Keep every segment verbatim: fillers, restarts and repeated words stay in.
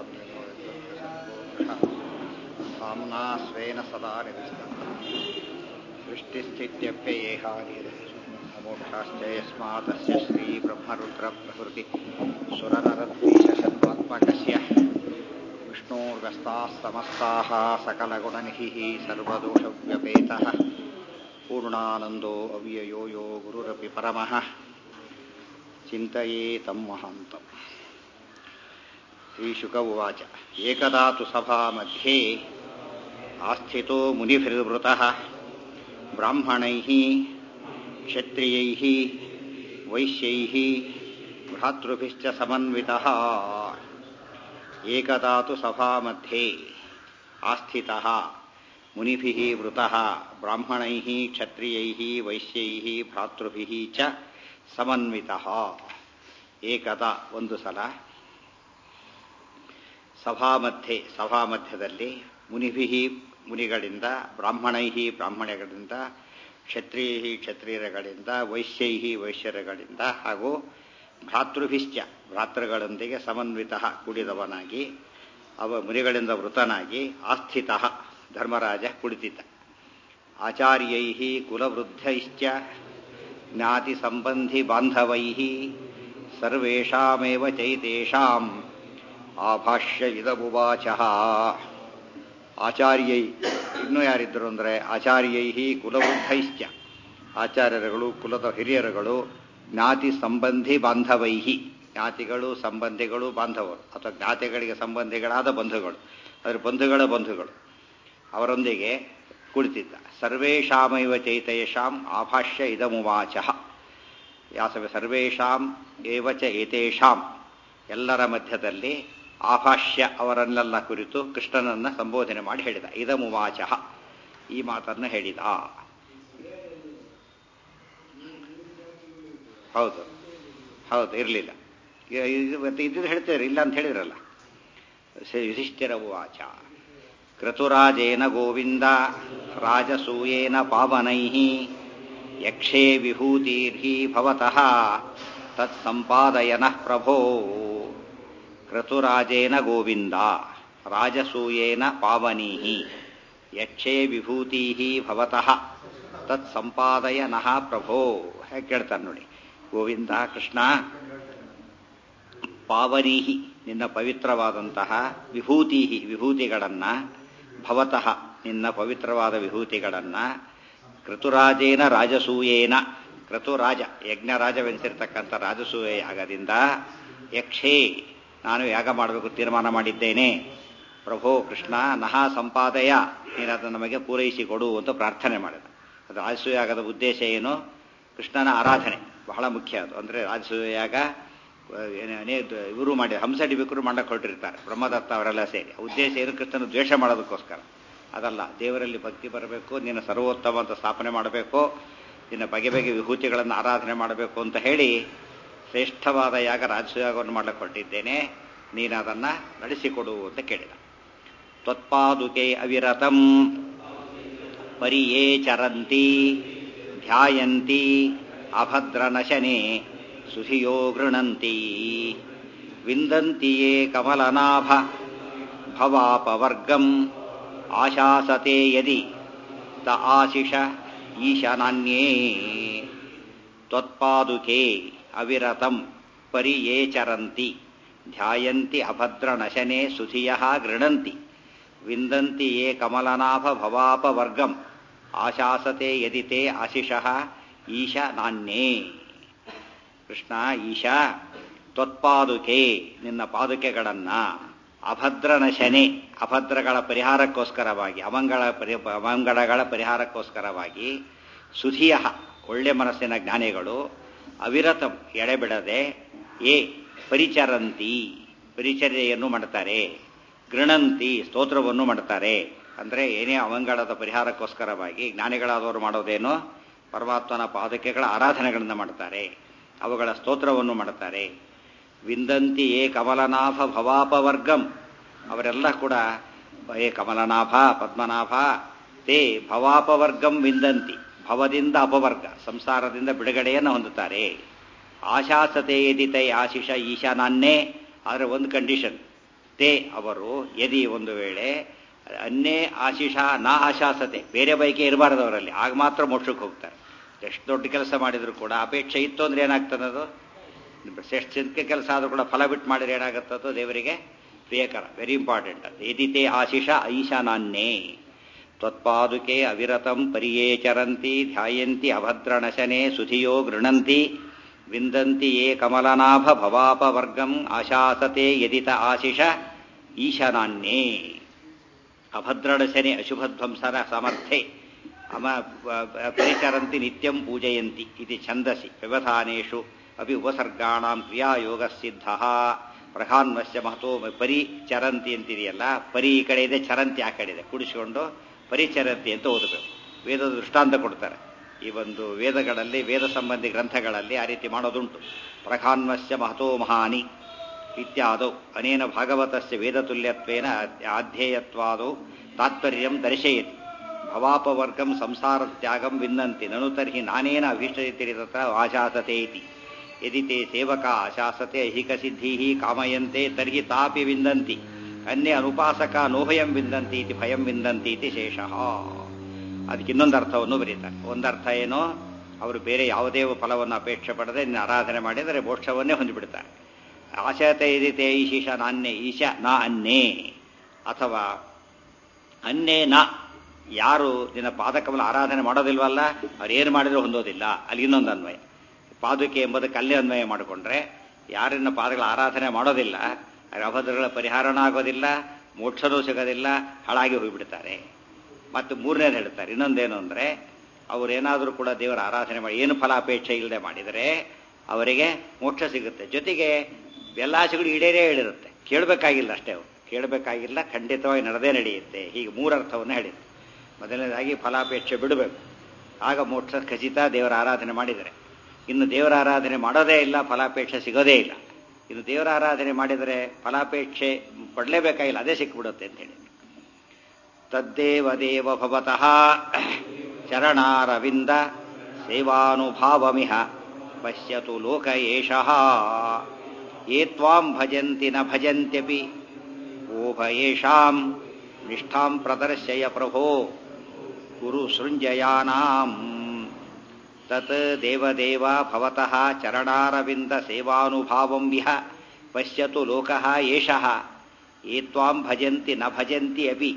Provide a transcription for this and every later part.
ಭಾಮ್ನಾ ಸ್ವೇನ ಸದಾ ಸೃಷ್ಟಿಸ್ಥಿತ್ಯಪ್ಯಯೇಹಾನಿಮೋಕ್ಷಾಶ್ಚ ಯಸ್ಮಾತಸ್ಯ ಶ್ರೀ ಬ್ರಹ್ಮರುದ್ರ ಪ್ರಭೃತಿ ಸುರನರದ್ವೀಷಶತ್ವಾತ್ಮಕಸ್ಯ ವಿಷ್ಣೋರ್ವ್ಯಸ್ತಾಃ ಸಮಸ್ತಾಃ ಸಕಲಗುಣನಿಧಿಃ ಸರ್ವದೋಷವ್ಯಪೇತಃ ಪೂರ್ಣಾನಂದೋ ಅವ್ಯಯೋ ಯೋ ಗುರುರಪಿ ಪರಮಃ ಚಿಂತಯೇತಂ ಮಹಾಂತಂ. ಶ್ರೀಶುಕ ಉವಾಚ ಏಕದಾ ತು ಸಭಾ ಮಧ್ಯೆ ಆಸ್ಥಿತೋ ಮುನಿಭಿರ್ವೃತಃ ಬ್ರಾಹ್ಮಣೈಃ ಕ್ಷತ್ರಿಯೈಃ ವೈಶ್ಯೈಃ ಭ್ರಾತೃಭಿಶ್ಚ ಸಮನ್ವಿತಃ. ಏಕದಾ ತು ಸಭಾ ಮಧ್ಯೆ ಆಸ್ಥಿತಃ ಮುನಿಭಿಃ ವೃತಃ ಬ್ರಾಹ್ಮಣೈಃ ಕ್ಷತ್ರಿಯೈಃ ವೈಶ್ಯೈಃ ಭ್ರಾತೃಭಿಃ ಚ ಸಮನ್ವಿತಃ. ಏಕದಾ ಒಂದು ಸಲ ಸಭಾಮಧ್ಯೆ ಸಭಾಮಧ್ಯದಲ್ಲಿ ಮುನಿಭಿಃ ಮುನಿಗಳಿಂದ ಬ್ರಾಹ್ಮಣೈಃ ಬ್ರಾಹ್ಮಣಗಳಿಂದ ಕ್ಷತ್ರಿಯೈಃ ಕ್ಷತ್ರಿಯರುಗಳಿಂದ ವೈಶ್ಯೈಃ ವೈಶ್ಯರುಗಳಿಂದ ಹಾಗೂ ಭ್ರಾತೃಭಿಶ್ಚ ಭ್ರಾತೃಗಳೊಂದಿಗೆ ಸಮನ್ವಿತಃ ಕೂಡಿದವನಾಗಿ ಅವ ಮುನಿಗಳಿಂದ ವೃತನಾಗಿ ಆಸ್ಥಿತಃ ಧರ್ಮರಾಜ ಕುಳಿತಿದ್ದ. ಆಚಾರ್ಯೈಃ ಕುಲವೃದ್ಧೈಶ್ಚ ಜ್ಞಾತಿ ಸಂಬಂಧಿ ಬಾಂಧವೈಃ ಸರ್ವೇಷಾಮೇವ ಚೈತೇಷಾಂ ಆಭಾಷ್ಯ ಇದಮುವಾಚ. ಆಚಾರ್ಯೈ ಇನ್ನೂ ಯಾರಿದ್ದರು ಅಂದರೆ ಆಚಾರ್ಯೈಃ ಕುಲವೃದ್ಧೈಶ್ಚ ಆಚಾರ್ಯರುಗಳು ಕುಲದ ಹಿರಿಯರುಗಳು ಜ್ಞಾತಿ ಸಂಬಂಧಿ ಬಾಂಧವೈಹಿ ಜ್ಞಾತಿಗಳು ಸಂಬಂಧಿಗಳು ಬಾಂಧವರು ಅಥವಾ ಜ್ಞಾತಿಗಳಿಗೆ ಸಂಬಂಧಿಗಳಾದ ಬಂಧುಗಳು ಅದರ ಬಂಧುಗಳ ಬಂಧುಗಳು ಅವರೊಂದಿಗೆ ಕುಳಿತಿದ್ದ. ಸರ್ವೇಷಾಮೈವ ಚೈತೇಷಾಂ ಆಭಾಷ್ಯ ಇದಮುವಾಚ. ಯಾಸವೆ ಸರ್ವೇಷಾಂ ಏವ ಚ ಏತೇಷಾಂ ಎಲ್ಲರ ಮಧ್ಯದಲ್ಲಿ ಆಭಾಷ್ಯ ಅವರನ್ನೆಲ್ಲ ಕುರಿತು ಕೃಷ್ಣನನ್ನ ಸಂಬೋಧನೆ ಮಾಡಿ ಹೇಳಿದ. ಇದಮುವಾಚ ಈ ಮಾತನ್ನು ಹೇಳಿದ. ಹೌದು ಹೌದು ಇರಲಿಲ್ಲ ಇವತ್ತು ಇದ್ದು ಹೇಳ್ತೇವೆ ಇಲ್ಲ ಅಂತ ಹೇಳಿದ್ರಲ್ಲ. ಯುಧಿಷ್ಠಿರ ಉವಾಚ ಕ್ರತುರಾಜೇನ ಗೋವಿಂದ ರಾಜಸೂಯೇನ ಪಾವನೈಃ ಯಕ್ಷೇ ವಿಭೂತಿರ್ಹಿ ಭವತಃ ತತ್ಸಂಪಾದಯನಃ ಪ್ರಭೋ. ಕ್ರತುರಾಜೇನ ಗೋವಿಂದ ರಾಜಸೂಯೇನ ಪಾವನೈಃ ಯಕ್ಷೇ ವಿಭೂತಿಃ ಭವತಃ ತತ್ಸಂಪಾದಯನಃ ಪ್ರಭೋ. ಹೇಗೆ ಕೇಳ್ತಾನೆ ನೋಡಿ. ಗೋವಿಂದ ಕೃಷ್ಣ ಪಾವನೀಹಿ ನಿನ್ನ ಪವಿತ್ರವಾದಂತಹ ವಿಭೂತಿಹಿ ವಿಭೂತಿಗಳನ್ನ ಭವತಃ ನಿನ್ನ ಪವಿತ್ರವಾದ ವಿಭೂತಿಗಳನ್ನ ಕ್ರತುರಾಜೇನ ರಾಜಸೂಯೇನ ಕ್ರತುರಾಜ ಯಜ್ಞರಾಜವೆನಿಸಿರ್ತಕ್ಕಂಥ ರಾಜಸೂಯ ಯಾಗದಿಂದ ಯಕ್ಷೇ ನಾನು ಯಾಗ ಮಾಡಬೇಕು ತೀರ್ಮಾನ ಮಾಡಿದ್ದೇನೆ. ಪ್ರಭೋ ಕೃಷ್ಣ ನಹ ಸಂಪಾದಯ ನೀನದನ್ನು ನಮಗೆ ಪೂರೈಸಿಕೊಡು ಅಂತ ಪ್ರಾರ್ಥನೆ ಮಾಡಿದ. ಅದು ರಾಜಸೂಯ ಯಾಗದ ಉದ್ದೇಶ ಏನು? ಕೃಷ್ಣನ ಆರಾಧನೆ ಬಹಳ ಮುಖ್ಯ. ಅದು ಅಂದರೆ ರಾಜಸೂಯ ಯಾಗ ಇವರು ಮಾಡಿ ಹಂಸಡಿಬಿಕರು ಮಾಡಕ್ಕೆ ಹೊರಟಿರ್ತಾರೆ ಬ್ರಹ್ಮದತ್ತ ಅವರೆಲ್ಲ ಸೇರಿ. ಉದ್ದೇಶ ಏನು? ಕೃಷ್ಣನ ದ್ವೇಷ ಮಾಡೋದಕ್ಕೋಸ್ಕರ ಅದಲ್ಲ. ದೇವರಲ್ಲಿ ಭಕ್ತಿ ಬರಬೇಕು, ನಿನ್ನ ಸರ್ವೋತ್ತಮ ಅಂತ ಸ್ಥಾಪನೆ ಮಾಡಬೇಕು, ನಿನ್ನ ಬಗೆ ಬಗೆ ವಿಭೂತಿಗಳನ್ನು ಆರಾಧನೆ ಮಾಡಬೇಕು ಅಂತ ಹೇಳಿ ಶ್ರೇಷ್ಠವಾದ ಯಾಗ ರಾಜಸೂಯಾಗವನ್ನು ಮಾಡಕ್ಕೆ ಹೊರಟಿದ್ದೇನೆ, ನೀನು ಅದನ್ನು ನಡೆಸಿಕೊಡು ಅಂತ ಕೇಳಿದ. ತ್ವತ್ಪಾದುಕೆ ಅವಿರತಂ ಪರಿಯೇ ಚರಂತಿ ಧ್ಯಾಯಂತಿ ಅಭದ್ರನಶನೆ ಸುಧಿಯೋ ಗೃಣಂತಿ ವಿಂದಂತಿಯೇ ಕಮಲನಾಭ ಭವಾಪವರ್ಗಂ ಆಶಾಸತೆ ಯದಿ ತ ಆಶಿಷ ಈಶನಾನ್ಯೇ. ತ್ವತ್ಪಾದುಕೆ ಅವಿರತಂ ಪರಿಯೇ ಚರಂತಿ ಧ್ಯಾಯಂತಿ ಅಭದ್ರನಶನೆ ಸುಧಿಯಃ ಗೃಣಂತಿ ವಿಂದಂತಿ ಯೇ ಕಮಲನಾಭ ಭವಾಪವರ್ಗಂ ಆಶಾಸತೆ ಯದಿ ತೇ ಆಶಿಷಃ ಈಶ ನಾನ್ಯೇ. ಕೃಷ್ಣ ಈಶಾ ತ್ವತ್ಪಾದುಕೆ ನಿನ್ನ ಪಾದುಕೆಗಳನ್ನ ಅಭದ್ರನಶನೆ ಅಭದ್ರಗಳ ಪರಿಹಾರಕ್ಕೋಸ್ಕರವಾಗಿ ಅಮಂಗಳ ಪರಿ ಅಮಂಗಳಗಳ ಪರಿಹಾರಕ್ಕೋಸ್ಕರವಾಗಿ ಸುಧಿಯ ಒಳ್ಳೆ ಮನಸ್ಸಿನ ಜ್ಞಾನಿಗಳು ಅವಿರತಂ ಎಡೆಬಿಡದೆ ಏ ಪರಿಚರಂತಿ ಪರಿಚರ್ಯೆಯನ್ನು ಮಾಡ್ತಾರೆ, ಗೃಣಂತಿ ಸ್ತೋತ್ರವನ್ನು ಮಾಡ್ತಾರೆ. ಅಂದರೆ ಏನೇ ಅಮಂಗಳದ ಪರಿಹಾರಕ್ಕೋಸ್ಕರವಾಗಿ ಜ್ಞಾನಿಗಳಾದವರು ಮಾಡೋದೇನೋ ಪರಮಾತ್ಮನ ಪಾದಕೆಗಳ ಆರಾಧನೆಗಳನ್ನು ಮಾಡ್ತಾರೆ, ಅವುಗಳ ಸ್ತೋತ್ರವನ್ನು ಮಾಡ್ತಾರೆ. ವಿಂದಂತಿ ಏ ಕಮಲನಾಭ ಭವಾಪವರ್ಗಂ ಅವರೆಲ್ಲ ಕೂಡ ಏ ಕಮಲನಾಭ ಪದ್ಮನಾಭ ತೇ ಭವಾಪವರ್ಗಂ ವಿಂದಂತಿ ಭವದಿಂದ ಅಪವರ್ಗ ಸಂಸಾರದಿಂದ ಬಿಡುಗಡೆಯನ್ನು ಹೊಂದುತ್ತಾರೆ. ಆಶಾಸತೆ ಯದಿ ತೈ ಆಶಿಷ ಈಶಾನಾನ್ನೇ. ಆದರೆ ಒಂದು ಕಂಡೀಷನ್, ತೇ ಅವರು ಯದಿ ಒಂದು ವೇಳೆ ಅನ್ನೇ ಆಶಿಷ ನಾ ಆಶಾಸತೆ ಬೇರೆ ಬೈಕೆ ಇರಬಾರ್ದು ಅವರಲ್ಲಿ, ಆಗ ಮಾತ್ರ ಮೋಕ್ಷಕ್ಕೆ ಹೋಗ್ತಾರೆ. ಎಷ್ಟು ದೊಡ್ಡ ಕೆಲಸ ಮಾಡಿದ್ರು ಕೂಡ ಅಪೇಕ್ಷೆ ಇತ್ತು ಅಂದ್ರೆ ಏನಾಗ್ತದದು, ಎಷ್ಟು ಚಿಂತೆ ಕೆಲಸ ಆದರೂ ಕೂಡ ಫಲ ಬಿಟ್ಟು ಮಾಡಿದ್ರೆ ಏನಾಗುತ್ತದೋ ದೇವರಿಗೆ ಪ್ರಿಯಕರ. Very important. ಯದಿತೇ ಆಶಿಷ ಐಶಾನಾನ್ಯೇ ತ್ವತ್ಪಾದುಕೆ ಅವಿರತಂ ಪರಿಯೇ ಚರಂತಿ ಧ್ಯಾಯಂತಿ ಅಭದ್ರಣಶನೆ ಸುಧಿಯೋ ಗೃಣಂತಿ ವಿಂದಂತಿ ಯೇ ಕಮಲನಾಭ ಭವಾಪವರ್ಗಂ ಆಶಾಸತೆ ಯದಿತ ಆಶಿಷ ಈಶಾನಾನ್ಯೇ. ಅಭದ್ರಣಶನೆ ಅಶುಭಧ್ವಂಸನ ಸಮರ್ಥೆ ಅಮ ಪರಿಚರಂತಿ ನಿತ್ಯಂ ಪೂಜಯಂತಿ ಇತಿ ಛಂದಸಿ ವ್ಯವಧಾನೇಷು ಅಪಿ ಉಪಸರ್ಗಾಣಾಂ ಕ್ರಿಯಾಯೋಗ ಸಿದ್ಧ. ಪ್ರಧಾನ್ವಸ್ಯ ಮಹತೋ ಪರಿಚರಂತಿ ಅಂತಿದೆಯಲ್ಲ, ಪರಿ ಈ ಕಡೆ ಇದೆ, ಚರಂತಿ ಆ ಕಡೆ ಇದೆ, ಕೂಡಿಸಿಕೊಂಡು ಪರಿಚರಂತಿ ಅಂತ ಓದಬೇಕು. ವೇದದ ದೃಷ್ಟಾಂತ ಕೊಡ್ತಾರೆ. ಈ ಒಂದು ವೇದಗಳಲ್ಲಿ ವೇದ ಸಂಬಂಧಿ ಗ್ರಂಥಗಳಲ್ಲಿ ಆ ರೀತಿ ಮಾಡೋದುಂಟು. ಪ್ರಧಾನ್ವಸ್ಯ ಮಹತೋ ಮಹಾನಿ ಇತ್ಯಾದೌ ಅನೇನ ಭಾಗವತಸ್ಯ ವೇದತುಲ್ಯತ್ವೇನ ಆಧ್ಯೇಯತ್ವಾದೌ ತಾತ್ಪರ್ಯಂ ದರ್ಶಯತಿ. ಭವಾಪವರ್ಗಂ ಸಂಸಾರ ತ್ಯಾಗಂ ವಿನ್ನಂತಿ ನನು ತರ್ಹಿ ನಾನೇನ ಅಭೀಷ್ಟರಿತಿ ತತ್ರ ಆಶಾಸತೆ ಇತಿ. ಯದಿ ತೇ ಸೇವಕ ಆಶಾಸತೆ ಐಹಿಕಸಿದ್ಧಿ ಕಾಮಯಂತೆ ತರ್ಹಿ ತಾಪಿ ವಿಂದಂತಿ ಅನ್ಯ ಅನುಪಾಸಕ ನೋಭಯಂ ವಿಂದಂತಿ ಇತಿ ಭಯಂ ವಿಂದಂತಿ ಇತಿ ಶೇಷಃ. ಅದಕ್ಕೆ ಇನ್ನೊಂದು ಅರ್ಥವನ್ನು ಬರೀತಾರೆ. ಒಂದರ್ಥ ಏನೋ, ಅವರು ಬೇರೆ ಯಾವುದೇ ಫಲವನ್ನು ಅಪೇಕ್ಷೆ ಪಡದೆ ನಿನ್ನ ಆರಾಧನೆ ಮಾಡಿದರೆ ಮೋಕ್ಷವನ್ನೇ ಹೊಂದಿಬಿಡ್ತಾರೆ. ಆಶಾತೆ ಯದಿತೇ ಈಶೀಶ ನಾನ್ಯೇ ಈಶ ನಾ ಅನ್ನೇ, ಅಥವಾ ಅನ್ನೇ ನ ಯಾರು ನಿನ್ನ ಪಾದಕಮಲ ಆರಾಧನೆ ಮಾಡೋದಿಲ್ವಲ್ಲ ಅವ್ರು ಏನು ಮಾಡಿದ್ರು ಹೊಂದೋದಿಲ್ಲ. ಅಲ್ಲಿ ಇನ್ನೊಂದು ಅನ್ವಯ, ಪಾದುಕೆ ಎಂಬುದಕ್ಕೆ ಅಲ್ಲೇ ಅನ್ವಯ ಮಾಡಿಕೊಂಡ್ರೆ ಯಾರನ್ನ ಪಾದಗಳ ಆರಾಧನೆ ಮಾಡೋದಿಲ್ಲ ಅವ್ರ ಅಭದ್ರಗಳ ಪರಿಹಾರನೂ ಆಗೋದಿಲ್ಲ, ಮೋಕ್ಷನೂ ಸಿಗೋದಿಲ್ಲ, ಹಾಳಾಗಿ ಹೋಗಿಬಿಡ್ತಾರೆ. ಮತ್ತು ಮೂರನೇದು ಹೇಳ್ತಾರೆ, ಇನ್ನೊಂದೇನು ಅಂದರೆ ಅವರೇನಾದರೂ ಕೂಡ ದೇವರ ಆರಾಧನೆ ಮಾಡಿ ಏನು ಫಲಾಪೇಕ್ಷೆ ಇಲ್ಲದೆ ಮಾಡಿದರೆ ಅವರಿಗೆ ಮೋಕ್ಷ ಸಿಗುತ್ತೆ. ಜೊತೆಗೆ ಎಲ್ಲಾಸೆಗಳು ಈಡೇರೇ ಹೇಳಿರುತ್ತೆ, ಕೇಳಬೇಕಾಗಿಲ್ಲ ಅಷ್ಟೇ, ಅವರು ಕೇಳಬೇಕಾಗಿಲ್ಲ, ಖಂಡಿತವಾಗಿ ನಡೆದೇ ನಡೆಯುತ್ತೆ. ಹೀಗೆ ಮೂರರ್ಥವನ್ನು ಹೇಳಿದ್ರು. ಮೊದಲನೇದಾಗಿ ಫಲಾಪೇಕ್ಷೆ ಬಿಡಬೇಕು, ಆಗ ಮೋಕ್ಷ ಖಚಿತ ದೇವರ ಆರಾಧನೆ ಮಾಡಿದರೆ. ಇನ್ನು ದೇವರ ಆರಾಧನೆ ಮಾಡೋದೇ ಇಲ್ಲ, ಫಲಾಪೇಕ್ಷೆ ಸಿಗೋದೇ ಇಲ್ಲ. ಇನ್ನು ದೇವರ ಆರಾಧನೆ ಮಾಡಿದರೆ ಫಲಾಪೇಕ್ಷೆ ಪಡಲೇಬೇಕಾಗಿಲ್ಲ, ಅದೇ ಸಿಕ್ಬಿಡುತ್ತೆ ಅಂತ ಹೇಳಿ. ತದ್ದೇವ ದೇವ ಭವತಃ ಚರಣಾರವಿಂದ ಸೇವಾನುಭಾವಮಿಹ ಪಶ್ಯತು ಲೋಕ ಏಷಃ. ಯೇ ತ್ವಾಂ ಭಜಂತಿ ನ ಭಜಂತ್ಯಪಿ ಓಭಯೇಷಾಂ ನಿಷ್ಠಾಂ ಪ್ರದರ್ಶಯ ಪ್ರಭೋ ಗುರು ಸೃಂಜಯಾನಾಂ. ತತ್ ದೇವದೇವ ಭವತಃ ಚರಣಾರವಿಂದ ಸೇವಾನುಭಾವಂ ವಿಹ ಪಶ್ಯತು ಲೋಕಃ ಏಷಃ. ಯೇ ತ್ವಾಂ ಭಜಂತಿ ನ ಭಜಂತಿ ಅಪಿ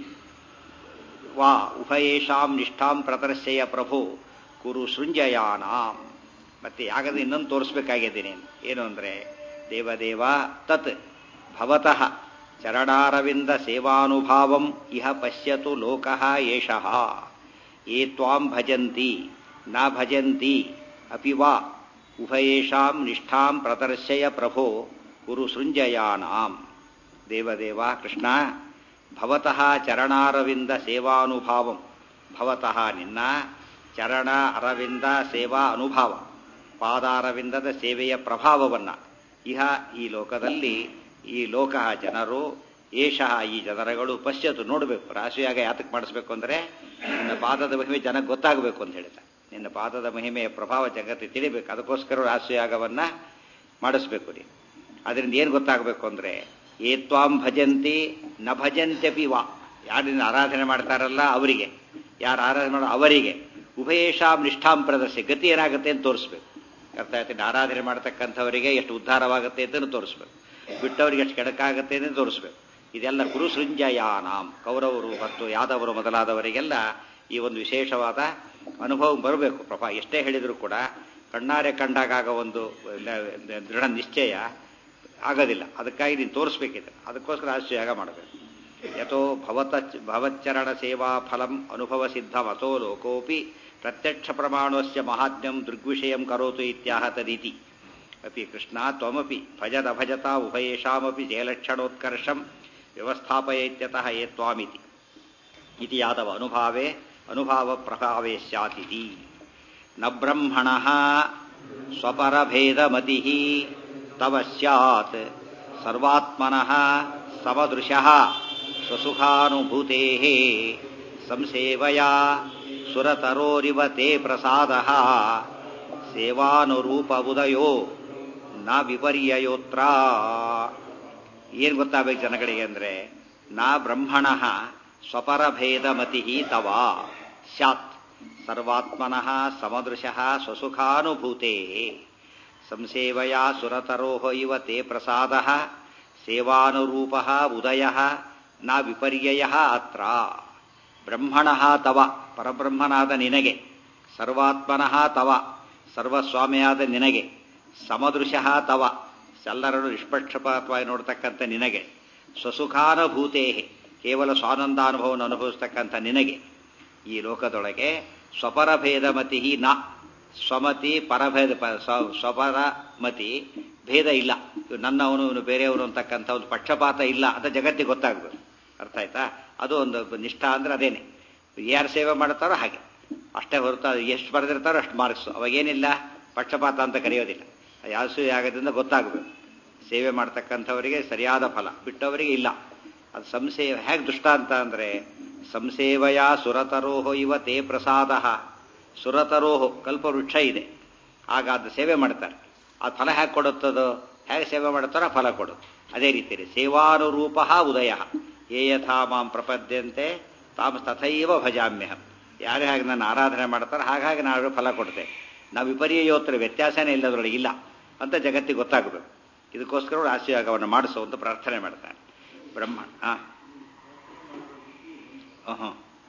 ವಾ ಉಭಯೇಷಾಂ ನಿಷ್ಠಾಂ ಪ್ರದರ್ಶಯ ಪ್ರಭೋ ಕುರು ಸೃಂಜಯಾನಾಂ. ಮತ್ತೆ ಯಾಗದ ಇನ್ನೊಂದು ತೋರಿಸ್ಬೇಕಾಗಿದ್ದೀನಿ, ಏನು ಅಂದರೆ ದೇವದೇವ ತತ್ ಭವತಃ ಚರಣಾರವಿಂದ ಸೇವಾನುಭಾವಂ ಇಹ ಪಶ್ಯತು ಲೋಕಃ ಏಷಃ. ಯೇ ತ್ವಾಂ ಭಜಂತಿ ನ ಭಜಂತಿ ಅಪಿ ವಾ ಉಭಯೇಷಾಂ ನಿಷ್ಠಾಂ ಪ್ರದರ್ಶಯ ಪ್ರಭೋ ಕುರು ಸೃಂಜಯಾನಾಂ. ದೇವದೇವ ಕೃಷ್ಣ, ಭವತಃ ಚರಣಾರವಿಂದ ಸೇವಾನುಭಾವಂ, ಭವತಃ ನಿನ್ನ ಚರಣ ಅರವಿಂದ ಸೇವಾ ಅನುಭಾವ, ಪಾದಾರವಿಂದದ ಸೇವೆಯ ಪ್ರಭಾವವನ್ನು ಇಹ ಈ ಲೋಕದಲ್ಲಿ, ಈ ಲೋಕ ಜನರು, ಏಷಃ ಈ ಜನರುಗಳು ಪಶ್ಯತು ನೋಡಬೇಕು. ರಾಶಿಯಾಗ ಯಾತಕ್ಕೆ ಮಾಡಿಸ್ಬೇಕು ಅಂದರೆ ನಿನ್ನ ಪಾದದ ಮಹಿಮೆ ಜನಕ್ಕೆ ಗೊತ್ತಾಗಬೇಕು ಅಂತ ಹೇಳ್ತಾರೆ. ನಿನ್ನ ಪಾದದ ಮಹಿಮೆಯ ಪ್ರಭಾವ ಜಗತ್ತಿಗೆ ತಿಳಿಬೇಕು, ಅದಕ್ಕೋಸ್ಕರ ರಾಶಿಯಾಗವನ್ನು ಮಾಡಿಸ್ಬೇಕು ನೀನು. ಅದರಿಂದ ಏನು ಗೊತ್ತಾಗಬೇಕು ಅಂದರೆ ಏ ತ್ವಾಂ ಭಜಂತಿ ನ ಭಜಂತ್ಯಪಿ ವಾ, ಯಾರು ನಿನ್ನ ಆರಾಧನೆ ಮಾಡ್ತಾರಲ್ಲ ಅವರಿಗೆ, ಯಾರು ಆರಾಧನೆ ಮಾಡೋ ಅವರಿಗೆ ಉಭಯೇಷಾಂ ನಿಷ್ಠಾಂ ಪ್ರದರ್ಶಿ, ಗತಿ ಏನಾಗುತ್ತೆ ಅಂತ ತೋರಿಸ್ಬೇಕು. ಅರ್ಥ ಆಯ್ತು? ಆರಾಧನೆ ಮಾಡ್ತಕ್ಕಂಥವರಿಗೆ ಎಷ್ಟು ಉದ್ಧಾರವಾಗುತ್ತೆ ಅಂತಲೂ ತೋರಿಸ್ಬೇಕು, ಬಿಟ್ಟವರಿಗೆ ಎಷ್ಟು ಕೆಡಕಾಗುತ್ತೆ ಅಂತ ತೋರಿಸ್ಬೇಕು. ಇದೆಲ್ಲ ಕುರು ಸೃಂಜಯಾನಾಂ, ಕೌರವರು ಮತ್ತು ಯಾದವರು ಮೊದಲಾದವರಿಗೆಲ್ಲ ಈ ಒಂದು ವಿಶೇಷವಾದ ಅನುಭವ ಬರಬೇಕು. ಪ್ರಭಾ ಎಷ್ಟೇ ಹೇಳಿದರೂ ಕೂಡ ಕಣ್ಣಾರೆ ಕಂಡಾಗ ಒಂದು ದೃಢ ನಿಶ್ಚಯ ಆಗೋದಿಲ್ಲ. ಅದಕ್ಕಾಗಿ ನೀನು ತೋರಿಸ್ಬೇಕಿದೆ, ಅದಕ್ಕೋಸ್ಕರ ಆಶ್ರಯಾಗ ಮಾಡಬೇಕು. ಯಥೋ ಭವತ ಭವಚ್ಚರಣ ಸೇವಾ ಫಲಂ ಅನುಭವ ಸಿದ್ಧಂ ಅಥೋ ಲೋಕೋಪಿ ಪ್ರತ್ಯಕ್ಷ ಪ್ರಮಾಣಸ್ಯ ಮಹಾತ್ಮ್ಯಂ ದೃಗ್ವಿಷಯಂ ಕರೋತು ಇತ್ಯಾಹ ತದಿತಿ. ಅಪಿ ಕೃಷ್ಣ ತ್ವಮಪಿ ಭಜದ ಭಜತಾ ಉಭಯೇಷಾಮಪಿ ಜಯಲಕ್ಷಣೋತ್ಕರ್ಷಂ ವ್ಯವಸ್ಥಾಪಯೇತ್ಯತಃ ಯೇ ತ್ವಾಮಿತಿ ಇತಿ ಯಾದವ ಅನುಭಾವೇ ಅನುಭಾವ ಪ್ರಭಾವೇ ಸ್ಯಾತಿತಿ. ನ ಬ್ರಹ್ಮಣಃ ಸ್ವಪರಭೇದಮತಿಃ ತವ ಸ್ಯಾತ್ ಸರ್ವಾತ್ಮನಃ ಸಮದೃಶಃ ಸ್ವಸುಖಾನುಭೂತೇಃ ಸಂಸೇವಯಾ ಸುರತರೋರಿವ ತೇ ಪ್ರಸಾದಃ ಸೇವಾನುರೂಪ ಉದಯೋ ನ ವಿಪರ್ಯಯೋತ್ರ. ಏನು ಗೊತ್ತಾಗಬೇಕು ಜನಗಳಿಗೆ ಅಂದರೆ ನಾ ಬ್ರಹ್ಮಣ ಸ್ವಪರಭೇದಮತಿ ತವ ಸ್ಯಾತ್ ಸರ್ವಾತ್ಮನಃ ಸಮದೃಶಃ ಸ್ವಸುಖಾನುಭೂತೆ ಸಂಸೇವಯಾ ಸುರತರೋ ಇವ ತೇ ಪ್ರಸಾದ ಸೇವಾನುರೂಪ ಉದಯ ನ ವಿಪರ್ಯಯ ಅತ್ರ ಬ್ರಹ್ಮಣ ತವ ಪರಬ್ರಹ್ಮನಾದ ನಿನಗೆ ಸರ್ವಾತ್ಮನಃ ತವ ಸರ್ವಸ್ವಾಮಿಯಾದ ನಿನಗೆ ಸಮದೃಶಃ ತವ ಎಲ್ಲರನ್ನು ನಿಷ್ಪಕ್ಷಪಾತವಾಗಿ ನೋಡ್ತಕ್ಕಂಥ ನಿನಗೆ ಸ್ವಸುಖಾನುಭೂತೇ ಕೇವಲ ಸ್ವಾನಂದಾನುಭವವನ್ನು ಅನುಭವಿಸ್ತಕ್ಕಂಥ ನಿನಗೆ ಈ ಲೋಕದೊಳಗೆ ಸ್ವಪರಭೇದಮತಿ ನ ಸ್ವಮತಿ ಪರಭೇದ ಸ್ವಪರಮತಿ ಭೇದ ಇಲ್ಲ ನನ್ನವನು ಇವನು ಬೇರೆಯವನು ಅಂತಕ್ಕಂಥ ಒಂದು ಪಕ್ಷಪಾತ ಇಲ್ಲ ಅಂತ ಜಗತ್ತಿಗೆ ಗೊತ್ತಾಗ್ಬೇಕು. ಅರ್ಥ ಆಯ್ತಾ? ಅದು ಒಂದು ನಿಷ್ಠಾ ಅಂದ್ರೆ ಅದೇನೆ. ಯಾರು ಸೇವೆ ಮಾಡ್ತಾರೋ ಹಾಗೆ ಅಷ್ಟೇ ಹೊರತು ಎಷ್ಟು ಬರೆದಿರ್ತಾರೋ ಅಷ್ಟು ಮಾರ್ಕ್ಸು. ಅವಾಗೇನಿಲ್ಲ ಪಕ್ಷಪಾತ ಅಂತ ಕರೆಯೋದಿಲ್ಲ. ಯಾಸು ಯಾಗದಿಂದ ಗೊತ್ತಾಗಬೇಕು. ಸೇವೆ ಮಾಡ್ತಕ್ಕಂಥವರಿಗೆ ಸರಿಯಾದ ಫಲ, ಬಿಟ್ಟವರಿಗೆ ಇಲ್ಲ. ಅದು ಸಂಸೇವ ಹೇಗೆ ದೃಷ್ಟಾಂತ ಅಂದರೆ ಸಂಸೇವಯ ಸುರತರೋಹೋ ಇವ ತೇ ಪ್ರಸಾದ. ಸುರತರೋಹೋ ಕಲ್ಪವೃಕ್ಷ ಇದೆ, ಆಗ ಅದು ಸೇವೆ ಮಾಡ್ತಾರೆ. ಅದು ಫಲ ಹೇಗೆ ಕೊಡುತ್ತದೋ, ಹೇಗೆ ಸೇವೆ ಮಾಡುತ್ತಾರೋ ಫಲ ಕೊಡೋದು. ಅದೇ ರೀತಿ ಸೇವಾನುರೂಪ ಉದಯ ಯೇ ಯಥಾ ಮಾಂ ಪ್ರಪದ್ಯಂತೆ ತಾಮ್ ತಥೈವ ಭಜಾಮ್ಯಹಂ. ಯಾರು ಹಾಗೆ ನನ್ನ ಆರಾಧನೆ ಮಾಡ್ತಾರೋ ಹಾಗಾಗಿ ನಾವು ಫಲ ಕೊಡ್ತೇವೆ. ನಾವು ವಿಪರ್ಯೋತ್ತರ ವ್ಯತ್ಯಾಸನೇ ಇಲ್ಲದ್ರೊಳಗೆ ಇಲ್ಲ ಅಂತ ಜಗತ್ತಿಗೆ ಗೊತ್ತಾಗಬೇಕು. ಇದಕ್ಕೋಸ್ಕರ ರಾಶಿಯಾಗವನ್ನು ಮಾಡಿಸೋ ಅಂತ ಪ್ರಾರ್ಥನೆ ಮಾಡ್ತಾರೆ ಬ್ರಹ್ಮ. ಹಾಂ ಹಾಂ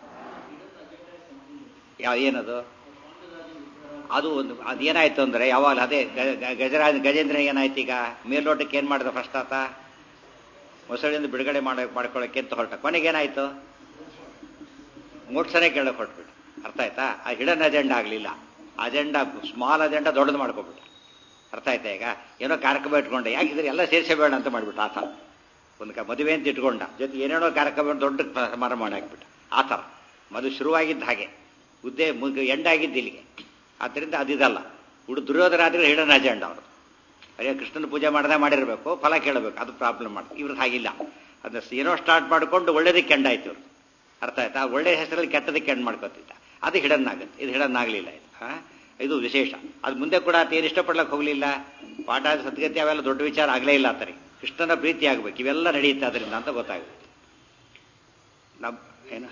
ಯಾವ ಏನದು ಅದು ಒಂದು ಅದೇನಾಯ್ತು ಅಂದರೆ ಯಾವಾಗ ಅದೇ ಗಜರಾಜ ಗಜೇಂದ್ರ ಏನಾಯ್ತು ಈಗ ಮೇಲ್ನೋಟಕ್ಕೆ ಏನು ಮಾಡಿದ ಫಸ್ಟ್ ಆತ ಮೊಸಳಿಂದ ಬಿಡುಗಡೆ ಮಾಡ ಮಾಡ್ಕೊಳ್ಳೋಕೆ ಅಂತ ಹೊರಟ. ಕೊನೆಗೇನಾಯ್ತು ಮೋಕ್ಷನೇ ಕೇಳಕ್ಕೆ ಹೊರಟ್ಬಿಟ್ಟು. ಅರ್ಥ ಆಯ್ತಾ? ಆ ಹಿಡನ್ ಅಜೆಂಡಾ ಆಗಲಿಲ್ಲ. ಅಜೆಂಡಾ ಸ್ಮಾಲ್ ಅಜೆಂಡಾ ದೊಡ್ಡದು ಮಾಡ್ಕೊಬಿಟ್ಟು. ಅರ್ಥ ಆಯ್ತಾ? ಈಗ ಏನೋ ಕಾರ್ಯಕ್ರಮ ಇಟ್ಕೊಂಡೆ, ಯಾಕಿದ್ರೆ ಎಲ್ಲ ಸೇರಿಸಬೇಡ ಅಂತ ಮಾಡಿಬಿಟ್ಟು ಆ ಥರ ಒಂದು ಕ ಮದುವೆ ಅಂತ ಇಟ್ಕೊಂಡ, ಜೊತೆ ಏನೇನೋ ಕಾರ್ಯಕ್ರಮ ದೊಡ್ಡ ಸಮಾರಂಭ ಮಾಡಿ ಹಾಕ್ಬಿಟ್ಟು ಆ ಥರ. ಮದುವೆ ಶುರುವಾಗಿದ್ದ ಹಾಗೆ, ಉದ್ದೇ ಮುಗ ಎಂಡಾಗಿದ್ದು ಇಲ್ಲಿಗೆ. ಆದ್ದರಿಂದ ಅದಿದಲ್ಲ. ಹುಡು ದುರ್ಯೋಧನಾದ್ರೆ ಹಿಡನ್ ಅಜೆಂಡಾ ಅವರು. ಅಯ್ಯೋ ಕೃಷ್ಣನ ಪೂಜೆ ಮಾಡದೆ ಮಾಡಿರಬೇಕು, ಫಲ ಕೇಳಬೇಕು, ಅದು ಪ್ರಾಬ್ಲಮ್ ಮಾಡ್ತಾರೆ. ಇವ್ರದ್ದು ಹಾಗಿಲ್ಲ. ಅದನ್ನ ಏನೋ ಸ್ಟಾರ್ಟ್ ಮಾಡಿಕೊಂಡು ಒಳ್ಳೇದಕ್ಕೆ ಎಂಡಾಯ್ತು ಇವ್ರು. ಅರ್ಥ ಆಯ್ತಾ? ಒಳ್ಳೆ ಹೆಸರಲ್ಲಿ ಕೆಟ್ಟದಕ್ಕೆ ಎಂಡ್ ಮಾಡ್ಕೊತಿದ್ದ. ಅದು ಹಿಡನ್ ಆಗುತ್ತೆ, ಇದು ಹಿಡನ್ ಆಗಲಿಲ್ಲ. ಇದು ಹಾಂ ಇದು ವಿಶೇಷ. ಅದು ಮುಂದೆ ಕೂಡ ಆತ ಏನು ಇಷ್ಟಪಡ್ಲಕ್ಕೆ ಹೋಗಲಿಲ್ಲ. ಪಾಠ ಸದ್ಗತಿ ಅವೆಲ್ಲ ದೊಡ್ಡ ವಿಚಾರ ಆಗಲೇ ಇಲ್ಲ ಆತನಿಗೆ. ಕೃಷ್ಣನ ಪ್ರೀತಿ ಆಗಬೇಕು, ಇವೆಲ್ಲ ನಡೆಯುತ್ತೆ ಅದರಿಂದ ಅಂತ ಗೊತ್ತಾಗುತ್ತೆ. ನಮ್ಮ ಏನು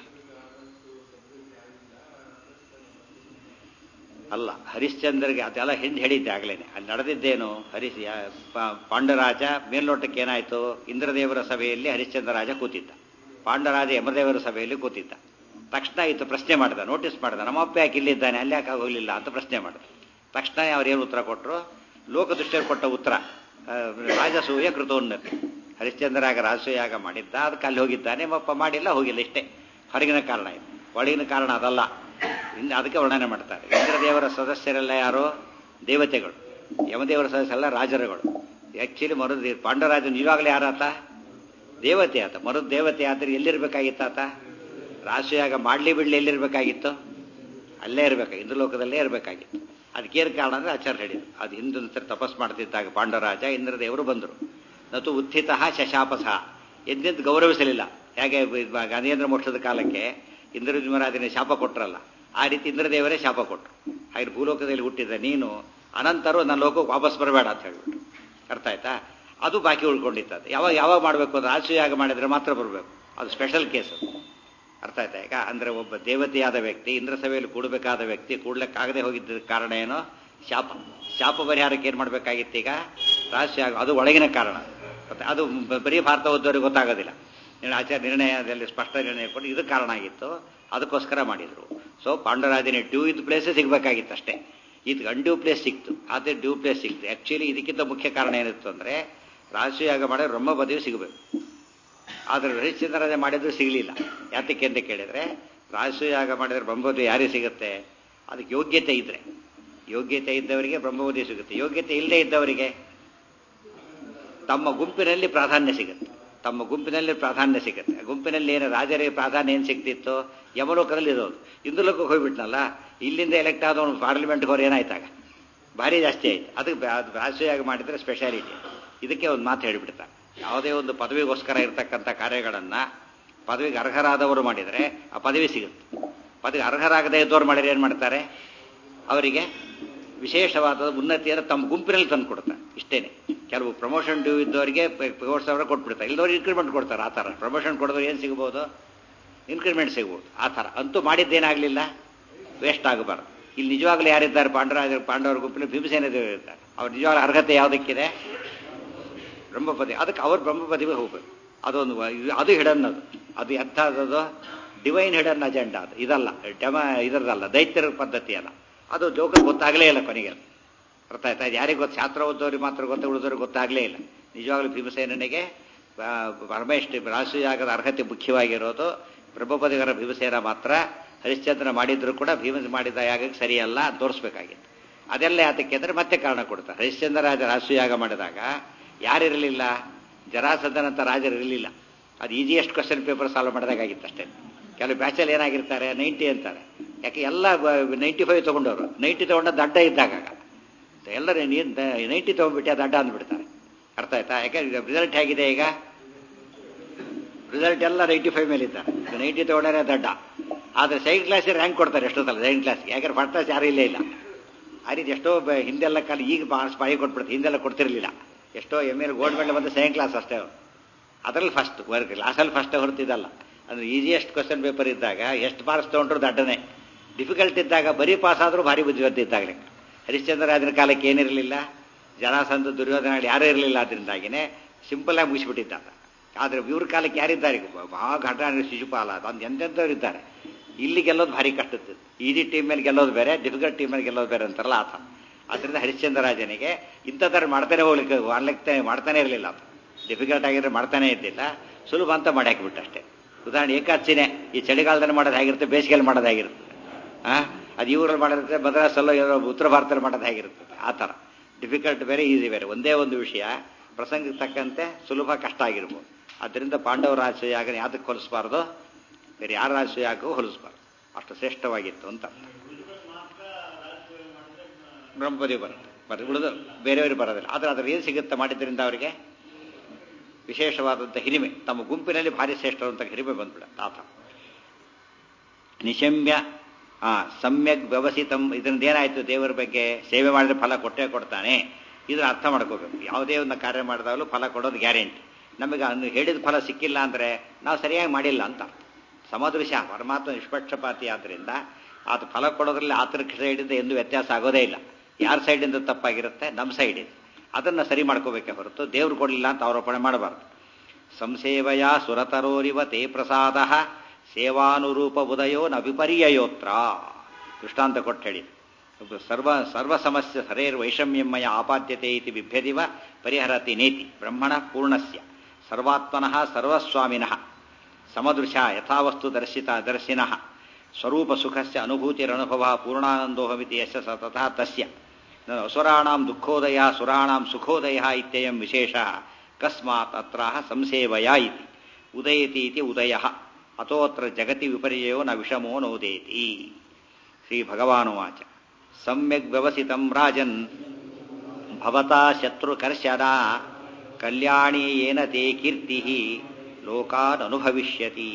ಅಲ್ಲ, ಹರಿಶ್ಚಂದ್ರಗೆ ಅದೆಲ್ಲ ಹಿಂದೆ ಹೇಳಿದ್ದೆ ಆಗಲೇನೆ. ಅಲ್ಲಿ ನಡೆದಿದ್ದೇನು, ಹರಿಶ್ ಪಾಂಡರಾಜ ಮೇಲ್ನೋಟಕ್ಕೆ ಏನಾಯಿತು, ಇಂದ್ರದೇವರ ಸಭೆಯಲ್ಲಿ ಹರಿಶ್ಚಂದ್ರ ರಾಜ ಕೂತಿದ್ದ, ಪಾಂಡರಾಜ ಯಮದೇವರ ಸಭೆಯಲ್ಲಿ ಕೂತಿದ್ದ. ತಕ್ಷಣ ಇತ್ತು ಪ್ರಶ್ನೆ ಮಾಡಿದ, ನೋಟಿಸ್ ಮಾಡಿದ, ನಮ್ಮಪ್ಪ ಯಾಕೆ ಇಲ್ಲಿದ್ದಾನೆ, ಅಲ್ಲಿ ಯಾಕೆ ಹೋಗಲಿಲ್ಲ ಅಂತ ಪ್ರಶ್ನೆ ಮಾಡಿದ. ತಕ್ಷಣ ಅವ್ರೇನು ಉತ್ತರ ಕೊಟ್ಟರು, ಲೋಕದೃಷ್ಟಿಯಲ್ಲಿ ಕೊಟ್ಟ ಉತ್ತರ, ರಾಜಸೂಯ ಕೃತೋನ್ನತಿ. ಹರಿಶ್ಚಂದ್ರಾಗ ರಾಜಸೂಯಾಗ ಮಾಡಿದ್ದ, ಅದಕ್ಕೆ ಅಲ್ಲಿ ಹೋಗಿದ್ದಾನೆ, ನಮ್ಮಪ್ಪ ಮಾಡಿಲ್ಲ, ಹೋಗಿಲ್ಲ. ಇಷ್ಟೇ ಹೊರಗಿನ ಕಾರಣ ಇದು, ಒಳಗಿನ ಕಾರಣ ಅದಲ್ಲ. ಇನ್ನು ಅದಕ್ಕೆ ವರ್ಣನೆ ಮಾಡ್ತಾರೆ. ಇಂದ್ರದೇವರ ಸದಸ್ಯರೆಲ್ಲ ಯಾರು, ದೇವತೆಗಳು. ಯಮದೇವರ ಸದಸ್ಯರೆಲ್ಲ ರಾಜರುಗಳು. ಆ್ಯಕ್ಚುಲಿ ಮರುದ್ ಪಾಂಡರಾಜ ನಿಜವಾಗಲೇ ಯಾರಾತ, ದೇವತೆ ಆತ. ಮರುದ್ ದೇವತೆ ಆದರೆ ಎಲ್ಲಿರ್ಬೇಕಾಗಿತ್ತು ಆತ? ರಾಜಸೂಯಾಗ ಮಾಡಲಿ ಬಿಡ್ಲಿ ಎಲ್ಲಿರ್ಬೇಕಾಗಿತ್ತು? ಅಲ್ಲೇ ಇರಬೇಕಾಗಿ, ಇಂದ್ರಲೋಕದಲ್ಲೇ ಇರಬೇಕಾಗಿತ್ತು. ಅದಕ್ಕೇನು ಕಾರಣ ಅಂದರೆ ಆಚಾರ್ಯ ಹೇಳಿದ್ರು. ಅದು ಹಿಂದೊಂದು ತಪಸ್ ಮಾಡ್ತಿದ್ದಾಗ ಪಾಂಡರಾಜ ಇಂದ್ರದೇವರು ಬಂದರು. ನತು ಉತ್ಥಿತ ಶಶಾಪಸ, ಎದ್ದೆದ್ದು ಗೌರವಿಸಲಿಲ್ಲ. ಹೇಗೆ ಗಾಂಧೀಂದ್ರ ಮೋಕ್ಷದ ಕಾಲಕ್ಕೆ ಇಂದ್ರಜಿಮರಾಜನೇ ಶಾಪ ಕೊಟ್ಟರಲ್ಲ, ಆ ರೀತಿ ಇಂದ್ರದೇವರೇ ಶಾಪ ಕೊಟ್ಟರು. ಹಾಗೆ ಭೂಲೋಕದಲ್ಲಿ ಹುಟ್ಟಿದ ನೀನು ಅನಂತರು ನನ್ನ ಲೋಕಕ್ಕೆ ವಾಪಸ್ ಬರಬೇಡ ಅಂತ ಹೇಳ್ಬಿಟ್ಟು. ಅರ್ಥ ಆಯ್ತಾ? ಅದು ಬಾಕಿ ಉಳ್ಕೊಂಡಿತ್ತು. ಯಾವಾಗ ಯಾವಾಗ ಮಾಡಬೇಕು ಅಂದ್ರೆ ರಾಜಸೂಯಾಗ ಮಾಡಿದ್ರೆ ಮಾತ್ರ ಬರಬೇಕು. ಅದು ಸ್ಪೆಷಲ್ ಕೇಸ್. ಅರ್ಥ ಆಯ್ತಾ? ಈಗ ಅಂದರೆ ಒಬ್ಬ ದೇವತೆಯಾದ ವ್ಯಕ್ತಿ ಇಂದ್ರ ಸಭೆಯಲ್ಲಿ ಕೂಡಬೇಕಾದ ವ್ಯಕ್ತಿ ಕೂಡ್ಲಿಕ್ಕಾಗದೆ ಹೋಗಿದ್ದ ಕಾರಣ ಏನೋ ಶಾಪ. ಶಾಪ ಪರಿಹಾರಕ್ಕೆ ಏನು ಮಾಡಬೇಕಾಗಿತ್ತು ಈಗ? ರಾಜಸೂಯಾಗ. ಅದು ಒಳಗಿನ ಕಾರಣ. ಮತ್ತೆ ಅದು ಬರೀ ಭಾರತ ಓದೋರಿಗೆ ಗೊತ್ತಾಗೋದಿಲ್ಲ. ಆಚಾರ್ಯ ನಿರ್ಣಯದಲ್ಲಿ ಸ್ಪಷ್ಟ ನಿರ್ಣಯ ಕೊಟ್ಟು ಇದು ಕಾರಣ ಆಗಿತ್ತು, ಅದಕ್ಕೋಸ್ಕರ ಮಾಡಿದರು. ಸೊ ಪಾಂಡರಾಜನೇ ಡ್ಯೂ ಇದ್ದ ಪ್ಲೇಸೇ ಸಿಗಬೇಕಾಗಿತ್ತು ಅಷ್ಟೇ. ಇದಕ್ಕೆ ಅನ್ಡ್ಯೂ ಪ್ಲೇಸ್ ಸಿಕ್ತು, ಅದೇ ಡ್ಯೂ ಪ್ಲೇಸ್ ಸಿಕ್ತು. ಆ್ಯಕ್ಚುಲಿ ಇದಕ್ಕಿಂತ ಮುಖ್ಯ ಕಾರಣ ಏನಿತ್ತು ಅಂದರೆ ರಾಜಸೂಯಾಗ ಮಾಡಿದ್ರೆ ಬ್ರಹ್ಮ ಪದವಿ ಸಿಗಬೇಕು. ಆದರೆ ಹರಿಶ್ಚಂದ್ರರಾಜ ಮಾಡಿದ್ರು ಸಿಗಲಿಲ್ಲ. ಯಾತಕ್ಕೆ ಅಂತ ಕೇಳಿದರೆ, ರಾಜಸೂಯಾಗ ಮಾಡಿದರೆ ಬ್ರಹ್ಮಪದವಿ ಯಾರಿಗೆ ಸಿಗುತ್ತೆ? ಅದಕ್ಕೆ ಯೋಗ್ಯತೆ ಇದ್ದರೆ. ಯೋಗ್ಯತೆ ಇದ್ದವರಿಗೆ ಬ್ರಹ್ಮಪದವಿ ಸಿಗುತ್ತೆ. ಯೋಗ್ಯತೆ ಇಲ್ಲದೆ ಇದ್ದವರಿಗೆ ತಮ್ಮ ಗುಂಪಿನಲ್ಲಿ ಪ್ರಾಧಾನ್ಯ ಸಿಗುತ್ತೆ. ತಮ್ಮ ಗುಂಪಿನಲ್ಲಿ ಪ್ರಾಧಾನ್ಯ ಸಿಗುತ್ತೆ. ಗುಂಪಿನಲ್ಲಿ ಏನು ರಾಜರಿಗೆ ಪ್ರಾಧಾನ್ಯ ಏನು ಸಿಗ್ತಿತ್ತು? ಯಮಲೋಕದಲ್ಲಿ ಇರೋದು. ಇಂದ್ರಲೋಕಕ್ಕೆ ಹೋಗ್ಬಿಟ್ನಲ್ಲ, ಇಲ್ಲಿಂದ ಎಲೆಕ್ಟ್ ಆದವನು ಪಾರ್ಲಿಮೆಂಟ್ಗೆ ಹೋಗಿ ಏನಾಯ್ತಾಗ ಭಾರಿ ಜಾಸ್ತಿ ಆಯ್ತು. ಅದಕ್ಕೆ ಅದು ರಾಜಸೂಯಾಗ ಮಾಡಿದರೆ ಸ್ಪೆಷಾಲಿಟಿ. ಇದಕ್ಕೆ ಒಂದು ಮಾತು ಹೇಳಿಬಿಡ್ತಾರೆ, ಯಾವುದೇ ಒಂದು ಪದವಿಗೋಸ್ಕರ ಇರತಕ್ಕಂಥ ಕಾರ್ಯಗಳನ್ನು ಪದವಿಗೆ ಅರ್ಹರಾದವರು ಮಾಡಿದರೆ ಆ ಪದವಿ ಸಿಗುತ್ತೆ. ಪದವಿಗೆ ಅರ್ಹರಾಗದೇ ಇದ್ದವ್ರು ಮಾಡಿದ್ರೆ ಏನು ಮಾಡ್ತಾರೆ? ಅವರಿಗೆ ವಿಶೇಷವಾದ ಉನ್ನತಿಯನ್ನು ತಮ್ಮ ಗುಂಪಿನಲ್ಲಿ ತಂದು ಕೊಡ್ತಾರೆ. ಇಷ್ಟೇನೆ. ಕೆಲವು ಪ್ರಮೋಷನ್ ಡ್ಯೂ ಇದ್ದವರಿಗೆ ಏಳು ಸಾವಿರ ಕೊಟ್ಬಿಡ್ತಾರೆ, ಇಲ್ಲದವ್ರಿಗೆ ಇನ್ಕ್ರಿಮೆಂಟ್ ಕೊಡ್ತಾರೆ. ಆ ಥರ ಪ್ರಮೋಷನ್ ಕೊಡೋದು ಏನು ಸಿಗ್ಬೋದು, ಇನ್ಕ್ರಿಮೆಂಟ್ ಸಿಗ್ಬೋದು. ಆ ಥರ ಅಂತೂ ಮಾಡಿದ್ದೇನಾಗಲಿಲ್ಲ, ವೇಸ್ಟ್ ಆಗಬಾರ್ದು. ಇಲ್ಲಿ ನಿಜವಾಗ್ಲೂ ಯಾರಿದ್ದಾರೆ ಪಾಂಡವರಾಜ ಪಾಂಡವರ ಗುಂಪಿನ ಭೀಮಸೇನ ದೇವರು ಇರ್ತಾರೆ. ಅವ್ರ ನಿಜವಾಗ್ಲೂ ಅರ್ಹತೆ ಯಾವುದಕ್ಕಿದೆ, ಬ್ರಹ್ಮಪದಿ. ಅದಕ್ಕೆ ಅವ್ರು ಬ್ರಹ್ಮಪದಿಗೆ ಹೋಗ್ಬೇಕು. ಅದೊಂದು ಅದು ಹಿಡನ್, ಅದು ಅದು ಎಂಥದ್ದು ಡಿವೈನ್ ಹಿಡನ್ ಅಜೆಂಡಾ. ಅದು ಇದಲ್ಲ, ಡೆಮ ಇದರದಲ್ಲ, ದೈತ್ಯರ ಪದ್ಧತಿ ಅಲ್ಲ. ಅದು ಜೋಕರ್ ಗೊತ್ತಾಗಲೇ ಇಲ್ಲ ಕೊನೆಗೆ. ಅರ್ಥ ಆಯ್ತಾ? ಯಾರಿಗೆ ಗೊತ್ತು, ಶಾಸ್ತ್ರ ಓದೋರಿಗೆ ಮಾತ್ರ ಗೊತ್ತ, ಉಳಿದವ್ರಿಗೆ ಗೊತ್ತಾಗಲೇ ಇಲ್ಲ. ನಿಜವಾಗ್ಲೂ ಭೀಮಸೇನಿಗೆ ಪರಮೇಶ್ ರಾಜಸೂಯಾಗದ ಅರ್ಹತೆ ಮುಖ್ಯವಾಗಿರೋದು. ಬ್ರಹ್ಮಪದಿಗರ ಭೀಮಸೇನ ಮಾತ್ರ ಹರಿಶ್ಚಂದ್ರ ಮಾಡಿದ್ರು ಕೂಡ ಭೀಮ ಮಾಡಿದ ಯಾಗಕ್ಕೆ ಸರಿಯಲ್ಲ ತೋರಿಸ್ಬೇಕಾಗಿತ್ತು. ಅದೆಲ್ಲ ಯಾತಕ್ಕೆ ಅಂದರೆ ಮತ್ತೆ ಕಾರಣ ಕೊಡ್ತಾರೆ. ಹರಿಶ್ಚಂದ್ರ ರಾಜ ರಾಜಸೂಯಾಗ ಮಾಡಿದಾಗ ಯಾರಿರಲಿಲ್ಲ, ಜರಾಸಂಧನಂತ ರಾಜರಿರಲಿಲ್ಲ. ಅದು ಈಸಿಯೆಸ್ಟ್ ಕ್ವಶನ್ ಪೇಪರ್ ಸಾಲ್ವ್ ಮಾಡಿದಾಗಿತ್ತು ಅಷ್ಟೇ. ಕೆಲವು ಬ್ಯಾಚಲ್ಲಿ ಏನಾಗಿರ್ತಾರೆ ನೈಂಟಿ ಅಂತಾರೆ, ಯಾಕೆ ಎಲ್ಲ ನೈಂಟಿ ಫೈವ್ ತೊಗೊಂಡವರು. ನೈಂಟಿ ತೊಗೊಂಡದ್ದು ಅಡ್ಡ ಇದ್ದಾಗ ಎಲ್ಲರೂ ನೈಂಟಿ ತೊಗೊಂಡ್ಬಿಟ್ಟು ಅದು ಅಡ್ಡ ಅಂದ್ಬಿಡ್ತಾರೆ. ಅರ್ಥ ಆಯ್ತಾ? ಯಾಕೆ ರಿಸಲ್ಟ್ ಹೇಗಿದೆ ಈಗ, ರಿಸಲ್ಟ್ ಎಲ್ಲ ನೈಂಟಿ ಫೈವ್ ಮೇಲೆ ಇದ್ದಾರೆ. ನೈಂಟಿ ತೊಗೊಂಡೇ ದಡ್ಡ. ಆದರೆ ಸೆಕೆಂಡ್ ಕ್ಲಾಸಿಗೆ ರ್ಯಾಂಕ್ ಕೊಡ್ತಾರೆ ಎಷ್ಟೋ ಸಲ ಸೆಕೆಂಡ್ ಕ್ಲಾಸ್ಗೆ. ಯಾಕಂದ್ರೆ ಫಸ್ಟ್ ಕ್ಲಾಸ್ ಯಾರೂ ಇಲ್ಲೇ ಇಲ್ಲ. ಆ ರೀತಿ ಎಷ್ಟೋ ಹಿಂದೆಲ್ಲ ಕಾಲ ಈಗ ಮಾರ್ಕ್ಸ್ ಬಾಯಿ ಕೊಟ್ಬಿಡ್ತಾರೆ, ಹಿಂದೆಲ್ಲ ಕೊಡ್ತಿರ್ಲಿಲ್ಲ. ಎಷ್ಟೋ ಎಮ್ ಎಲ್ ಗೋಲ್ಡ್ ಮೆಡಲ್ ಬಂದು ಸೆಕೆಂಡ್ ಕ್ಲಾಸ್ ಅಷ್ಟೇ, ಅದರಲ್ಲಿ ಫಸ್ಟ್ ವರ್ಕ್ ಕ್ಲಾಸಲ್ಲಿ ಫಸ್ಟೇ ಹೊರತಿದ್ದಲ್ಲ. ಅಂದರೆ ಈಸಿಯೆಸ್ಟ್ ಕ್ವಶನ್ ಪೇಪರ್ ಇದ್ದಾಗ ಎಷ್ಟು ಮಾರ್ಕ್ಸ್ ತೊಗೊಂಡ್ರು ದಡ್ಡನೆ. ಡಿಫಿಕಲ್ಟ್ ಇದ್ದಾಗ ಬರೀ ಪಾಸ್ ಆದರೂ ಭಾರಿ ಬುದ್ಧಿವಂತ ಇದ್ದಾಗಲೇ. ಹರಿಶ್ಚಂದ್ರ ರಾಜನ ಕಾಲಕ್ಕೆ ಏನಿರಲಿಲ್ಲ, ಜರಾಸಂಧ ದುರ್ಯೋಧನ ಯಾರೂ ಇರಲಿಲ್ಲ. ಅದರಿಂದಾಗಿನೇ ಸಿಂಪಲ್ಲಾಗಿ ಮುಗಿಸ್ಬಿಟ್ಟಿದ್ದ. ಆದರೆ ಇವ್ರ ಕಾಲಕ್ಕೆ ಯಾರಿದ್ದಾರೆ, ಮಹಾ ಘಟನೆ ಶಿಶುಪಾಲ, ಅದೊಂದು ಎಂತೆಂಥವ್ರು ಇದ್ದಾರೆ. ಇಲ್ಲಿ ಗೆಲ್ಲೋದು ಭಾರಿ ಕಷ್ಟದ್ದು. ಈಸಿ ಟೀಮ್ ಮೇಲೆ ಗೆಲ್ಲೋದು ಬೇರೆ, ಡಿಫಿಕಲ್ಟ್ ಟೀಮ್ ಮೇಲೆ ಗೆಲ್ಲೋದು ಬೇರೆ ಅಂತಾರಲ್ಲ ಆತ. ಅದರಿಂದ ಹರಿಶ್ಚಂದ್ರ ರಾಜನಿಗೆ ಇಂಥದ್ರ ಮಾಡ್ತಾನೆ ಹೋಗ್ಲಿಕ್ಕೆ ಮಾಡ್ಲಿಕ್ಕೆ ಮಾಡ್ತಾನೆ ಇರಲಿಲ್ಲ. ಆತ ಡಿಫಿಕಲ್ಟ್ ಆಗಿದ್ರೆ ಮಾಡ್ತಾನೆ ಇದ್ದಿಲ್ಲ, ಸುಲಭ ಅಂತ ಮಾಡಿ ಹಾಕಿಬಿಟ್ಟು ಅಷ್ಟೇ. ಉದಾಹರಣೆ ಏಕಾದಶಿನೇ ಈ ಚಳಿಗಾಲದಲ್ಲಿ ಮಾಡೋದು ಹೇಗಿರುತ್ತೆ, ಬೇಸಿಗೆಯಲ್ಲಿ ಮಾಡೋದು ಹೇಗಿರುತ್ತೆ. ಹಾಂ, ಅದು ಇವರಲ್ಲಿ ಮಾಡಿರುತ್ತೆ, ಮದ್ರಾಸಲ್ಲೋ ಏನೋ ಉತ್ತರ ಭಾರತದಲ್ಲಿ ಮಾಡೋದು ಹೇಗಿರುತ್ತೆ. ಆ ಥರ ಡಿಫಿಕಲ್ಟ್ ಬೇರೆ, ಈಸಿ ಬೇರೆ. ಒಂದೇ ಒಂದು ವಿಷಯ ಪ್ರಸಂಗಕ್ಕೆ ತಕ್ಕಂತೆ ಸುಲಭ ಕಷ್ಟ ಆಗಿರ್ಬೋದು. ಆದ್ದರಿಂದ ಪಾಂಡವ ರಾಜಸೂಯಾಗ ಯಾತಕ್ಕೆ ಹೋಲಿಸಬಾರ್ದು, ಬೇರೆ ಯಾರ ರಾಜಸೂಯಾಗೂ ಹೋಲಿಸಬಾರ್ದು. ಅಷ್ಟು ಶ್ರೇಷ್ಠವಾಗಿತ್ತು ಅಂತ. ಬ್ರಹ್ಮಪದಿ ಬರುತ್ತೆ, ಬರ ಉಳಿದು ಬೇರೆಯವರು ಬರೋದಿಲ್ಲ. ಆದರೆ ಅದ್ರ ಏನು ಸಿಗುತ್ತೆ ಮಾಡಿದ್ರಿಂದ ಅವರಿಗೆ ವಿಶೇಷವಾದಂಥ ಹಿರಿಮೆ, ತಮ್ಮ ಗುಂಪಿನಲ್ಲಿ ಭಾರಿ ಶ್ರೇಷ್ಠವಂತ ಹಿರಿಮೆ ಬಂದ್ಬಿಡುತ್ತೆ. ಆತ ನಿಶಮ್ಯ ಆ ಸಮ್ಯಕ್ ವ್ಯವಸ್ಥಿತಂ. ಇದರಿಂದ ಏನಾಯಿತು, ದೇವರ ಬಗ್ಗೆ ಸೇವೆ ಮಾಡಿದ್ರೆ ಫಲ ಕೊಟ್ಟೇ ಕೊಡ್ತಾನೆ. ಇದನ್ನ ಅರ್ಥ ಮಾಡ್ಕೋಬೇಕು. ಯಾವುದೇ ಒಂದು ಕಾರ್ಯ ಮಾಡಿದಾಗಲೂ ಫಲ ಕೊಡೋದು ಗ್ಯಾರಂಟಿ. ನಮಗೆ ಅನ್ನು ಹೇಳಿದ ಫಲ ಸಿಕ್ಕಿಲ್ಲ ಅಂದರೆ ನಾವು ಸರಿಯಾಗಿ ಮಾಡಿಲ್ಲ ಅಂತ. ಸಮದೃಶ ಪರಮಾತ್ಮ ನಿಷ್ಪಕ್ಷಪಾತಿ ಆದ್ದರಿಂದ ಆತ ಫಲ ಕೊಡೋದ್ರಲ್ಲಿ ಆತನ ಸೈಡಿಂದ ಎಂದು ವ್ಯತ್ಯಾಸ ಆಗೋದೇ ಇಲ್ಲ. ಯಾರ ಸೈಡಿಂದ ತಪ್ಪಾಗಿರುತ್ತೆ, ನಮ್ಮ ಸೈಡಿಂದ. ಅದನ್ನು ಸರಿ ಮಾಡ್ಕೋಬೇಕೆ ಹೊರತು ದೇವ್ರು ಕೊಡಲಿಲ್ಲ ಅಂತ ಆರೋಪಣೆ ಮಾಡಬಾರ್ದು. ಸಂಸೇವಯ ಸುರತರೋರಿವ ತೇ ಪ್ರಸಾದ ಸೇವಾನುರೂಪ ಉದಯೋ ನ ವಿಪರ್ಯಯೋತ್ರ. ದೃಷ್ಟಾಂತ ಕೊಟ್ಟು ಹೇಳಿ, ಸರ್ವ ಸರ್ವ ಸಮಸ್ಯೆ ಹರೇರ್ ವೈಷಮ್ಯಮಯ ಆಪಾದ್ಯತೆ ಇತಿ ಬಿಭ್ಯದಿವ ಪರಿಹರತಿ ನೇತಿ ಬ್ರಹ್ಮಣ ಪೂರ್ಣಸ್ಯ ಸರ್ವಾತ್ಮನಃ ಸರ್ವಸ್ವಾಮಿನಃ ಸಮದೃಶ ಯಥಾವಸ್ತು ದರ್ಶಿತ ದರ್ಶಿನಃ ಸ್ವರೂಪ ಸುಖಸ್ಯ ಅನುಭೂತಿರನುಭವ ಪೂರ್ಣಾನಂದೋಹಮಿತಿ ಯಶ ತಥಾ ತಸ್ಯ ಅಸುರಾಣಾಂ ದುಃಖೋದಯ ಸುರಾಣಾಂ ಸುಖೋದಯ ಇತ್ಯಯಂ ವಿಶೇಷ ಕಸ್ಮಾತ್ ಅತ್ರಾಹ ಸಂಸೇವಯ ಇತಿ ಉದಯತಿ ಇತಿ ಉದಯ ಅತೋತ್ರ ಜಗತಿ ವಿಪರ್ಯಯೋ ನ ವಿಷಮೋ ನೋದೇತಿ. ಶ್ರೀ ಭಗವಾನುವಾಚ ಸಮ್ಯಗ್ ವ್ಯವಸಿತಂ ರಾಜನ್ ಭವತಾ ಶತ್ರುಕರ್ಷಣ ಕಲ್ಯಾಣಿ ಯೇನ ತೇ ಕೀರ್ತಿ ಲೋಕಾನ್ ಅನುಭವಿಷ್ಯತಿ.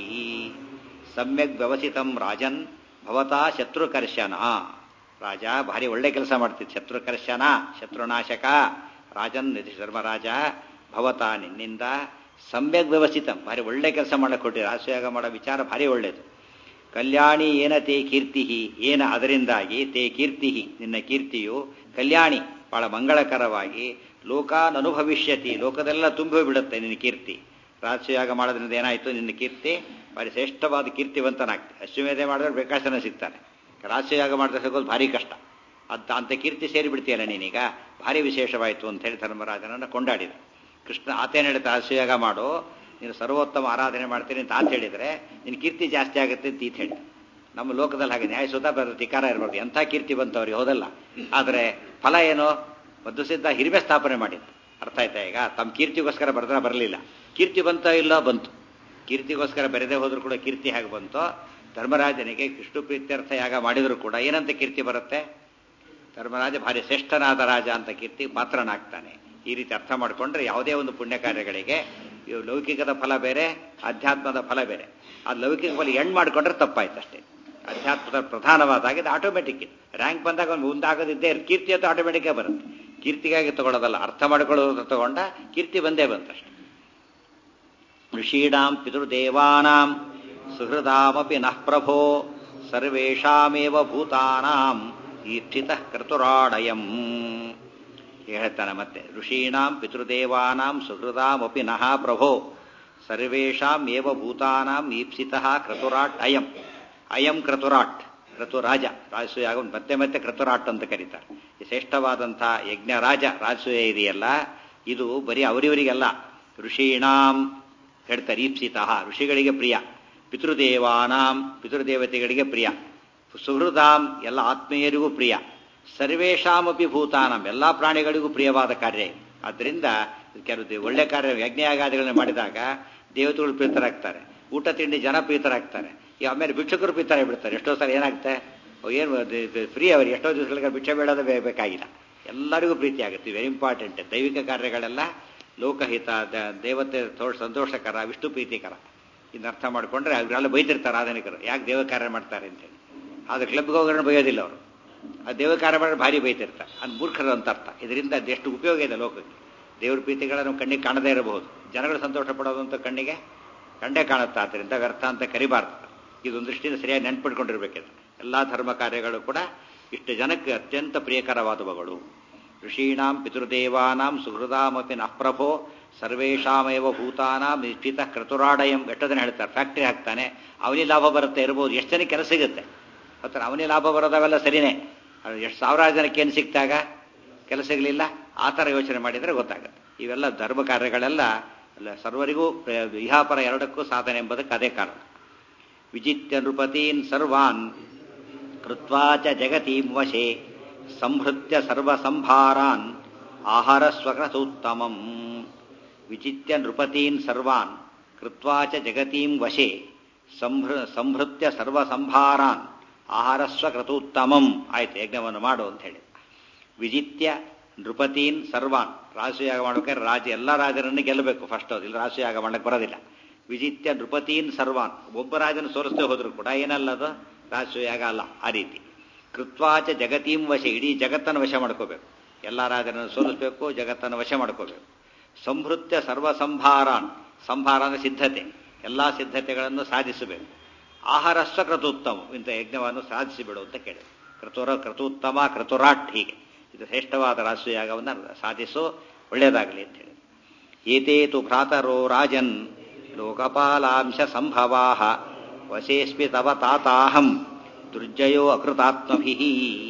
ಸಮ್ಯಗ್ ವ್ಯವಸಿತಂ ರಾಜನ್ ಭವತಾ ಶತ್ರುಕರ್ಷಣ. ರಾಜ ಭಾರಿ ಒಳ್ಳೆ ಕೆಲಸ ಮಾಡ್ತಿತ್ತು. ಶತ್ರುಕರ್ಷಣ ಶತ್ರುನಾಶಕ ರಾಜನ್ ಧರ್ಮರಾಜ ಭವತ ನಿನ್ನಿಂದ ಸಮ್ಯಗ್ ವ್ಯವಸ್ಥಿತಂ ಭಾರಿ ಒಳ್ಳೆ ಕೆಲಸ ಮಾಡಕ್ಕೆ ಕೊಟ್ಟಿದೆ. ರಾಜಸೂಯಾಗ ಮಾಡೋ ವಿಚಾರ ಭಾರಿ ಒಳ್ಳೆಯದು. ಕಲ್ಯಾಣಿ ಏನ ತೇ ಕೀರ್ತಿ ಏನ ಅದರಿಂದಾಗಿ ತೇ ಕೀರ್ತಿ ನಿನ್ನ ಕೀರ್ತಿಯು ಕಲ್ಯಾಣಿ ಬಹಳ ಮಂಗಳಕರವಾಗಿ ಲೋಕಾನ್ ಅನುಭವಿಷ್ಯತಿ ಲೋಕದೆಲ್ಲ ತುಂಬಿ ಬಿಡುತ್ತೆ ನಿನ್ನ ಕೀರ್ತಿ. ರಾಜಸೂಯಾಗ ಮಾಡೋದ್ರಿಂದ ಏನಾಯಿತು, ನಿನ್ನ ಕೀರ್ತಿ ಭಾರಿ ಶ್ರೇಷ್ಠವಾದ ಕೀರ್ತಿವಂತನಾಗ್ತಿ. ಅಶ್ವಮೇಧ ಮಾಡಿದ್ರೆ ಬೇಕಾಷ್ಟು ಜನ ಸಿಗ್ತಾನೆ. ರಾಜಸೂಯಾಗ ಮಾಡಿದ್ರೆ ಸಿಗೋದು ಭಾರಿ ಕಷ್ಟ. ಅಂತ ಅಂಥ ಕೀರ್ತಿ ಸೇರಿಬಿಡ್ತೀಯಲ್ಲ ನೀನೀಗ, ಭಾರಿ ವಿಶೇಷವಾಯಿತು ಅಂತ ಹೇಳಿ ಧರ್ಮರಾಜನನ್ನು ಕೊಂಡಾಡಿದ. ಕೃಷ್ಣ ಆತೇನು ಹೇಳ್ತಾ, ರಾಜಸೂಯಾಗ ಮಾಡು, ನೀನು ಸರ್ವೋತ್ತಮ ಆರಾಧನೆ ಮಾಡ್ತೀನಿ ಅಂತ ಆತ ಹೇಳಿದರೆ ನಿನ್ನ ಕೀರ್ತಿ ಜಾಸ್ತಿ ಆಗುತ್ತೆ ಅಂತ ಈತ ಹೇಳಿ. ನಮ್ಮ ಲೋಕದಲ್ಲಿ ಹಾಗೆ ನ್ಯಾಯಸುತ ಬರೋದು ಧಿಕಾರ ಇರಬಾರ್ದು. ಎಂಥ ಕೀರ್ತಿ ಬಂತವ್ರಿಗೆ ಹೋದಲ್ಲ. ಆದರೆ ಫಲ ಏನು, ಮಧುಸಿದ್ಧ ಹಿರಿಮೆ ಸ್ಥಾಪನೆ ಮಾಡಿದ್ದು. ಅರ್ಥ ಆಯ್ತಾ ಈಗ? ತಮ್ಮ ಕೀರ್ತಿಗೋಸ್ಕರ ಬರೆದ್ರೆ ಬರಲಿಲ್ಲ, ಕೀರ್ತಿ ಬಂತೋ ಇಲ್ಲೋ ಬಂತು. ಕೀರ್ತಿಗೋಸ್ಕರ ಬರೆದೇ ಹೋದ್ರೂ ಕೂಡ ಕೀರ್ತಿ ಹೇಗೆ ಬಂತೋ, ಧರ್ಮರಾಜನಿಗೆ ಕೃಷ್ಣ ಪ್ರೀತ್ಯರ್ಥ ಯಾಗ ಮಾಡಿದರೂ ಕೂಡ ಏನಂತ ಕೀರ್ತಿ ಬರುತ್ತೆ, ಧರ್ಮರಾಜ ಭಾರಿ ಶ್ರೇಷ್ಠನಾದ ರಾಜ ಅಂತ ಕೀರ್ತಿ ಪಾತ್ರನಾಗ್ತಾನೆ. ಈ ರೀತಿ ಅರ್ಥ ಮಾಡಿಕೊಂಡ್ರೆ ಯಾವುದೇ ಒಂದು ಪುಣ್ಯ ಕಾರ್ಯಗಳಿಗೆ ಲೌಕಿಕದ ಫಲ ಬೇರೆ, ಅಧ್ಯಾತ್ಮದ ಫಲ ಬೇರೆ. ಆ ಲೌಕಿಕ ಫಲ ಎಂಡ್ ಮಾಡಿಕೊಂಡ್ರೆ ತಪ್ಪಾಯ್ತು ಅಷ್ಟೇ. ಅಧ್ಯಾತ್ಮದ ಪ್ರಧಾನವಾದಾಗ ಇದು ಆಟೋಮೆಟಿಕ್ ಇದು ರ್ಯಾಂಕ್ ಬಂದಾಗ ಒಂದು ಮುಂದಾಗದಿದ್ದೇ ಕೀರ್ತಿ ಅಂತ ಆಟೋಮೆಟಿಕ್ಕೇ ಬರುತ್ತೆ. ಕೀರ್ತಿಗಾಗಿ ತಗೊಳ್ಳೋದಲ್ಲ, ಅರ್ಥ ಮಾಡಿಕೊಳ್ಳೋದು ತಗೊಂಡ ಕೀರ್ತಿ ಬಂದೇ ಬಂತಷ್ಟೆ. ಋಷೀಣಾಂ ಪಿತೃದೇವಾನಾಂ ಸುಹೃದಾಮಪಿ ನಃ ಪ್ರಭೋ ಸರ್ವೇಷಾಮೇವ ಭೂತಾನಾಂ ಈಪ್ಸಿತಃ ಕ್ರತುರಾಡಯಂ. ಹೇಳ್ತಾನೆ ಮತ್ತೆ, ಋಷೀಣಾಂ ಪಿತೃದೇವಾನಾಂ ಸುಹೃದಾಮಪಿ ನಃ ಪ್ರಭೋ ಸರ್ವೇಷಾಂ ಏವ ಭೂತಾನಾಂ ಈಪ್ಸಿತಃ ಕ್ರತುರಾಟ್ ಅಯಂ. ಅಯಂ ಕ್ರತುರಾಟ್, ಕ್ರತುರಾಜ ರಾಜಸೂಯ ಮತ್ತೆ ಮತ್ತೆ ಕ್ರತುರಾಟ್ ಅಂತ ಕರೀತಾರೆ. ಈ ಶ್ರೇಷ್ಠವಾದಂಥ ಯಜ್ಞರಾಜ ರಾಜಸೂಯ ಇದೆಯಲ್ಲ, ಇದು ಬರೀ ಅವರಿವರಿಗೆಲ್ಲ. ಋಷೀಣಾಂ ಹೇಳ್ತಾರೆ ಈಪ್ಸಿತಃ, ಋಷಿಗಳಿಗೆ ಪ್ರಿಯ. ಪಿತೃದೇವಾನಾಂ, ಪಿತೃದೇವತೆಗಳಿಗೆ ಪ್ರಿಯ. ಸುಹೃದಾಂ, ಎಲ್ಲ ಆತ್ಮೀಯರಿಗೂ ಪ್ರಿಯ. ಸರ್ವೇಷಾಮಪಿ ಭೂತಾನಾಂ, ಎಲ್ಲ ಪ್ರಾಣಿಗಳಿಗೂ ಪ್ರಿಯವಾದ ಕಾರ್ಯ. ಆದ್ದರಿಂದ ಕೆಲವು ಒಳ್ಳೆ ಕಾರ್ಯ ಯಜ್ಞಯಾಗಾದಿಗಳನ್ನ ಮಾಡಿದಾಗ ದೇವತೆಗಳು ಪ್ರೀತರಾಗ್ತಾರೆ, ಊಟ ತಿಂಡಿ ಜನ ಪ್ರೀತರಾಗ್ತಾರೆ. ಈ ಆಮೇಲೆ ಭಿಕ್ಷುಕರು ಪ್ರೀತರಾಗಿ ಬಿಡ್ತಾರೆ. ಎಷ್ಟೋ ಸಲ ಏನಾಗುತ್ತೆ, ಏನು ಫ್ರೀ ಅವರಿಗೆ ಎಷ್ಟೋ ದಿವಸಗಳಿಗೆ ಭಿಕ್ಷೆ ಬೇಡೋದು ಬೇಕಾಗಿಲ್ಲ, ಎಲ್ಲರಿಗೂ ಪ್ರೀತಿ ಆಗುತ್ತೆ. Very important. ದೈವಿಕ ಕಾರ್ಯಗಳೆಲ್ಲ ಲೋಕಹಿತ, ದೇವತೆ ಸಂತೋಷಕರ, ವಿಷ್ಣು ಪ್ರೀತಿಕರ. ಇದನ್ನ ಅರ್ಥ ಮಾಡ್ಕೊಂಡ್ರೆ ಅವರೆಲ್ಲ ಬೈತಿರ್ತಾರೆ ಆಧುನಿಕರು, ಯಾಕೆ ದೇವ ಕಾರ್ಯ ಮಾಡ್ತಾರೆ ಅಂತೇಳಿ. ಆದ್ರೆ ಕ್ಲಬ್ಗೆ ಹೋಗೋಣ ಬೈಯೋದಿಲ್ಲ ಅವರು, ಆ ದೇವ ಕಾರ್ಯ ಮಾಡಿದ್ರೆ ಭಾರಿ ಬೈತಿರ್ತಾರೆ. ಅದು ಮೂರ್ಖರು ಅಂತ ಅರ್ಥ. ಇದರಿಂದ ಎಷ್ಟು ಉಪಯೋಗ ಇದೆ ಲೋಕಕ್ಕೆ. ದೇವ್ರ ಪ್ರೀತಿಗಳನ್ನು ಕಣ್ಣಿಗೆ ಕಾಣದೇ ಇರಬಹುದು, ಜನಗಳು ಸಂತೋಷ ಪಡೋದಂತ ಕಣ್ಣಿಗೆ ಕಂಡೇ ಕಾಣುತ್ತೆ. ಆದ್ದರಿಂದ ವ್ಯರ್ಥ ಅಂತ ಕರಿಬಾರ್ದು. ಇದೊಂದು ದೃಷ್ಟಿಯಿಂದ ಸರಿಯಾಗಿ ನೆನ್ಪಿಟ್ಕೊಂಡಿರ್ಬೇಕಿದೆ. ಎಲ್ಲ ಧರ್ಮ ಕಾರ್ಯಗಳು ಕೂಡ ಇಷ್ಟು ಜನಕ್ಕೆ ಅತ್ಯಂತ ಪ್ರಿಯಕರವಾದವುಗಳು. ಋಷೀಣಾಂ ಪಿತೃದೇವಾನಾಂ ಸುಹೃದಾಮಪಿ ನಃ ಪ್ರಭೋ ಸರ್ವೇಷಾಮೇವ ಭೂತಾನಾಂ ನಿಶ್ಚಿತ ಕ್ರತುರಾಡಯಂ. ಎಷ್ಟೋದನ್ನ ಹೇಳ್ತಾರೆ, ಫ್ಯಾಕ್ಟ್ರಿ ಹಾಕ್ತಾನೆ, ಅವನಿಗೆ ಲಾಭ ಬರುತ್ತೆ ಇರ್ಬೋದು, ಎಷ್ಟು ಜನಕ್ಕೆ ಕೆಲಸ ಸಿಗುತ್ತೆ. ಹತ್ರ ಅವನಿಗೆ ಲಾಭ ಬರೋದಾವೆಲ್ಲ ಸರಿನೇ, ಎಷ್ಟು ಸಾವಿರಾರು ಜನಕ್ಕೆ ಏನು ಸಿಕ್ತಾಗ ಕೆಲಸ ಸಿಗಲಿಲ್ಲ, ಆ ಥರ ಯೋಚನೆ ಮಾಡಿದರೆ ಗೊತ್ತಾಗುತ್ತೆ. ಇವೆಲ್ಲ ಧರ್ಮ ಕಾರ್ಯಗಳೆಲ್ಲ ಸರ್ವರಿಗೂ ಇಹಾಪರ ಎರಡಕ್ಕೂ ಸಾಧನೆ ಎಂಬುದಕ್ಕೆ ಅದೇ ಕಾರಣ. ವಿಜಿತ್ಯ ನೃಪತೀನ್ ಸರ್ವಾನ್ ಕೃತ್ವಾ ಚ ಜಗತೀಂ ವಶೇ ಸಂಹೃತ್ಯ ಸರ್ವಸಂಭಾರಾನ್ ಆಹಾರ ಸ್ವಕ್ರತೋತ್ತಮಂ. ವಿಜಿತ್ಯ ನೃಪತೀನ್ ಸರ್ವಾನ್ ಕೃತ್ವಾ ಚ ಜಗತೀಂ ವಶೇ ಸಂಹೃ ಸಂಹೃತ್ಯ ಸರ್ವಸಂಭಾರಾನ್ ಆಹಾರ ಸ್ವಕ್ರತೋತ್ತಮಂ. ಆಯ್ತು, ಯಜ್ಞವನ್ನು ಮಾಡು ಅಂತ ಹೇಳಿ. ವಿಜಿತ್ಯ ನೃಪತೀನ್ ಸರ್ವಾನ್, ರಾಜಸೂಯಾಗ ಮಾಡ್ಬೇಕಾದ್ರೆ ರಾಜ ಎಲ್ಲ ರಾಜರನ್ನು ಗೆಲ್ಲಬೇಕು ಫಸ್ಟ್, ಅದು ಇಲ್ಲ ರಾಜಸೂಯಾಗ ಮಾಡಕ್ಕೆ ಬರೋದಿಲ್ಲ. ವಿಜಿತ್ಯ ನೃಪತೀನ್ ಸರ್ವಾನ್, ಒಬ್ಬ ರಾಜನ ಸೋಲಿಸದೆ ಹೋದ್ರು ಕೂಡ ಏನಲ್ಲದು ರಾಜಸೂಯಾಗ ಅಲ್ಲ. ಆ ರೀತಿ ಕೃತ್ವಾಚ ಜಗತೀಂ ವಶ, ಇಡೀ ಜಗತ್ತನ್ನು ವಶ ಮಾಡ್ಕೋಬೇಕು. ಎಲ್ಲ ರಾಜರನ್ನು ಸೋಲಿಸಬೇಕು, ಜಗತ್ತನ್ನು ವಶ ಮಾಡ್ಕೋಬೇಕು. ಸಂಹೃತ್ಯ ಸರ್ವಸಂಭಾರಾನ್, ಸಂಭಾರ ಅಂದರೆ ಸಿದ್ಧತೆ, ಎಲ್ಲ ಸಿದ್ಧತೆಗಳನ್ನು ಸಾಧಿಸಬೇಕು. ಆಹಾರಸ್ವ ಕ್ರತೋತ್ತಮ, ಇಂಥ ಯಜ್ಞವನ್ನು ಸಾಧಿಸಿಬಿಡು ಅಂತ ಕೇಳಿ. ಕ್ರತುರ ಕ್ರತೋತ್ತಮ ಕ್ರತುರಾಟ್, ಹೀಗೆ ಇದು ಶ್ರೇಷ್ಠವಾದ ರಾಜಸೂಯಾಗವನ್ನು ಸಾಧಿಸು, ಒಳ್ಳೆಯದಾಗಲಿ ಅಂತ ಹೇಳಿ. ಏತೇತು ಭ್ರಾತರೋ ರಾಜನ್ ಲೋಕಪಾಲಾಂಶ ಸಂಭವಾ ವಶೇಸ್ಮಿ ತವ ತಾತಾಹಂ ದುರ್ಜಯೋ ಅಕೃತಾತ್ಮಭಿಃ.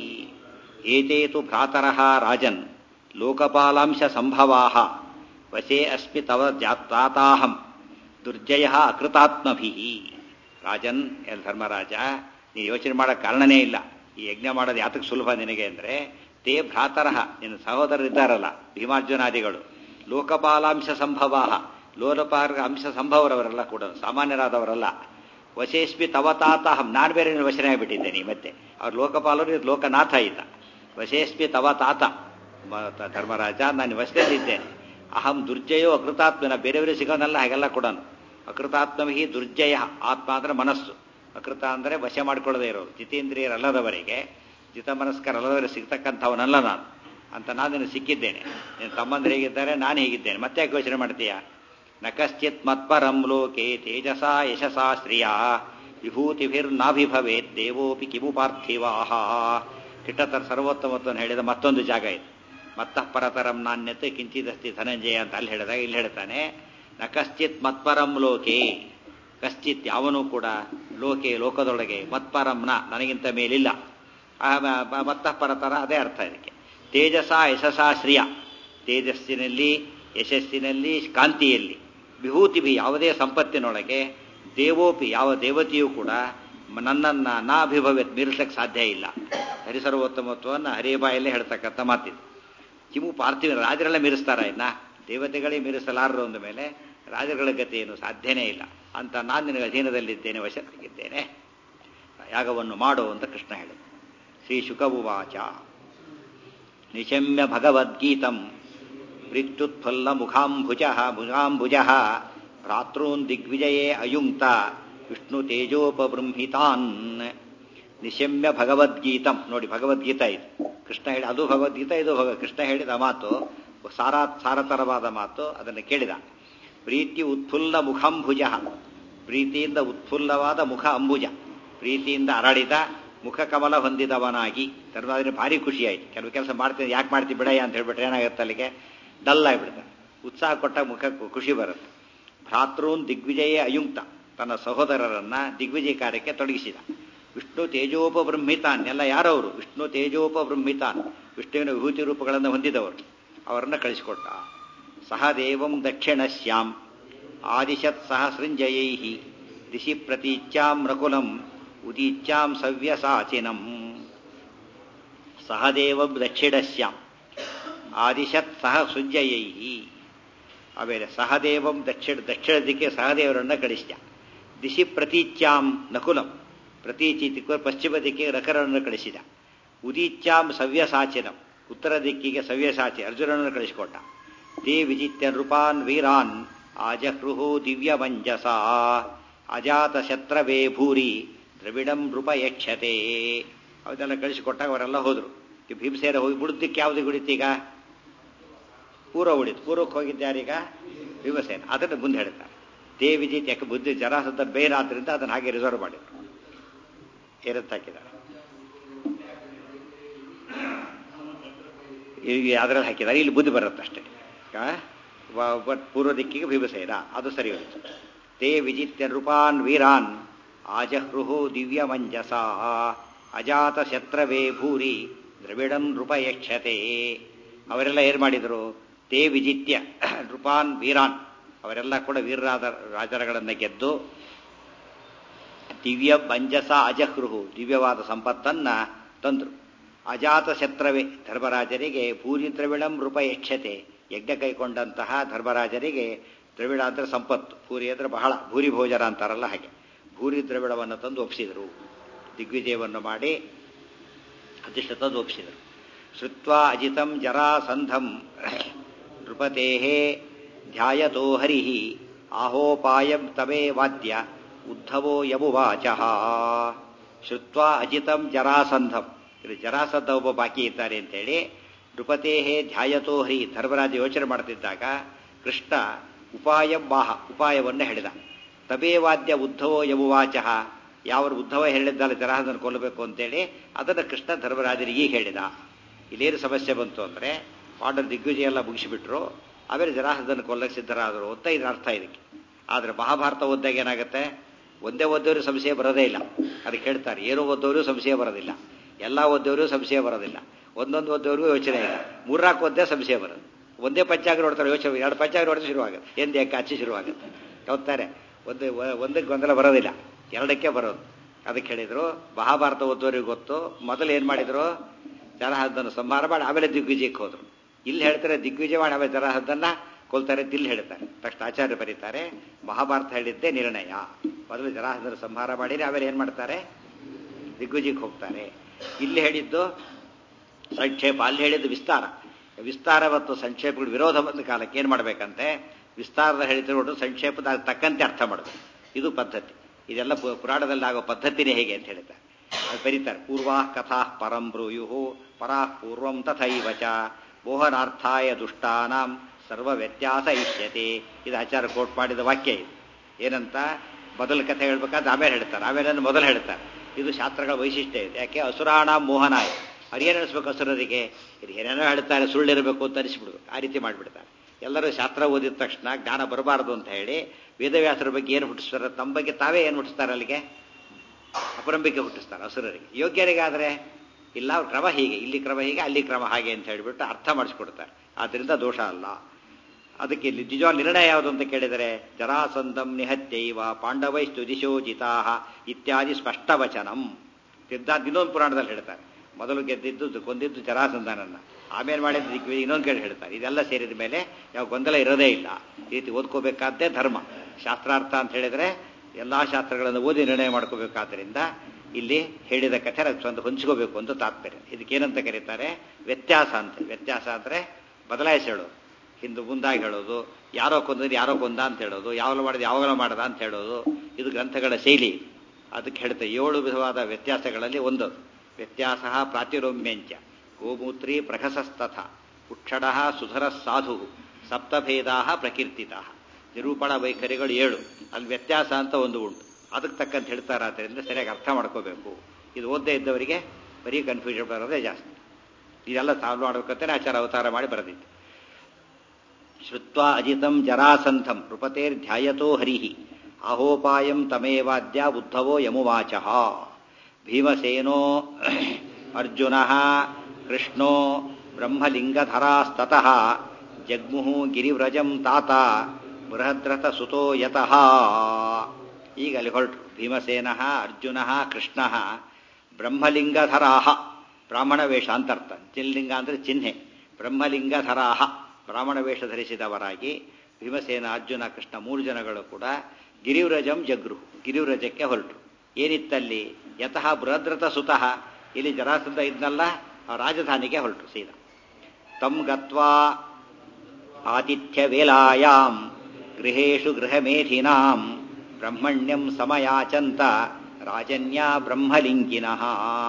ಏತೇತು ಭ್ರಾತರಃ ರಾಜನ್ ಲೋಕಪಾಲಾಂಶ ಸಂಭವಾ ವಶೇ ಅಸ್ಮಿ ತವ ತಾತಾಹಂ ದುರ್ಜಯ ಅಕೃತಾತ್ಮಭಿಃ. ರಾಜನ್, ಎಲ್ ಧರ್ಮರಾಜ, ನೀನು ಯೋಚನೆ ಮಾಡೋಕ್ಕೆ ಕಾರಣನೇ ಇಲ್ಲ. ಈ ಯಜ್ಞ ಮಾಡೋದು ಯಾತಕ್ಕೆ ಸುಲಭ ನಿನಗೆ ಅಂದರೆ, ತೇ ಭ್ರಾತರಃ, ನಿನ್ನ ಸಹೋದರರಿದ್ದಾರಲ್ಲ ಭೀಮಾರ್ಜುನಾದಿಗಳು, ಲೋಕಪಾಲಾಂಶ ಸಂಭವ, ಲೋಕಪಾಲ ಅಂಶ ಸಂಭವರವರೆಲ್ಲ ಕೂಡ ಸಾಮಾನ್ಯರಾದವರಲ್ಲ. ವಶೇಸ್ಮಿ ತವ ತಾತಾಹಂ, ನಾನು ಬೇರೆ ನೀನು ವಶನೇ ಆಗಿಬಿಟ್ಟಿದ್ದೇನೆ. ಮತ್ತೆ ಅವ್ರು ಲೋಕಪಾಲರು, ಇದು ಲೋಕನಾಥ ಆಯಿತ. ವಶೇಸ್ಮಿ ತವ ತಾತ, ಧರ್ಮರಾಜ ನಾನು ವಶದಲ್ಲಿದ್ದೇನೆ. ಅಹಂ ದುರ್ಜಯೋ ಅಕೃತಾತ್ಮನ, ಬೇರೆಯವರಿಗೆ ಸಿಗೋನಲ್ಲ ಹಾಗೆಲ್ಲ ಕೂಡ. ಅಕೃತಾತ್ಮಹಿ ದುರ್ಜಯ, ಆತ್ಮ ಅಂದರೆ ಮನಸ್ಸು, ಅಕೃತ ಅಂದರೆ ವಶ ಮಾಡಿಕೊಳ್ಳದೇ ಇರೋರು, ಜಿತೇಂದ್ರಿಯರಲ್ಲದವರಿಗೆ, ಜಿತ ಮನಸ್ಕರಲ್ಲದವರಿಗೆ ಸಿಗ್ತಕ್ಕಂಥವನಲ್ಲ ನಾನು ಅಂತ ನಾನು ನಿನಗೆ ಸಿಕ್ಕಿದ್ದೇನೆ. ನಿನ್ನ ತಮ್ಮಂದ್ರೆ ಹೇಗಿದ್ದಾರೆ, ನಾನು ಹೇಗಿದ್ದೇನೆ, ಮತ್ತೆ ಯಾಕೆ ಯೋಚನೆ ಮಾಡ್ತೀಯ? ನ ಕಶ್ಚಿತ್ ಮತ್ಪರಂ ಲೋಕೆ ತೇಜಸಾ ಯಶಸಾ ಶ್ರಿಯಾ ವಿಭೂತಿಭಿರ್ನಾಭಿಭವೇತ್ ದೇವೋಪಿ ಕಿಮು ಪಾರ್ಥಿವಾಹ. ಕಿಟ್ಟತರ ಸರ್ವೋತ್ತಮತ್ವವನ್ನು ಹೇಳಿದ ಮತ್ತೊಂದು ಜಾಗ ಇದೆ. ಮತ್ತಃ ಪರತರಂ ನಾಣ್ಯತೆ ಕಿಂಚಿದಸ್ತಿ ಧನಂಜಯ ಅಂತ ಅಲ್ಲಿ ಹೇಳಿದಾಗ ಇಲ್ಲಿ ಹೇಳ್ತಾನೆ, ನ ಕಶ್ಚಿತ್ ಮತ್ಪರಂ ಲೋಕೆ, ಕಶ್ಚಿತ್ ಯಾವನೂ ಕೂಡ ಲೋಕೆ ಲೋಕದೊಳಗೆ, ಮತ್ಪರಂನ ನನಗಿಂತ ಮೇಲಿಲ್ಲ. ಮತ್ತಃ ಪರತರ ಅದೇ ಅರ್ಥ ಇದಕ್ಕೆ. ತೇಜಸ ಯಶಸಾ ಶ್ರಿಯ, ತೇಜಸ್ಸಿನಲ್ಲಿ ಯಶಸ್ಸಿನಲ್ಲಿ ಕಾಂತಿಯಲ್ಲಿ, ವಿಭೂತಿಭಿ ಯಾವುದೇ ಸಂಪತ್ತಿನೊಳಗೆ, ದೇವೋಪಿ ಯಾವ ದೇವತೆಯೂ ಕೂಡ ನನ್ನನ್ನು ನಾ ಅಭಿಭವ್ಯತ್ ಮೀರಿಸಕ್ಕೆ ಸಾಧ್ಯ ಇಲ್ಲ. ಹರಿಸರ್ವೋತ್ತಮತ್ವವನ್ನು ಹರಿಯಬಾಯಲ್ಲೇ ಹೇಳ್ತಕ್ಕಂಥ ಮಾತಿದೆ. ಕಿಮು ಪಾರ್ಥಿವ, ರಾಜರೆಲ್ಲ ಮೀರಿಸ್ತಾರ, ಇನ್ನ ದೇವತೆಗಳೇ ಮೀರಿಸಲಾರರು ಅಂದ ಮೇಲೆ ರಾಜಗಳ ಗತಿ ಏನು, ಸಾಧ್ಯನೇ ಇಲ್ಲ. ಅಂತ ನಾನು ನಿನಗೆ ಅಧೀನದಲ್ಲಿದ್ದೇನೆ, ವಶದಲ್ಲಿದ್ದೇನೆ, ಯಾಗವನ್ನು ಮಾಡು ಅಂತ ಕೃಷ್ಣ ಹೇಳಿದ. ಶ್ರೀ ಶುಕವುವಾಚ ನಿಶಮ್ಯ ಭಗವದ್ಗೀತಂ ಮೃತ್ಯುತ್ಫುಲ್ಲ ಮುಖಾಂಭುಜ ಮುಖಾಂಭುಜ ಭ್ರಾತॄನ್ ದಿಗ್ವಿಜಯೇ ಅಯುಂಕ್ತ ವಿಷ್ಣು ತೇಜೋಪಬೃಂಹಿತಾನ್. ನಿಶಮ್ಯ ಭಗವದ್ಗೀತಂ ನೋಡಿ ಭಗವದ್ಗೀತಾ ಇದು ಕೃಷ್ಣ ಹೇಳಿ ಅದು ಭಗವದ್ಗೀತಾ ಇದು ಭಗ ಕೃಷ್ಣ ಹೇಳಿದ ಮಾತು ಸಾರಾ ಸಾರತರವಾದ ಮಾತು ಅದನ್ನು ಕೇಳಿದ ಪ್ರೀತಿ ಉತ್ಫುಲ್ಲ ಮುಖಂಭುಜ ಪ್ರೀತಿಯಿಂದ ಉತ್ಫುಲ್ಲವಾದ ಮುಖ ಅಂಬುಜ ಪ್ರೀತಿಯಿಂದ ಅರಳಿದ ಮುಖ ಕಮಲ ಹೊಂದಿದವನಾಗಿ ಧರ್ಮರಾಜನಿಗೆ ಭಾರಿ ಖುಷಿಯಾಯಿತು ಕೆಲವು ಕೆಲಸ ಮಾಡ್ತೀನಿ ಯಾಕೆ ಮಾಡ್ತೀವಿ ಬಿಡಯ್ಯ ಅಂತ ಹೇಳ್ಬಿಟ್ರೆ ಏನಾಗುತ್ತೆ ಅಲ್ಲಿಗೆ ಡಲ್ ಆಗಿಬಿಡ್ತಾರೆ ಉತ್ಸಾಹ ಕೊಟ್ಟ ಮುಖ ಖುಷಿ ಬರುತ್ತೆ ಭ್ರಾತೃನ್ ದಿಗ್ವಿಜಯ ಅಯುಕ್ತ ತನ್ನ ಸಹೋದರರನ್ನ ದಿಗ್ವಿಜಯ ಕಾರ್ಯಕ್ಕೆ ತೊಡಗಿಸಿದ ವಿಷ್ಣು ತೇಜೋಪಬ್ರಹ್ಮಿತಾನ್ ಎಲ್ಲ ಯಾರವರು ವಿಷ್ಣು ತೇಜೋಪಬ್ರಹ್ಮಿತಾನ್ ವಿಷ್ಣುವಿನ ವಿಭೂತಿ ರೂಪಗಳನ್ನು ಹೊಂದಿದವರು ಅವರನ್ನ ಕಳಿಸಿಕೊಟ್ಟ ಸಹ ದೇವಂ ದಕ್ಷಿಣಶ್ಯಾಂ ಆದಿಶತ್ ಸಹ ಸೃಂಜಯೈ ದಿಶಿ ಪ್ರತೀಚ್ಯಾಂ ರಕುಲಂ ಉದೀಚ್ಯಾಂ ಸವ್ಯಸಾಚಿನಂ ಸಹದೇವಂ ದಕ್ಷಿಣಶ್ಯಾಂ ಆದಿಶತ್ ಸಹ ಸೃಂಜಯೈ ಆಮೇಲೆ ಸಹದೇವಂ ದಕ್ಷಿಣ ದಕ್ಷಿಣ ದಿಕ್ಕೆ ಸಹದೇವರನ್ನ ಕಳಿಸಿದ ದಿಶಿ ಪ್ರತೀಚ್ಯಾಂ ನಕುಲಂ ಪ್ರತೀಚಿ ದಿಕ್ಕು ಪಶ್ಚಿಮ ದಿಕ್ಕಿಗೆ ರಕರನ್ನು ಕಳಿಸಿದ ಉದೀಚ್ಯಾಂ ಸವ್ಯಸಾಚಿನಂ ಉತ್ತರ ದಿಕ್ಕಿಗೆ ಸವ್ಯಸಾಚಿ ಅರ್ಜುನನನ್ನು ಕಳಿಸಿಕೊಟ್ಟ ತೇ ವಿಜಿತ್ಯ ನೃಪಾನ್ ವೀರಾನ್ ಆಜಹೃಹು ದಿವ್ಯ ಮಂಜಸ ಅಜಾತ ಶತ್ರವೇ ಭೂರಿ ದ್ರವಿಡಂ ನೃಪ ಯಕ್ಷತೆ ಅವನ್ನೆಲ್ಲ ಕಳಿಸಿಕೊಟ್ಟಾಗ ಅವರೆಲ್ಲ ಹೋದ್ರು ಭೀಮಸೇನ ಹೋಗಿ ಬುಡದಿಕ್ಕೆ ಯಾವುದು ಗುಡಿತೀಗ ಪೂರ್ವ ಉಳಿತು ಪೂರ್ವಕ್ಕೆ ಹೋಗಿದ್ದಾರೀಗ ಭೀಮಸೇನ ಅದನ್ನು ಮುಂದೆ ಹೇಳ್ತಾರೆ ತೇ ವಿಜಿತ್ ಯಾಕೆ ಬುದ್ಧಿ ಜರಾಸಂಧ ಬೇರಾದ್ರಿಂದ ಅದನ್ನು ಹಾಗೆ ರಿಸರ್ವ್ ಮಾಡಿದ್ರು ಏನಂತ ಹಾಕಿದ್ದಾರೆ ಈಗ ಅದ್ರಲ್ಲಿ ಹಾಕಿದ್ದಾರೆ ಇಲ್ಲಿ ಬುದ್ಧಿ ಬರುತ್ತಷ್ಟೇ ಬಟ್ ಪೂರ್ವ ದಿಕ್ಕಿಗೆ ಭೀಮಸೇನ ಅದು ಸರಿ ಹೋಯಿತು ತೇ ವಿಜಿತ್ಯ ನೃಪಾನ್ ವೀರಾನ್ ಆಜಹೃಹು ದಿವ್ಯ ಮಂಜಸ ಅಜಾತ ಶತ್ರವೇ ಭೂರಿ ದ್ರವಿಡಂ ನೃಪ ಯಕ್ಷತೆ ಅವರೆಲ್ಲ ಏನ್ ಮಾಡಿದರು ತೇ ವಿಜಿತ್ಯ ನೃಪಾನ್ ವೀರಾನ್ ಅವರೆಲ್ಲ ಕೂಡ ವೀರರಾದ ರಾಜರುಗಳನ್ನು ಗೆದ್ದು ದಿವ್ಯ ಮಂಜಸ ಅಜಹೃಹು ದಿವ್ಯವಾದ ಸಂಪತ್ತನ್ನ ತಂದ್ರು ಅಜಾತ ಶತ್ರವೇ ಧರ್ಮರಾಜರಿಗೆ ಭೂರಿ ದ್ರವಿಡಂ ನೃಪ ಯಕ್ಷತೆ ಯಜ್ಞ ಕೈಕೊಂಡಂತಹ ಧರ್ಮರಾಜರಿಗೆ ದ್ರವಿಡ ಅಂದ್ರೆ ಸಂಪತ್ತು ಭೂರಿ ಅಂದ್ರೆ ಬಹಳ ಭೂರಿ ಭೋಜನ ಅಂತಾರಲ್ಲ ಹಾಗೆ ಭೂರಿ ದ್ರವಿಡವನ್ನು ತಂದು ಒಪ್ಪಿಸಿದರು ದಿಗ್ವಿಜಯವನ್ನು ಮಾಡಿ ಅದಿಷ್ಟ ತಂದು ಒಪ್ಪಿಸಿದರು ಶ್ರುತ್ವಾ ಅಜಿತಂ ಜರಾಸಂಧಂ ನೃಪತೇಃ ಧ್ಯಾಯತೋ ಹರಿಃ ಆಹೋಪಾಯಂ ತಮೇ ವಾದ್ಯ ಉದ್ಧವೋ ಯಮುವಾಚಃ ಶ್ರುತ್ವಾ ಅಜಿತಂ ಜರಾಸಂಧಂ ಇಲ್ಲಿ ಜರಾಸಂಧ ಒಬ್ಬ ಬಾಕಿ ಇದ್ದಾರೆ ಅಂತೇಳಿ ನೃಪತೇಃ ಧ್ಯಾಯತೋ ಹರಿ ಧರ್ಮರಾಜ ಯೋಚನೆ ಮಾಡ್ತಿದ್ದಾಗ ಕೃಷ್ಣ ಉಪಾಯ ಬಾಹ ಉಪಾಯವನ್ನು ಹೇಳಿದ ತಬೇ ವಾದ್ಯ ಉದ್ಧವೋ ಯಮುವಾಚಃ ಯಾವ ಉದ್ಧವ ಹೇಳಿದ್ದಲ್ಲ ಜರಾಸಂಧನ ಕೊಲ್ಲಬೇಕು ಅಂತೇಳಿ ಅದನ್ನು ಕೃಷ್ಣ ಧರ್ಮರಾಜನಿಗೆ ಈಗ ಹೇಳಿದ ಇಲ್ಲೇನು ಸಮಸ್ಯೆ ಬಂತು ಅಂದರೆ ಪಾಂಡವ ದಿಗ್ವಿಜಯ ಎಲ್ಲ ಮುಗಿಸಿಬಿಟ್ರು ಆಮೇಲೆ ಜರಾಸಂಧನ ಕೊಲ್ಲಕ್ಕೆ ಸಿದ್ಧರಾದರು ಅಂತ ಇದು ಅರ್ಥ ಇದಕ್ಕೆ ಆದರೆ ಮಹಾಭಾರತ ಓದ್ದಾಗ ಏನಾಗುತ್ತೆ ಒಂದೇ ಓದೋರು ಸಂಶಯ ಬರೋದೇ ಇಲ್ಲ ಅದಕ್ಕೆ ಹೇಳ್ತಾರೆ ಏನೋ ಓದೋರು ಸಂಶಯ ಬರೋದಿಲ್ಲ ಎಲ್ಲ ಓದೋರು ಸಂಶಯ ಬರೋದಿಲ್ಲ ಒಂದೊಂದು ಓದೋರಿಗೂ ಯೋಚನೆ ಇಲ್ಲ ಮೂರ್ನಾಲ್ಕು ಓದ್ದೇ ಸಂಶಯ ಬರೋದು ಒಂದೇ ಪಂಚಾಂಗ ನೋಡ್ತಾರೆ ಯೋಚನೆ ಎರಡು ಪಂಚಾಂಗ ನೋಡಿದ್ರೆ ಶುರುವಾಗುತ್ತೆ ಎಂದು ಯಾಕೆ ಅಚ್ಚಿ ಶುರುವಾಗುತ್ತೆ ಹೋಗ್ತಾರೆ ಒಂದು ಒಂದಕ್ಕೆ ಗೊಂದಲ ಬರೋದಿಲ್ಲ ಎರಡಕ್ಕೆ ಬರೋದು ಅದಕ್ಕೆ ಹೇಳಿದ್ರು ಮಹಾಭಾರತ ಓದೋರಿಗೆ ಗೊತ್ತು ಮೊದಲು ಏನು ಮಾಡಿದ್ರು ಜರಾಸಂಧನ ಸಂಹಾರ ಮಾಡಿ ಆಮೇಲೆ ದಿಗ್ವಿಜಯಕ್ಕೆ ಹೋದ್ರು ಇಲ್ಲಿ ಹೇಳ್ತಾರೆ ದಿಗ್ವಿಜಯ ಮಾಡಿ ಆಮೇಲೆ ಜರಾಸಂಧನ ಕೊಲ್ತಾರೆ ಅಂತ ಇಲ್ಲಿ ಹೇಳ್ತಾರೆ ತಕ್ಷಣ ಆಚಾರ್ಯ ಬರೀತಾರೆ ಮಹಾಭಾರತ ಹೇಳಿದ್ದೇ ನಿರ್ಣಯ ಮೊದಲು ಜರಾಸಂಧನ ಸಂಹಾರ ಮಾಡಿದ್ರೆ ಆಮೇಲೆ ಏನು ಮಾಡ್ತಾರೆ ದಿಗ್ವಿಜಯಕ್ಕೆ ಹೋಗ್ತಾರೆ ಇಲ್ಲಿ ಹೇಳಿದ್ದು ಸಂಕ್ಷೇಪ ಅಲ್ಲಿ ಹೇಳಿದ್ದು ವಿಸ್ತಾರ ವಿಸ್ತಾರ ಮತ್ತು ಸಂಕ್ಷೇಪಗಳು ವಿರೋಧ ಬಂದ ಕಾಲಕ್ಕೆ ಏನು ಮಾಡಬೇಕಂತೆ ವಿಸ್ತಾರದ ಹೇಳಿದ್ರು ಸಂಕ್ಷೇಪದ ತಕ್ಕಂತೆ ಅರ್ಥ ಮಾಡಬೇಕು ಇದು ಪದ್ಧತಿ ಇದೆಲ್ಲ ಪುರಾಣದಲ್ಲಿ ಆಗೋ ಪದ್ಧತಿನೇ ಹೇಗೆ ಅಂತ ಹೇಳ್ತಾರೆ ಅದು ಬರೀತಾರೆ ಪೂರ್ವಾ ಕಥಾ ಪರಂ ಬ್ರೂಯು ಪರಾ ಪೂರ್ವಂ ತಥೈವ ಚ ಮೋಹನಾರ್ಥಾಯ ದುಷ್ಟಾನಾಂ ಸರ್ವ ವ್ಯತ್ಯಾಸ ಇಷ್ಯತೆ ಇದು ಆಚಾರ ಕೋಟ್ ಮಾಡಿದ ವಾಕ್ಯ ಇದು ಏನಂತ ಮೊದಲು ಕಥೆ ಹೇಳ್ಬೇಕಾದ್ರೆ ಆಮೇಲೆ ಹೇಳ್ತಾರೆ ಆಮೇಲೆ ಮೊದಲು ಹೇಳ್ತಾರೆ ಇದು ಶಾಸ್ತ್ರಗಳ ವೈಶಿಷ್ಟ್ಯ ಇದೆ ಯಾಕೆ ಅಸುರಾಣ ಮೋಹನಾಯ ಅರಿಯೇನು ಅನಿಸ್ಬೇಕು ಅಸುರರಿಗೆ ಇದು ಏನೇನೋ ಹೇಳ್ತಾರೆ ಸುಳ್ಳಿರಬೇಕು ಅಂತ ಅನಿಸ್ಬಿಡ್ಬೇಕು ಆ ರೀತಿ ಮಾಡಿಬಿಡ್ತಾರೆ ಎಲ್ಲರೂ ಶಾಸ್ತ್ರ ಓದಿದ ತಕ್ಷಣ ಜ್ಞಾನ ಬರಬಾರದು ಅಂತ ಹೇಳಿ ವೇದವ್ಯಾಸರ ಬಗ್ಗೆ ಏನು ಹುಟ್ಟಿಸ್ತಾರೆ ತಮ್ಮ ಬಗ್ಗೆ ತಾವೇ ಏನು ಹುಟ್ಟಿಸ್ತಾರೆ ಅಲ್ಲಿಗೆ ಅಪರಂಬಿಕೆ ಹುಟ್ಟಿಸ್ತಾರೆ ಅಸುರರಿಗೆ ಯೋಗ್ಯರಿಗಾದರೆ ಇಲ್ಲ ಅವ್ರ ಕ್ರಮ ಹೀಗೆ ಇಲ್ಲಿ ಕ್ರಮ ಹೀಗೆ ಅಲ್ಲಿ ಕ್ರಮ ಹಾಗೆ ಅಂತ ಹೇಳಿಬಿಟ್ಟು ಅರ್ಥ ಮಾಡಿಸ್ಕೊಡ್ತಾರೆ ಆದ್ದರಿಂದ ದೋಷ ಅಲ್ಲ ಅದಕ್ಕೆ ಇಲ್ಲಿ ನಿಜವಾದ ನಿರ್ಣಯ ಯಾವುದು ಅಂತ ಕೇಳಿದರೆ ಜರಾಸಂಧಂ ನಿಹತ್ಯೈವ ಪಾಂಡವೈಸ್ತು ದಿಶೋಜಿತಾ ಇತ್ಯಾದಿ ಸ್ಪಷ್ಟವಚನಂ ಸಿದ್ಧಾಂತ ಇನ್ನೊಂದು ಪುರಾಣದಲ್ಲಿ ಹೇಳ್ತಾರೆ ಮೊದಲು ಗೆದ್ದಿದ್ದು ಕೊಂದಿದ್ದು ಜರಾಸಂಧನನ್ನ ಆಮೇಲೆ ಮಾಡಿದ್ದು ದಿಗ್ವಿಜಯ ಇನ್ನೊಂದು ಕಡೆ ಹೇಳ್ತಾರೆ ಇದೆಲ್ಲ ಸೇರಿದ ಮೇಲೆ ಯಾವ ಗೊಂದಲ ಇರೋದೇ ಇಲ್ಲ ಈ ರೀತಿ ಓದ್ಕೋಬೇಕಾದ್ದೇ ಧರ್ಮ ಶಾಸ್ತ್ರಾರ್ಥ ಅಂತ ಹೇಳಿದರೆ ಎಲ್ಲ ಶಾಸ್ತ್ರಗಳನ್ನು ಓದಿ ನಿರ್ಣಯ ಮಾಡ್ಕೋಬೇಕಾದ್ರಿಂದ ಇಲ್ಲಿ ಹೇಳಿದ ಕಥೆ ಸ್ವಂತ ಹೊಂಚ್ಕೋಬೇಕು ಅಂತ ತಾತ್ಪರ್ಯ ಇದಕ್ಕೇನಂತ ಕರೀತಾರೆ ವ್ಯತ್ಯಾಸ ಅಂತ ವ್ಯತ್ಯಾಸ ಅಂದರೆ ಬದಲಾಯಿಸಿ ಹೇಳೋದು ಹಿಂದೆ ಮುಂದಾಗಿ ಹೇಳೋದು ಯಾರೋ ಕೊಂದ್ರೆ ಯಾರೋ ಕೊಂದ ಅಂತ ಹೇಳೋದು ಯಾವಾಗ ಮಾಡಿದ ಯಾವಾಗಲೂ ಮಾಡದ ಅಂತ ಹೇಳೋದು ಇದು ಗ್ರಂಥಗಳ ಶೈಲಿ ಅದಕ್ಕೆ ಹೇಳ್ತೆ ಏಳು ವಿಧವಾದ ವ್ಯತ್ಯಾಸಗಳಲ್ಲಿ ಒಂದು ವ್ಯತ್ಯಾಸ ಪ್ರಾತಿರೋಮ್ಯಂಚ ಗೋಮೂತ್ರಿ ಪ್ರಹಸಸ್ತಥ ಉಕ್ಷಣ ಸುಧರ ಸಾಧು ಸಪ್ತಭೇದಾ ಪ್ರಕೀರ್ತಿತ ನಿರೂಪಣಾ ವೈಖರಿಗಳು ಏಳು ಅಲ್ಲಿ ವ್ಯತ್ಯಾಸ ಅಂತ ಒಂದು ಉಂಟು ಅದಕ್ಕೆ ತಕ್ಕಂತ ಹೇಳ್ತಾರೆ. ಆದ್ದರಿಂದ ಸರಿಯಾಗಿ ಅರ್ಥ ಮಾಡ್ಕೋಬೇಕು. ಇದು ಓದ್ದೇ ಇದ್ದವರಿಗೆ ಬರೀ ಕನ್ಫ್ಯೂಷನ್ ಬರೋದೇ ಜಾಸ್ತಿ. ಇದೆಲ್ಲ ಸಾಲ್ವ್ ಮಾಡ್ಬೇಕಂತಾನೆ ಆಚಾರ ಅವತಾರ ಮಾಡಿ ಬರೆದಿತ್ತು. ಶ್ರುತ್ವಾ ಅಜಿತಂ ಜರಾಸಂಧಂ ನೃಪತೇರ್ಧ್ಯಾಯತೋ ಹರಿಹಿ ಅಹೋಪಾಯಂ ತಮೇವಾದ್ಯ ಉದ್ಧವೋ ಯಮುವಾಚ ಭೀಮಸೇನೋ ಅರ್ಜುನಃ ಕೃಷ್ಣೋ ಬ್ರಹ್ಮಲಿಂಗಧರಾಸ್ತತಃ ಜಗ್ಮುಹು ಗಿರಿವ್ರಜಂ ತಾತ ಬೃಹದ್ರಥ ಸುತೋ ಯತಃ. ಈಗ ಅಲ್ಲಿ ಹೊರಟರು. ಭೀಮಸೇನಃ ಅರ್ಜುನಃ ಕೃಷ್ಣಃ ಬ್ರಹ್ಮಲಿಂಗಧರಾಹ ಬ್ರಾಹ್ಮಣ ವೇಷ ಅಂತರ್ಥ. ಚಿಲ್ಲಿಂಗ ಅಂದರೆ ಚಿಹ್ನೆ. ಬ್ರಹ್ಮಲಿಂಗಧರಾಹ ಬ್ರಾಹ್ಮಣ ವೇಷ ಧರಿಸಿದವರಾಗಿ ಭೀಮಸೇನ ಅರ್ಜುನ ಕೃಷ್ಣ ಮೂರು ಜನಗಳು ಕೂಡ ಗಿರಿವ್ರಜಂ ಜಗ್ರು ಗಿರಿವ್ರಜಕ್ಕೆ ಹೊರಟರು. ಏನಿತ್ತಲ್ಲಿ ಯತಃ ಬೃಹದ್ರಥ ಸುತಃ ಇಲ್ಲಿ ಜರಾಸಂಧ ಇದ್ನಲ್ಲ ಆ ರಾಜಧಾನಿಗೆ ಹೊರಟರು ಸೀದಾ. ತಂ ಗತ್ವಾ ಆತಿಥ್ಯ ವೇಲಾಯಾಂ ಗೃಹೇಶು ಗೃಹಮೇಧಿನಾಂ ಬ್ರಹ್ಮಣ್ಯಂ ಸಮಯಾಚಂತ ರಾಜನ್ಯ ಬ್ರಹ್ಮಲಿಂಗಿನಃ.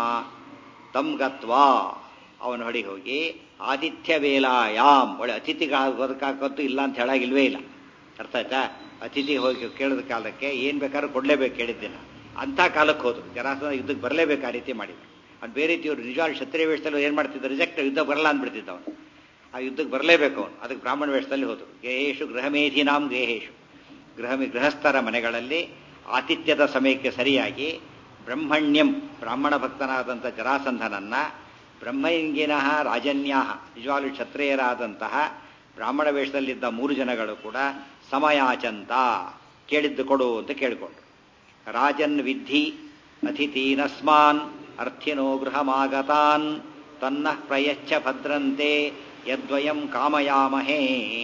ತಂ ಗತ್ವಾ ಅವನ ಹೊಡಿ ಹೋಗಿ ಆದಿತ್ಯ ವೇಲಾಯಾಮ್ ಒಳ್ಳೆ ಅತಿಥಿಗಳು ಬದುಕಾಕಂತೂ ಇಲ್ಲ ಅಂತ ಹೇಳಾಗಿಲ್ವೇ ಇಲ್ಲ. ಅರ್ಥ ಆಯ್ತಾ? ಅತಿಥಿ ಹೋಗಿ ಕೇಳಿದ ಕಾಲಕ್ಕೆ ಏನ್ ಬೇಕಾದ್ರೂ ಕೊಡ್ಲೇಬೇಕು ಕೇಳಿದ್ದಿನ ಅಂಥ ಕಾಲಕ್ಕೆ ಹೋದ್ರು. ಜರಾಸಂಧ ಯುದ್ಧಕ್ಕೆ ಬರಲೇಬೇಕು ಆ ರೀತಿ ಮಾಡಿದ್ರು. ಅದು ಬೇರೆ ರೀತಿಯವರು ನಿಜವಾದ ಕ್ಷತ್ರಿಯ ವೇಷದಲ್ಲಿ ಏನ್ ಮಾಡ್ತಿದ್ರು, ರಿಜೆಕ್ಟ್ ಯುದ್ಧ ಬರಲ್ಲ ಅಂದ್ಬಿಡ್ತಿದ್ದ ಅವನು. ಆ ಯುದ್ಧಕ್ಕೆ ಬರಲೇಬೇಕು ಅವನು. ಅದಕ್ಕೆ ಬ್ರಾಹ್ಮಣ ವೇಷದಲ್ಲಿ ಹೋದ್ರು. ಗೇಹೇಶು ಗೃಹಮೇಧಿನಾಂ ಗೇಹೇಶು ಗೃಹ ಗೃಹಸ್ಥರ ಮನೆಗಳಲ್ಲಿ ಆತಿಥ್ಯದ ಸಮಯಕ್ಕೆ ಸರಿಯಾಗಿ ಬ್ರಹ್ಮಣ್ಯಂ ಬ್ರಾಹ್ಮಣ ಭಕ್ತನಾದಂಥ ಜರಾಸಂಧನನ್ನ ಬ್ರಹ್ಮಲಿಂಗಿನಃ ರಾಜನ್ಯಾಹ ನಿಜವಾಗ್ಲೂ ಕ್ಷತ್ರಿಯರಾದಂತಹ ಬ್ರಾಹ್ಮಣ ವೇಷದಲ್ಲಿದ್ದ ಮೂರು ಜನಗಳು ಕೂಡ ಸಮಯಾಚಂತ ಕೇಳಿದ್ದು ಕೊಡು ಅಂತ ಕೇಳಿಕೊಂಡ್ರು. ರಾಜನ್ ವಿದ್ಧಿ ಅತಿಥೀನಸ್ಮಾನ್ ಅರ್ಥಿನೋ ಗೃಹಮಾಗತಾನ್ ತನ್ನಃ ಪ್ರಯಚ್ಛ ಭದ್ರಂತೆ ಯದ್ವಯಂ ಕಾಮಯಾಮಹೇ.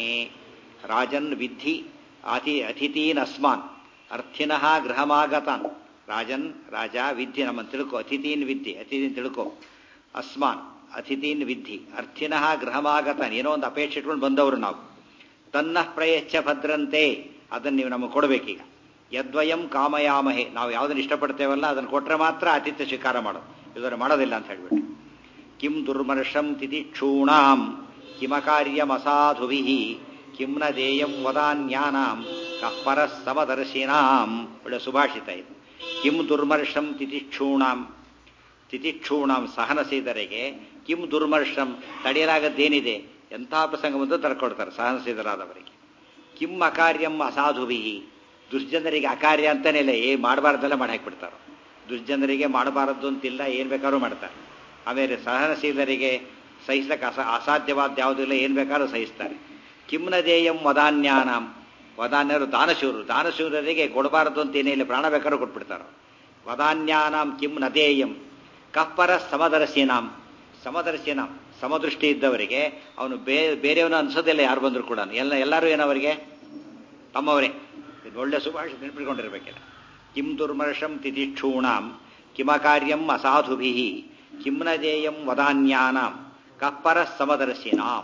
ರಾಜನ್ ವಿದ್ಧಿ ಅತಿ ಅತಿಥೀನಸ್ಮಾನ್ ಅರ್ಥಿನಃ ಗೃಹಮಾಗತಾನ್. ರಾಜನ್ ರಾಜ ವಿದ್ಯೆ ನಮ್ಮನ್ನು ತಿಳ್ಕೊ, ಅತಿಥೀನ್ ವಿದ್ಯೆ ಅತಿಥಿನ್ ತಿಳ್ಕೊ. ಅಸ್ಮಾನ್ ಅತಿಥೀನ್ ವಿದ್ಧಿ ಅರ್ಥಿನಃ ಗೃಹಮಾಗತಾನ್ ಏನೋ ಒಂದು ಅಪೇಕ್ಷೆ ಇಟ್ಕೊಂಡು ಬಂದವರು ನಾವು. ತನ್ನಃ ಪ್ರಯಚ್ಛ ಭದ್ರಂತೆ ಅದನ್ನು ನೀವು ನಮಗೆ ಕೊಡಬೇಕೀಗ. ಯದ್ವಯಂ ಕಾಮಯಾಮಹೆ ನಾವು ಯಾವುದನ್ನು ಇಷ್ಟಪಡ್ತೇವಲ್ಲ ಅದನ್ನು ಕೊಟ್ಟರೆ ಮಾತ್ರ ಆತಿಥ್ಯ ಸ್ವೀಕಾರ ಮಾಡೋದು, ಇದನ್ನು ಮಾಡೋದಿಲ್ಲ ಅಂತ ಹೇಳ್ಬಿಟ್ಟು. ಕಿಂ ದುರ್ಮರ್ಷಂ ತಿತಿಕ್ಷೂಣಾಂ ಕಿಮಕಾರ್ಯಮಸಾಧುಭಿ ಕಿಂ ನ ದೇಯಂ ವದಾನ್ಯಾನಾಂ ಕಪ್ಪರ ಸಮದರ್ಶಿನಾಂ. ಒಳ್ಳೆ ಸುಭಾಷಿತ ಇದು. ಕಿಂ ದುರ್ಮರ್ಷಂ ತಿತಿಕ್ಷೂಣಾಂ ತಿತಿಕ್ಷೂಣಾಂ ಸಹನಸೀದರಿಗೆ ಕಿಂ ದುರ್ಮರ್ಷಂ ತಡೆಯಲಾಗದ್ದೇನಿದೆ, ಎಂಥ ಪ್ರಸಂಗ ಬಂದು ತರ್ಕೊಡ್ತಾರೆ ಸಹನಸೀದರಾದವರಿಗೆ. ಕಿಂ ಅಕಾರ್ಯಂ ಅಸಾಧುಭಿ ದುರ್ಜನರಿಗೆ ಅಕಾರ್ಯ ಅಂತಾನೆ ಇಲ್ಲ, ಏ ಮಾಡಬಾರ್ದೆಲ್ಲ ಮಾಡಿ ಹಾಕಿಬಿಡ್ತಾರೆ. ದುರ್ಜನರಿಗೆ ಮಾಡಬಾರದ್ದು ಅಂತಿಲ್ಲ, ಏನ್ ಬೇಕಾದ್ರೂ ಮಾಡ್ತಾರೆ. ಆಮೇಲೆ ಸಹನಶೀಲರಿಗೆ ಸಹಿಸಕ್ಕೆ ಅಸ ಅಸಾಧ್ಯವಾದ ಯಾವುದಿಲ್ಲ, ಏನ್ ಬೇಕಾದ್ರೂ ಸಹಿಸ್ತಾರೆ. ಕಿಮ್ನ ದೇಯಂ ವದಾನ್ಯಾನಾಂ ವದಾನ್ಯರು ದಾನಶೂರರು ದಾನಶೂರರಿಗೆ ಕೊಡಬಾರದು ಅಂತ ಏನೇ ಇಲ್ಲ, ಪ್ರಾಣ ಬೇಕಾದ್ರೂ ಕೊಟ್ಬಿಡ್ತಾರೆ. ವದಾನ್ಯಾನಾಂ ಕಿಂ ನದೇಯಂ ಕಪ್ಪರ ಸಮದರ್ಶಿನಾಂ ಸಮದರ್ಶಿನಾಂ ಸಮದೃಷ್ಟಿ ಇದ್ದವರಿಗೆ ಅವನು ಬೇ ಬೇರೆಯವನು ಅನ್ಸೋದಿಲ್ಲ ಯಾರು ಬಂದರೂ ಕೂಡ. ಎಲ್ಲ ಎಲ್ಲರೂ ಏನವರಿಗೆ ತಮ್ಮವರೇ. ಇದು ಒಳ್ಳೆ ಸುಭಾಷಿತ ನೆನಪಿಟ್ಕೊಂಡಿರ್ಬೇಕಿಲ್ಲ. ಕಿಂ ದುರ್ಮರ್ಷಂ ತಿತಿಕ್ಷೂಣಾಂ ಕಿಮಕಾರ್ಯಂ ಅಸಾಧುಭಿ ಕಿಮ್ನ ದೇಯಂ ವದಾನ್ಯಾನಾಂ ಕಪ್ಪರ ಸಮದರ್ಶಿನಾಂ.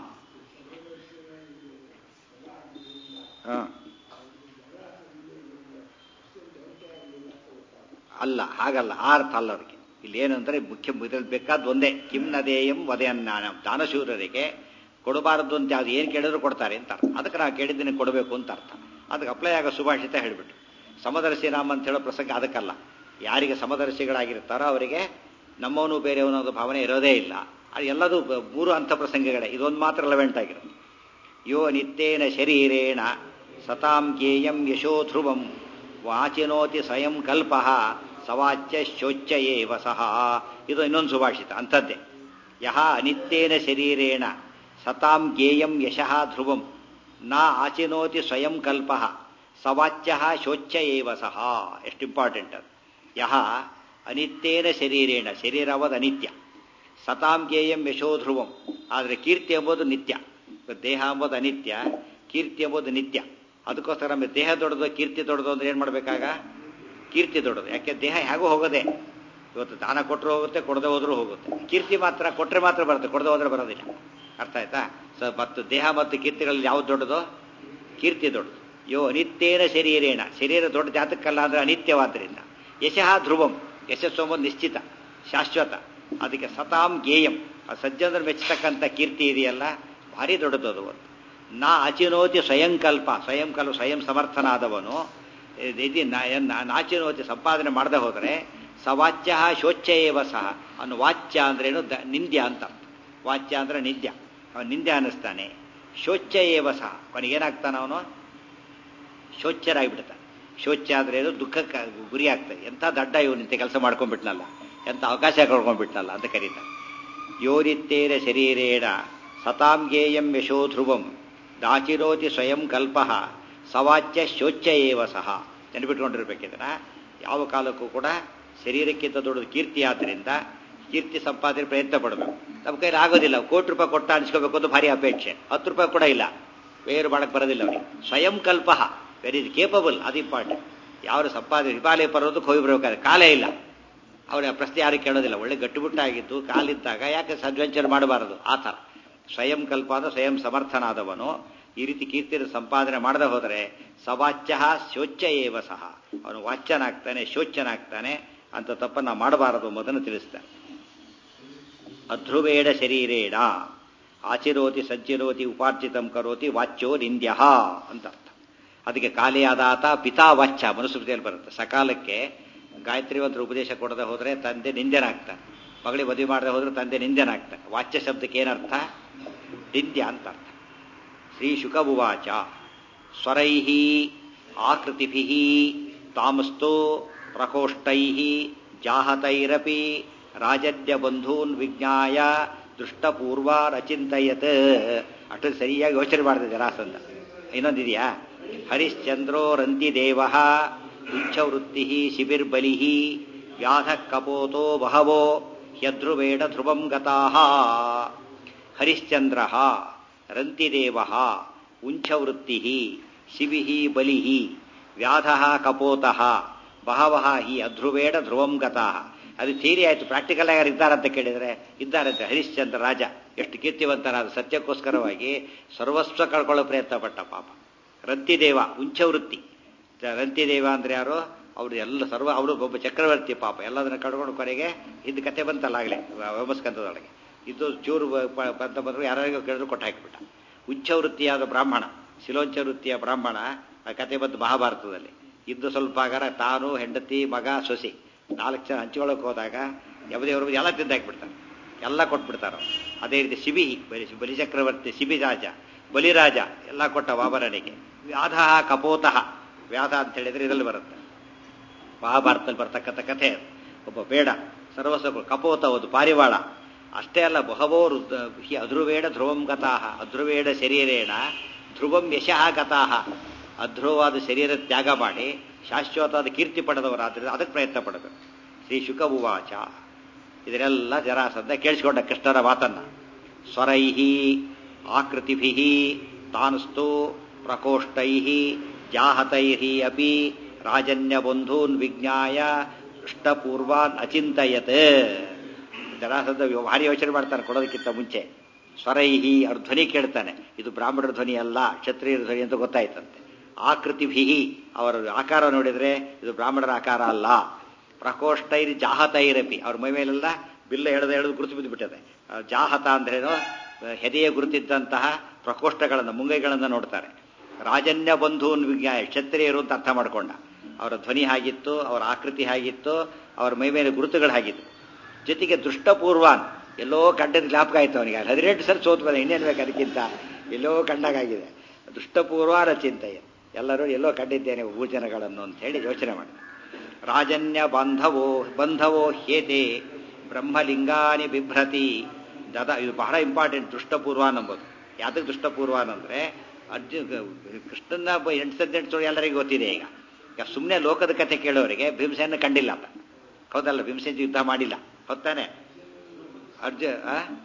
ಅಲ್ಲ, ಹಾಗಲ್ಲ, ಆ ಅರ್ಥ ಅಲ್ಲ ಅವ್ರಿಗೆ. ಇಲ್ಲಿ ಏನು ಅಂದರೆ ಮುಖ್ಯ ಇದ್ರಲ್ಲಿ ಬೇಕಾದ ಒಂದೇ. ಕಿಮ್ನ ದೇಯಂ ವದಯನ್ಯಾನಾಂ ದಾನಶೂರರಿಗೆ ಕೊಡಬಾರದು ಅಂತ ಯಾವ್ದು ಏನು ಕೇಳಿದ್ರು ಕೊಡ್ತಾರೆ ಅಂತ ಅರ್ಥ. ಅದಕ್ಕೆ ನಾವು ಕೇಳಿದ್ದೀನಿ ಕೊಡಬೇಕು ಅಂತ ಅರ್ಥ. ಅದಕ್ಕೆ ಅಪ್ಲೈ ಆಗೋ ಸುಭಾಷಿತ ಹೇಳಿಬಿಟ್ಟು ಸಮದರ್ಶಿ ರಾಮ ಅಂತ ಹೇಳೋ ಪ್ರಸಂಗ ಅದಕ್ಕಲ್ಲ. ಯಾರಿಗೆ ಸಮದರ್ಶಿಗಳಾಗಿರ್ತಾರೋ ಅವರಿಗೆ ನಮ್ಮವನು ಬೇರೆಯವನು ಅನ್ನೋ ಭಾವನೆ ಇರೋದೇ ಇಲ್ಲ. ಅದು ಎಲ್ಲದೂ ಮೂರು ಅಂಥ ಪ್ರಸಂಗಗಳೇ. ಇದೊಂದು ಮಾತ್ರ ರೆಲೆವೆಂಟ್ ಆಗಿರೋದು. ಯೋ ನಿತ್ಯೇನ ಶರೀರೇಣ ಸತಾಂ ಗೇಯಂ ಯಶೋ ಧ್ರುವಂ ವಾಚಿನೋತಿ ಸ್ವಯಂ ಕಲ್ಪಃ ಸವಾಚ್ಯ ಶೋಚ್ಯಯೇ ವಸಃ. ಇದು ಇನ್ನೊಂದು ಸುಭಾಷಿತ ಅಂಥದ್ದೇ. ಯಹ ಅನಿತ್ಯೇನ ಶರೀರೇಣ ಸತಾಂ ಗೇಯಂ ಯಶಃ ಧ್ರುವಂ ನ ಆಚಿನೋತಿ ಸ್ವಯಂ ಕಲ್ಪಃ ಸವಾಚ್ಯ ಶೋಚ್ಯಯೇ ವಸಃ. ಎಷ್ಟು ಇಂಪಾರ್ಟೆಂಟ್ ಅದು. ಯಹ ಅನಿತ್ಯೇನ ಶರೀರೇಣ ಶರೀರವಾದ ಅನಿತ್ಯ, ಸತಾಂ ಗೇಯಂ ಯಶೋ ಧ್ರುವಂ ಆದರೆ ಕೀರ್ತಿ ಎಂಬುದು ನಿತ್ಯ. ದೇಹ ಎಂಬುದು ಅನಿತ್ಯ, ಕೀರ್ತಿ ಎಂಬುದು ನಿತ್ಯ. ಅದಕ್ಕೋಸ್ಕರ ನಮಗೆ ದೇಹ ದೊಡ್ಡದು ಕೀರ್ತಿ ದೊಡ್ಡದು ಅಂದ್ರೆ ಏನು ಮಾಡಬೇಕಾಗ? ಕೀರ್ತಿ ದೊಡ್ಡದು. ಯಾಕೆ ದೇಹ ಹೇಗೂ ಹೋಗೋದೆ. ಇವತ್ತು ದಾನ ಕೊಟ್ಟರು ಹೋಗುತ್ತೆ, ಕೊಡದೆ ಹೋದ್ರೂ ಹೋಗುತ್ತೆ. ಕೀರ್ತಿ ಮಾತ್ರ ಕೊಟ್ಟರೆ ಮಾತ್ರ ಬರುತ್ತೆ, ಕೊಡದೆ ಹೋದ್ರೆ ಬರೋದಿಲ್ಲ. ಅರ್ಥ ಆಯ್ತಾ? ಸೊ ಮತ್ತು ದೇಹ ಮತ್ತು ಕೀರ್ತಿಗಳಲ್ಲಿ ಯಾವ್ದು ದೊಡ್ಡದು? ಕೀರ್ತಿ ದೊಡ್ಡದು. ಯೋ ಅನಿತ್ಯೇನ ಶರೀರೇಣ ಶರೀರ ದೊಡ್ಡ ಜಾತಕ್ಕಲ್ಲ ಅಂದ್ರೆ ಅನಿತ್ಯವಾದ್ರಿಂದ. ಯಶಃ ಧ್ರುವಂ, ಯಶಸ್ಸು ಅಂಬೋದು ನಿಶ್ಚಿತ ಶಾಶ್ವತ. ಅದಕ್ಕೆ ಸತಾಂ ಗೇಯಂ, ಆ ಸಜ್ಜನರು ಮೆಚ್ಚತಕ್ಕಂಥ ಕೀರ್ತಿ ಇದೆಯಲ್ಲ ಭಾರಿ ದೊಡ್ಡದು. ಅದು ನಾ ಅಚಿನೋತಿ ಸ್ವಯಂಕಲ್ಪ, ಸ್ವಯಂಕಲ್ಪ ಸ್ವಯಂ ಸಮರ್ಥನಾದವನು ಇದು ನಾಚಿನೋತಿ ಸಂಪಾದನೆ ಮಾಡದೆ ಹೋದರೆ ಸವಾಚ್ಯ ಶೋಚ್ಯೇವ ಸಹ. ಅವನು ವಾಚ್ಯ ಅಂದ್ರೇನು ದ ನಿಂದ್ಯ ಅಂತ. ವಾಚ್ಯ ಅಂದ್ರೆ ನಿಂದ್ಯ, ಅವನು ನಿಂದ್ಯ ಅನ್ನಿಸ್ತಾನೆ. ಶೋಚ್ಯೇವ ಸಹ, ಅವನಿಗೇನಾಗ್ತಾನೆ ಅವನು ಶೋಚ್ಯರಾಗಿಬಿಡ್ತಾನೆ. ಶೋಚ್ಯ ಅಂದ್ರೆ ಏನು ದುಃಖಕ್ಕೆ ಗುರಿ ಆಗ್ತದೆ. ಎಂಥ ದಡ್ಡ ಇವನಿಂತೆ ಕೆಲಸ ಮಾಡ್ಕೊಂಡ್ಬಿಟ್ನಲ್ಲ, ಎಂಥ ಅವಕಾಶ ಕಳ್ಕೊಂಡ್ಬಿಟ್ನಲ್ಲ ಅಂತ ಕರೀತಾನೆ. ಯೋರಿತ್ತೇರ ಶರೀರೇಣ ಸತಾಂಗೇಯಂ ಯಶೋ ಧ್ರುವಂ ದಾಚಿರೋತಿ ಸ್ವಯಂ ಕಲ್ಪ ಸವಾಚ್ಯ ಶೋಚ್ಯ ಏವ ಸಹ. ನೆನಪಿಟ್ಕೊಂಡಿರ್ಬೇಕಿದ್ರೆ ಯಾವ ಕಾಲಕ್ಕೂ ಕೂಡ ಶರೀರಕ್ಕಿಂತ ದೊಡ್ಡದು ಕೀರ್ತಿ. ಆದ್ದರಿಂದ ಕೀರ್ತಿ ಸಂಪಾದನೆ ಪ್ರಯತ್ನ ಪಡಬೇಕು. ನಮ್ಮ ಕೈಲಿ ಆಗೋದಿಲ್ಲ. ಕೋಟಿ ರೂಪಾಯಿ ಕೊಟ್ಟ ಅನಿಸ್ಕೋಬೇಕು ಅಂತ ಭಾರಿ ಅಪೇಕ್ಷೆ. ಹತ್ತು ರೂಪಾಯಿ ಕೂಡ ಇಲ್ಲ, ಬೇರೆ ಮಾಡಕ್ಕೆ ಬರೋದಿಲ್ಲ ಅವನಿಗೆ. ಸ್ವಯಂ ಕಲ್ಪ ವೆರಿ ಇಸ್ ಕೇಪಬಲ್, ಅದು ಇಂಪಾರ್ಟೆಂಟ್. ಯಾರು ಸಂಪಾದನೆ ಹಿಮಾಲಯ ಪರ್ವತಕ್ಕೆ ಹೋಗಿ ಬರಬೇಕಾದ್ರೆ ಕಾಲೇ ಇಲ್ಲ, ಅವರ ಪ್ರಶ್ನೆ ಯಾರು ಕೇಳೋದಿಲ್ಲ. ಒಳ್ಳೆ ಗಟ್ಟಿಬಿಟ್ಟಾಗಿದ್ದು ಕಾಲಿದ್ದಾಗ ಯಾಕೆ ಸದ್ವಂಚನೆ ಮಾಡಬಾರದು? ಆ ಥರ ಸ್ವಯಂ ಕಲ್ಪ ಅಂದ್ರೆ ಸ್ವಯಂ ಸಮರ್ಥನಾದವನು ಈ ರೀತಿ ಕೀರ್ತಿಯನ್ನು ಸಂಪಾದನೆ ಮಾಡದೆ ಹೋದರೆ ಸವಾಚ್ಯ ಶೋಚ್ಯ ಏವ ಸಹ, ಅವನು ವಾಚ್ಯನಾಗ್ತಾನೆ, ಶೋಚ್ಯನಾಗ್ತಾನೆ. ಅಂತ ತಪ್ಪನ್ನ ಮಾಡಬಾರದು ಎಂಬುದನ್ನು ತಿಳಿಸ್ತಾನೆ. ಅಧ್ರುವೇಡ ಶರೀರೇಣ ಆಚಿರೋತಿ ಸಜ್ಜಿರೋತಿ ಉಪಾರ್ಜಿತಂ ಕರೋತಿ ವಾಚ್ಯೋ ನಿಂದ್ಯ ಅಂತ ಅರ್ಥ. ಅದಕ್ಕೆ ಕಾಲಿಯಾದಾತ ಪಿತಾ ವಾಚ್ಯ ಮನುಸ್ಮೃತಿಯಲ್ಲಿ ಬರುತ್ತೆ. ಸಕಾಲಕ್ಕೆ ಗಾಯತ್ರಿ ಮಂತ್ರ ಉಪದೇಶ ಕೊಡದೆ ಹೋದರೆ ತಂದೆ ನಿಂದ್ಯನಾಗ್ತಾನೆ, ಮಗಳಿಗೆ ಮದುವೆ ಮಾಡದೆ ಹೋದ್ರೆ ತಂದೆ ನಿಂದ್ಯನಾಗ್ತಾನೆ. ವಾಚ್ಯ ಶಬ್ದಕ್ಕೆ ಏನರ್ಥ? ನಿಂದ್ಯ ಅಂತ ಅರ್ಥ. ಶ್ರೀ ಶುಕವುವಾಚ ಸ್ವರೈ ಆಕೃತಿಭಿ ತಾಮಸ್ತೋ ಪ್ರಕೋಷ್ಟೈ ಜಾಹತೈರಪಿ ರಾಜದ್ಯ ಬಂಧೂನ್ ವಿಜ್ಞಾಯ ದೃಷ್ಟಪೂರ್ವಾನ್ ಅಚಿಂತಯತ್. ಅಷ್ಟು ಸರಿಯಾಗಿ ಯೋಚನೆ ಮಾಡಿದೆ ಜರಾಸಂಧ. ಇನ್ನೊಂದಿದೆಯಾ? ಹರಿಶ್ಚಂದ್ರೋ ರಂತಿದೇವ ಉಚ್ಛವೃತ್ತಿ ಶಿಬಿರ್ಬಲಿ ವ್ಯಾಧ ಕಪೋತೋ ಬಹವೋ ಹ್ಯಧ್ರುವೇಣ ಧ್ರುವಂ ಗತಾಃ. ಹರಿಶ್ಚಂದ್ರ ರಂತಿದೇವ ಉಂಛವೃತ್ತಿ ಶಿಬಿ ಬಲಿ ವ್ಯಾಧ ಕಪೋತಃ ಬಹವಃ ಹಿ ಅಧ್ರುವೇಣ ಧ್ರುವಂ ಗತಾಃ. ಅದು ಥಿಯರಿ ಆಯಿತು. ಪ್ರಾಕ್ಟಿಕಲ್ ಆಗಿ ಇದ್ದಾರಂತ ಕೇಳಿದರೆ ಇದ್ದಾರಂತೆ. ಹರಿಶ್ಚಂದ್ರ ರಾಜ ಎಷ್ಟು ಕೀರ್ತಿವಂತನಾದ, ಸತ್ಯಕ್ಕೋಸ್ಕರವಾಗಿ ಸರ್ವಸ್ವ ಕಳ್ಕೊಳ್ಳೋ ಪ್ರಯತ್ನ ಪಟ್ಟ ಪಾಪ. ರಂತಿದೇವ ಉಂಚವೃತ್ತಿ. ರಂತಿದೇವ ಅಂದ್ರೆ ಯಾರು? ಅವರು ಎಲ್ಲ ಸರ್ವ ಅವರು ಒಬ್ಬ ಚಕ್ರವರ್ತಿ ಪಾಪ. ಎಲ್ಲದನ್ನ ಕಳ್ಕೊಂಡು ಕೊನೆಗೆ ಇದು ಕತೆ ಬಂತಲ್ಲ ಆಗಲೇ ವ್ಯವಸ್ಕಂತದೊಳಗೆ. ಇದು ಚೂರು ಬಂತ ಬಂದರು ಯಾರಿಗೂ ಕೇಳಿದ್ರು ಕೊಟ್ಟು ಹಾಕಿಬಿಟ್ಟ. ಉಚ್ಚವೃತ್ತಿಯಾದ ಬ್ರಾಹ್ಮಣ, ಶಿಲೋಂಚ ವೃತ್ತಿಯ ಬ್ರಾಹ್ಮಣ, ಆ ಕತೆ ಬಂತು ಮಹಾಭಾರತದಲ್ಲಿ. ಇದ್ದು ಸ್ವಲ್ಪ ಆಗರ ತಾನು ಹೆಂಡತಿ ಮಗ ಸೊಸಿ ನಾಲ್ಕು ಜನ ಹಂಚಿಕೊಳ್ಳೋಕೆ ಹೋದಾಗ ಯಮದೇವರು ಎಲ್ಲ ತಿಂದಾಕ್ಬಿಡ್ತಾರೆ, ಎಲ್ಲ ಕೊಟ್ಬಿಡ್ತಾರ. ಅದೇ ರೀತಿ ಶಿಬಿ ಬಲಿ ಬಲಿಚಕ್ರವರ್ತಿ ಶಿಬಿ ರಾಜ, ಬಲಿರಾಜ ಎಲ್ಲ ಕೊಟ್ಟ ವಾಮರನಿಗೆ. ವ್ಯಾಧ ಕಪೋತಃ, ವ್ಯಾಧ ಅಂತ ಹೇಳಿದ್ರೆ ಇದರಲ್ಲಿ ಬರುತ್ತೆ, ಮಹಾಭಾರತದಲ್ಲಿ ಬರ್ತಕ್ಕಂಥ ಕಥೆ. ಒಬ್ಬ ಬೇಡ ಸರ್ವಸ್ವ ಕಪೋತ ಒಂದು ಪಾರಿವಾಳ. ಅಷ್ಟೇ ಅಲ್ಲ, ಬಹವೋ ರುದ್ರ ಹಿ ಅಧ್ರುವೇಡ ಧ್ರುವಂ ಗತಾಹ. ಅಧ್ರುವೇಡ ಶರೀರೇಣ ಧ್ರುವಂ ಯಶಃ ಗತಾಹ. ಅಧ್ರುವವಾದ ಶರೀರ ತ್ಯಾಗ ಮಾಡಿ ಶಾಶ್ವತವಾದ ಕೀರ್ತಿ ಪಡೆದವರಾದ್ರೆ ಅದಕ್ಕೆ ಪ್ರಯತ್ನ ಪಡಬೇಕು. ಶ್ರೀ ಶುಕವುವಾಚ. ಇದನ್ನೆಲ್ಲ ಜರಾಸಂಧ ಕೇಳಿಸಿಕೊಂಡ ಕೃಷ್ಣರ ಮಾತನ್ನ. ಸ್ವರೈ ಆಕೃತಿಭಿ ತಾನಸ್ತು ಪ್ರಕೋಷ್ಟೈ ಜಾಹತೈ ಅಪಿ ರಾಜನ್ಯ ಬಂಧೂನ್ ವಿಜ್ಞಾಯ ದೃಷ್ಟಪೂರ್ವಾನ್ ಅಚಿಂತಯತ್. ಜರಾಸಂಧ ಭಾರಿ ಯೋಚನೆ ಮಾಡ್ತಾನೆ ಕೊಡೋದಕ್ಕಿಂತ ಮುಂಚೆ. ಸ್ವರೈಹಿ ಅವ್ರ ಧ್ವನಿ ಕೇಳ್ತಾನೆ. ಇದು ಬ್ರಾಹ್ಮಣರ ಧ್ವನಿ ಅಲ್ಲ, ಕ್ಷತ್ರಿಯರ ಧ್ವನಿ ಅಂತ ಗೊತ್ತಾಯ್ತಂತೆ. ಆಕೃತಿಭಿ ಅವರ ಆಕಾರ ನೋಡಿದ್ರೆ ಇದು ಬ್ರಾಹ್ಮಣರ ಆಕಾರ ಅಲ್ಲ. ಪ್ರಕೋಷ್ಟೈರ್ ಜಾಹತೈರಪಿ ಅವ್ರ ಮೈ ಮೇಲೆಲ್ಲ ಬಿಲ್ಲ ಎಳೆದು ಎಳೆದು ಗುರುತು ಬಿದ್ದುಬಿಟ್ಟದೆ. ಜಾಹತ ಅಂದ್ರೇನು? ಹೆದೆಯ ಗುರುತಿದ್ದಂತಹ ಪ್ರಕೋಷ್ಠಗಳನ್ನು, ಮುಂಗೈಗಳನ್ನು ನೋಡ್ತಾರೆ. ರಾಜನ್ಯ ಬಂಧೂನ್ ವಿಜ್ಞಾಯ ಕ್ಷತ್ರಿಯರು ಅಂತ ಅರ್ಥ ಮಾಡ್ಕೊಂಡ. ಅವರ ಧ್ವನಿ ಹಾಗಿತ್ತು, ಅವರ ಆಕೃತಿ ಹಾಗಿತ್ತು, ಅವರ ಮೈ ಮೇಲೆ ಗುರುತುಗಳು ಹಾಗಿತ್ತು. ಜೊತೆಗೆ ದೃಷ್ಟಪೂರ್ವಾನ್ ಎಲ್ಲೋ ಕಂಡದ ಜ್ಞಾಪಕ ಆಯ್ತು ಅವನಿಗೆ. ಹದಿನೆಂಟು ಸಲ ಸೋತ್ ಬಂದ, ಇನ್ನೇನು ಬೇಕು ಅದಕ್ಕಿಂತ? ಎಲ್ಲೋ ಕಂಡಾಗಿದೆ. ದೃಷ್ಟಪೂರ್ವಾರ ಚಿಂತೆಯ ಎಲ್ಲರೂ ಎಲ್ಲೋ ಕಂಡಿದ್ದೇನೆ ಭೂಜನಗಳನ್ನು ಅಂತ ಹೇಳಿ ಯೋಚನೆ ಮಾಡಿದ. ರಾಜನ್ಯ ಬಾಂಧವೋ ಬಂಧವೋ ಹೇತೆ ಬ್ರಹ್ಮಲಿಂಗಾನಿ ಬಿಭ್ರತಿ ದದ. ಇದು ಬಹಳ ಇಂಪಾರ್ಟೆಂಟ್, ದೃಷ್ಟಪೂರ್ವಾನ್ ಎಂಬುದು. ಯಾತಕ್ಕೆ ದೃಷ್ಟಪೂರ್ವಾನ್ ಅಂದ್ರೆ ಅರ್ಜುನ್ ಕೃಷ್ಣನ ಎಂಟು ಸದ್ಯೆಂಟು ಎಲ್ಲರಿಗೂ ಗೊತ್ತಿದೆ. ಈಗ ಈಗ ಸುಮ್ಮನೆ ಲೋಕದ ಕಥೆ ಕೇಳೋರಿಗೆ ಭೀಮಸೇನ ಕಂಡಿಲ್ಲ ಅಂತ ಹೌದಲ್ಲ, ಭೀಮಸೇನ ಯುದ್ಧ ಮಾಡಿಲ್ಲ ಹೊತ್ತಾನೆ. ಅರ್ಜುನ್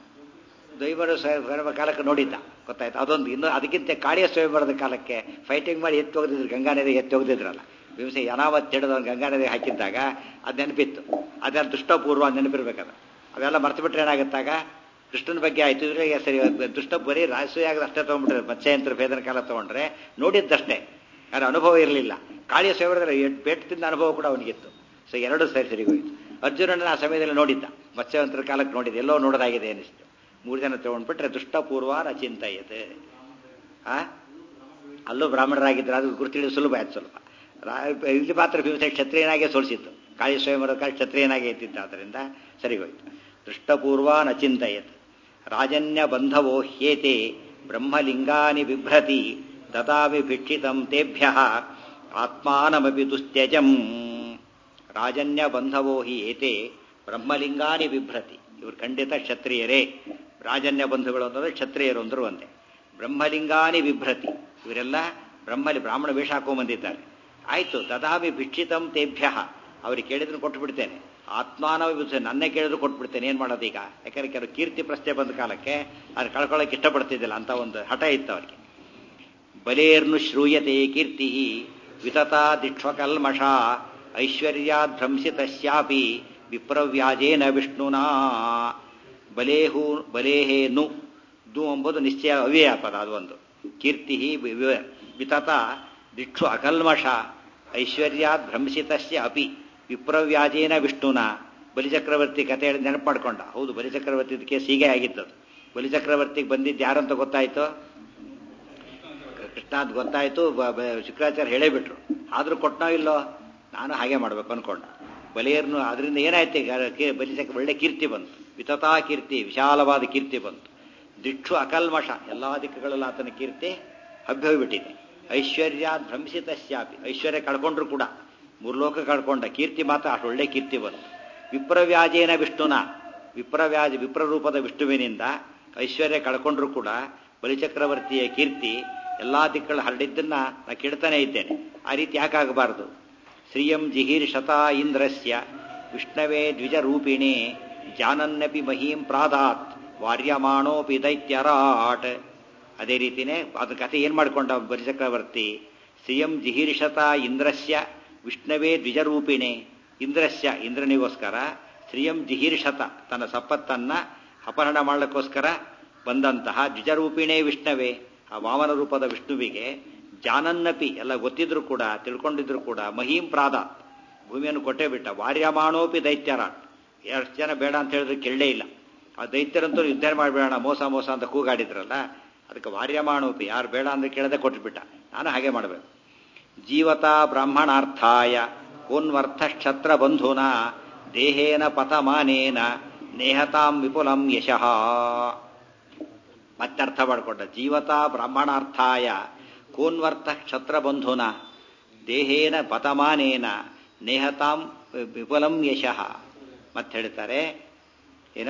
ದೈವರ ಸ್ವಯಂವರ ಕಾಲಕ್ಕೆ ನೋಡಿದ್ದ, ಗೊತ್ತಾಯ್ತು. ಅದೊಂದು. ಇನ್ನು ಅದಕ್ಕಿಂತ ಕಾಳಿಯ ಸ್ವಯಂವರದ ಕಾಲಕ್ಕೆ ಫೈಟಿಂಗ್ ಮಾಡಿ ಎತ್ತಿ ಹೋಗದಿದ್ರು, ಗಂಗಾ ನದಿ ಎತ್ತಿ ಹೋಗದಿದ್ರಲ್ಲ. ಭೀಮಸೇನ ಯನಾವತ್ ಹಿಡಿದವನು ಗಂಗಾ ನದಿ ಹಾಕಿದ್ದಾಗ ಅದು ನೆನಪಿತ್ತು. ಅದೆಲ್ಲ ದುಷ್ಟಪೂರ್ವ ನೆನಪಿರ್ಬೇಕಾದ್ರೆ ಅವೆಲ್ಲ ಮರ್ತು ಬಿಟ್ರೆ ಏನಾಗುತ್ತಾಗ ಕೃಷ್ಣನ ಬಗ್ಗೆ ಆಯ್ತು. ಇದ್ರೆ ಸರಿ ದುಷ್ಟ ಬರೀ ರಾಜಸೂಯಾಗ ಅಷ್ಟೇ ತೊಗೊಂಡ್ಬಿಟ್ರೆ, ಮತ್ಸ್ಯಂತರ ಭೇದನ ಕಾಲ ತೊಗೊಂಡ್ರೆ ನೋಡಿದ್ದಷ್ಟೇ, ಯಾರು ಅನುಭವ ಇರಲಿಲ್ಲ. ಕಾಳಿಯ ಸ್ವಯಂವರದಲ್ಲಿ ಪೇಟು ತಿಂದ ಅನುಭವ ಕೂಡ ಅವನಿಗಿತ್ತು. ಸೊ ಎರಡು ಸರಿ ಸರಿಗೋಯ್ತು. ಅರ್ಜುನನ ಆ ಸಮಯದಲ್ಲಿ ನೋಡಿದ್ದ, ಮತ್ಸ್ಯವಂತರ ಕಾಲಕ್ಕೆ ನೋಡಿದ್ದ, ಎಲ್ಲೋ ನೋಡೋದಾಗಿದೆ ಅನಿಸ್ತು. ಮೂರು ಜನ ತಗೊಂಡ್ಬಿಟ್ರೆ ದುಷ್ಟಪೂರ್ವ ರಚಿಂತಯತೆ. ಆ ಅಲ್ಲೂ ಬ್ರಾಹ್ಮಣರಾಗಿದ್ದರೆ ಅದು ಗುರುತಿಳಿ ಸುಲಭ ಆಯ್ತು ಸ್ವಲ್ಪ. ಇಲ್ಲಿ ಮಾತ್ರ ಭೀಮಸೇನ ಕ್ಷತ್ರಿಯನಾಗೆ ಸೋಲಿಸಿತ್ತು, ಕಾಳಿ ಸ್ವಯಂವರ ಕಾಲ ಕ್ಷತ್ರಿಯನಾಗೆ ಎತ್ತಿದ್ದ, ಆದ್ದರಿಂದ ಸರಿಗೋಯ್ತು. ದೃಷ್ಟಪೂರ್ವ ನಚಿಂತಯತ್ ರಾಜನ್ಯ ಬಂಧವೋ ಹ್ಯೇತೆ ಬ್ರಹ್ಮಲಿಂಗಾನಿ ಬಿಭ್ರತಿ ದದಾಮಿ ಭಿಕ್ಷಿತಂ ತೇಭ್ಯ ಆತ್ಮಾನಮಪಿ ದುಸ್ತ್ಯಜಂ. ರಾಜನ್ಯ ಬಂಧವೋ ಹಿ ಏತೆ ಬ್ರಹ್ಮಲಿಂಗಾನಿ ಬಿಭ್ರತಿ. ಇವರು ಖಂಡಿತ ಕ್ಷತ್ರಿಯರೇ. ರಾಜನ್ಯ ಬಂಧುಗಳು ಅಂತಂದ್ರೆ ಕ್ಷತ್ರಿಯರು ಅಂದ್ರು ಒಂದೇ. ಬ್ರಹ್ಮಲಿಂಗಾನಿ ಬಿಭ್ರತಿ, ಇವರೆಲ್ಲ ಬ್ರಹ್ಮಲಿ ಬ್ರಾಹ್ಮಣ ವೇಷ ಹಾಕೊಂಡ್ಬಂದಿದ್ದಾರೆ. ಆಯ್ತು, ದದಾಮಿ ಭಿಕ್ಷಿತಂ ತೇಭ್ಯ, ಅವ್ರಿಗೆ ಕೇಳಿದ್ರು ಕೊಟ್ಟು ಬಿಡ್ತೇನೆ. ಆತ್ಮಾನವ ನನ್ನೇ ಕೇಳಿದ್ರು ಕೊಟ್ಟು ಬಿಡ್ತೇನೆ. ಏನ್ ಮಾಡೋದು ಈಗ? ಯಾಕಂದ್ರೆ ಕೆಲವು ಕೀರ್ತಿ ಪ್ರಶ್ನೆ ಬಂದ ಕಾಲಕ್ಕೆ ಅದು ಕಳ್ಕೊಳ್ಳೋಕೆ ಇಷ್ಟಪಡ್ತಿದ್ದಿಲ್ಲ ಅಂತ ಒಂದು ಹಠ ಇತ್ತು ಅವ್ರಿಗೆ. ಬಲೇರ್ನು ಶ್ರೂಯತೆ ಕೀರ್ತಿ ವಿತತಾ ದಿಕ್ಷ್ವಕಲ್ಮಷ ಐಶ್ವರ್ಯಾಧ್ರಂಸಿತಸ್ಯಾಪಿ ವಿಪ್ರವ್ಯಾಜೇನ ವಿಷ್ಣುನಾ. ಬಲೇಹು ಬಲೇಹೇನು ದು ಎಂಬುದು ನಿಶ್ಚಯ ಅವ್ಯಯ ಪದ, ಅದು ಒಂದು. ಕೀರ್ತಿ ವಿತತ ದಿಕ್ಷು ಅಕಲ್ಮಷ ಐಶ್ವರ್ಯಾಧ್ರಂಸಿತಸ್ಯ ಅಪಿ ವಿಪ್ರವ್ಯಾಜೇನ ವಿಷ್ಣುನ. ಬಲಿಚಕ್ರವರ್ತಿ ಕಥೆ ಹೇಳಿ ನೆನಪು ಮಾಡ್ಕೊಂಡ. ಹೌದು, ಬಲಿಚಕ್ರವರ್ತಿ ಕೇಸ್ ಹೀಗೆ ಆಗಿದ್ದದು. ಬಲಿಚಕ್ರವರ್ತಿಗೆ ಬಂದಿದ್ದು ಯಾರಂತ ಗೊತ್ತಾಯ್ತು? ಕೃಷ್ಣ ಅಂತ ಗೊತ್ತಾಯ್ತು. ಶುಕ್ರಾಚಾರ್ಯ ಹೇಳೇ ಬಿಟ್ರು. ಆದ್ರೂ ಕೊಟ್ಟನೋ ಇಲ್ಲೋ, ನಾನು ಹಾಗೆ ಮಾಡ್ಬೇಕು ಅನ್ಕೊಂಡ. ಬಲಿಯರ್ನು ಅದರಿಂದ ಏನಾಯ್ತು? ಬಲಿಚಕ್ರ ಒಳ್ಳೆ ಕೀರ್ತಿ ಬಂತು, ವಿತತಾ ಕೀರ್ತಿ, ವಿಶಾಲವಾದ ಕೀರ್ತಿ ಬಂತು. ದಿಕ್ಷು ಅಕಲ್ಮಷ, ಎಲ್ಲಾ ದಿಕ್ಕುಗಳಲ್ಲಿ ಆತನ ಕೀರ್ತಿ ಹಬ್ಬಿಬಿಟ್ಟಿದೆ. ಐಶ್ವರ್ಯ ಭ್ರಂಸಿತಸ್ಯಾಪಿ, ಐಶ್ವರ್ಯ ಕಳ್ಕೊಂಡ್ರು ಕೂಡ, ಮೂರ್ಲೋಕ ಕಳ್ಕೊಂಡ ಕೀರ್ತಿ ಮಾತ್ರ ಅಷ್ಟು ಒಳ್ಳೆ ಕೀರ್ತಿ ಬಂತು. ವಿಪ್ರವ್ಯಾಜೇನ ವಿಷ್ಣುನ, ವಿಪ್ರವ್ಯಾಜ ವಿಪ್ರರೂಪದ ವಿಷ್ಣುವಿನಿಂದ ಐಶ್ವರ್ಯ ಕಳ್ಕೊಂಡ್ರು ಕೂಡ ಬಲಿಚಕ್ರವರ್ತಿಯ ಕೀರ್ತಿ ಎಲ್ಲಾ ದಿಕ್ಕಗಳು ಹರಡಿದ್ದನ್ನ ನಾ ಕೇಳ್ತಾನೆ ಇದ್ದೇನೆ. ಆ ರೀತಿ ಯಾಕಾಗಬಾರದು? ಶ್ರಿಯಂ ಜಿಹೀರ್ಷತಾ ಇಂದ್ರಸ್ಯ ವಿಷ್ಣವೇ ದ್ವಿಜರೂಪಿಣಿ ಜಾನನ್ನಪಿ ಮಹೀಂ ಪ್ರಾದಾತ್ ವಾರ್ಯಮಾಣೋಪಿ ದೈತ್ಯರಾಟ್. ಅದೇ ರೀತಿನೇ ಅದ್ರ ಕಥೆ ಏನ್ ಮಾಡ್ಕೊಂಡ ಬಲಿಚಕ್ರವರ್ತಿ? ಶ್ರಿಯಂ ಜಿಹೀರ್ಷತಾ ಇಂದ್ರಸ್ಯ ವಿಷ್ಣವೇ ದ್ವಿಜರೂಪಿಣೆ. ಇಂದ್ರಸ್ಯ, ಇಂದ್ರನಿಗೋಸ್ಕರ, ಶ್ರಿಯಂ ಜಿಹೀರ್ಷತ, ತನ್ನ ಸಂಪತ್ತನ್ನ ಅಪಹರಣ ಮಾಡಲಿಕ್ಕೋಸ್ಕರ ಬಂದಂತಹ ದ್ವಿಜರೂಪಿಣೇ ವಿಷ್ಣವೇ, ಆ ವಾಮನ ರೂಪದ ವಿಷ್ಣುವಿಗೆ ಜಾನನ್ನಪಿ, ಎಲ್ಲ ಗೊತ್ತಿದ್ರು ಕೂಡ, ತಿಳ್ಕೊಂಡಿದ್ರು ಕೂಡ, ಮಹೀಂ ಪ್ರಾದಾತ್, ಭೂಮಿಯನ್ನು ಕೊಟ್ಟೇ ಬಿಟ್ಟ. ವಾರ್ಯಮಾಣೋಪಿ ದೈತ್ಯರಾಟ್, ಎಷ್ಟು ಜನ ಬೇಡ ಅಂತ ಹೇಳಿದ್ರೆ ಕೇಳಲೇ ಇಲ್ಲ. ಆ ದೈತ್ಯರಂತೂ ಯುದ್ಧ ಮಾಡಿಬೇಡ, ಮೋಸ ಮೋಸ ಅಂತ ಕೂಗಾಡಿದ್ರಲ್ಲ, ಅದಕ್ಕೆ ವಾರ್ಯಮಾಣೋಪಿ, ಯಾರು ಬೇಡ ಅಂದ್ರೆ ಕೇಳದೆ ಕೊಟ್ಟುಬಿಟ್ಟ. ನಾನು ಹಾಗೆ ಮಾಡಬೇಕು. ಜೀವತಾ ಬ್ರಾಹ್ಮಣಾರ್ಥಾಯ ಕೋನ್ವರ್ಥ ಕ್ಷತ್ರ ಬಂಧುನ ದೇಹೇನ ಪಥಮಾನೇನ ನೇಹತಾಂ ವಿಪುಲಂ ಯಶಃ. ಮತ್ತರ್ಥ ಮಾಡಿಕೊಂಡ. ಜೀವತಾ ಬ್ರಾಹ್ಮಣಾರ್ಥಾಯ ಕೋನ್ವರ್ಥ ಕ್ಷತ್ರ ಬಂಧುನ ದೇಹೇನ ಪಥಮಾನೇನ ನೇಹತಾಂ ವಿಪುಲಂ ಯಶಃ. ಮತ್ತೆ ಹೇಳ್ತಾರೆ ಏನ?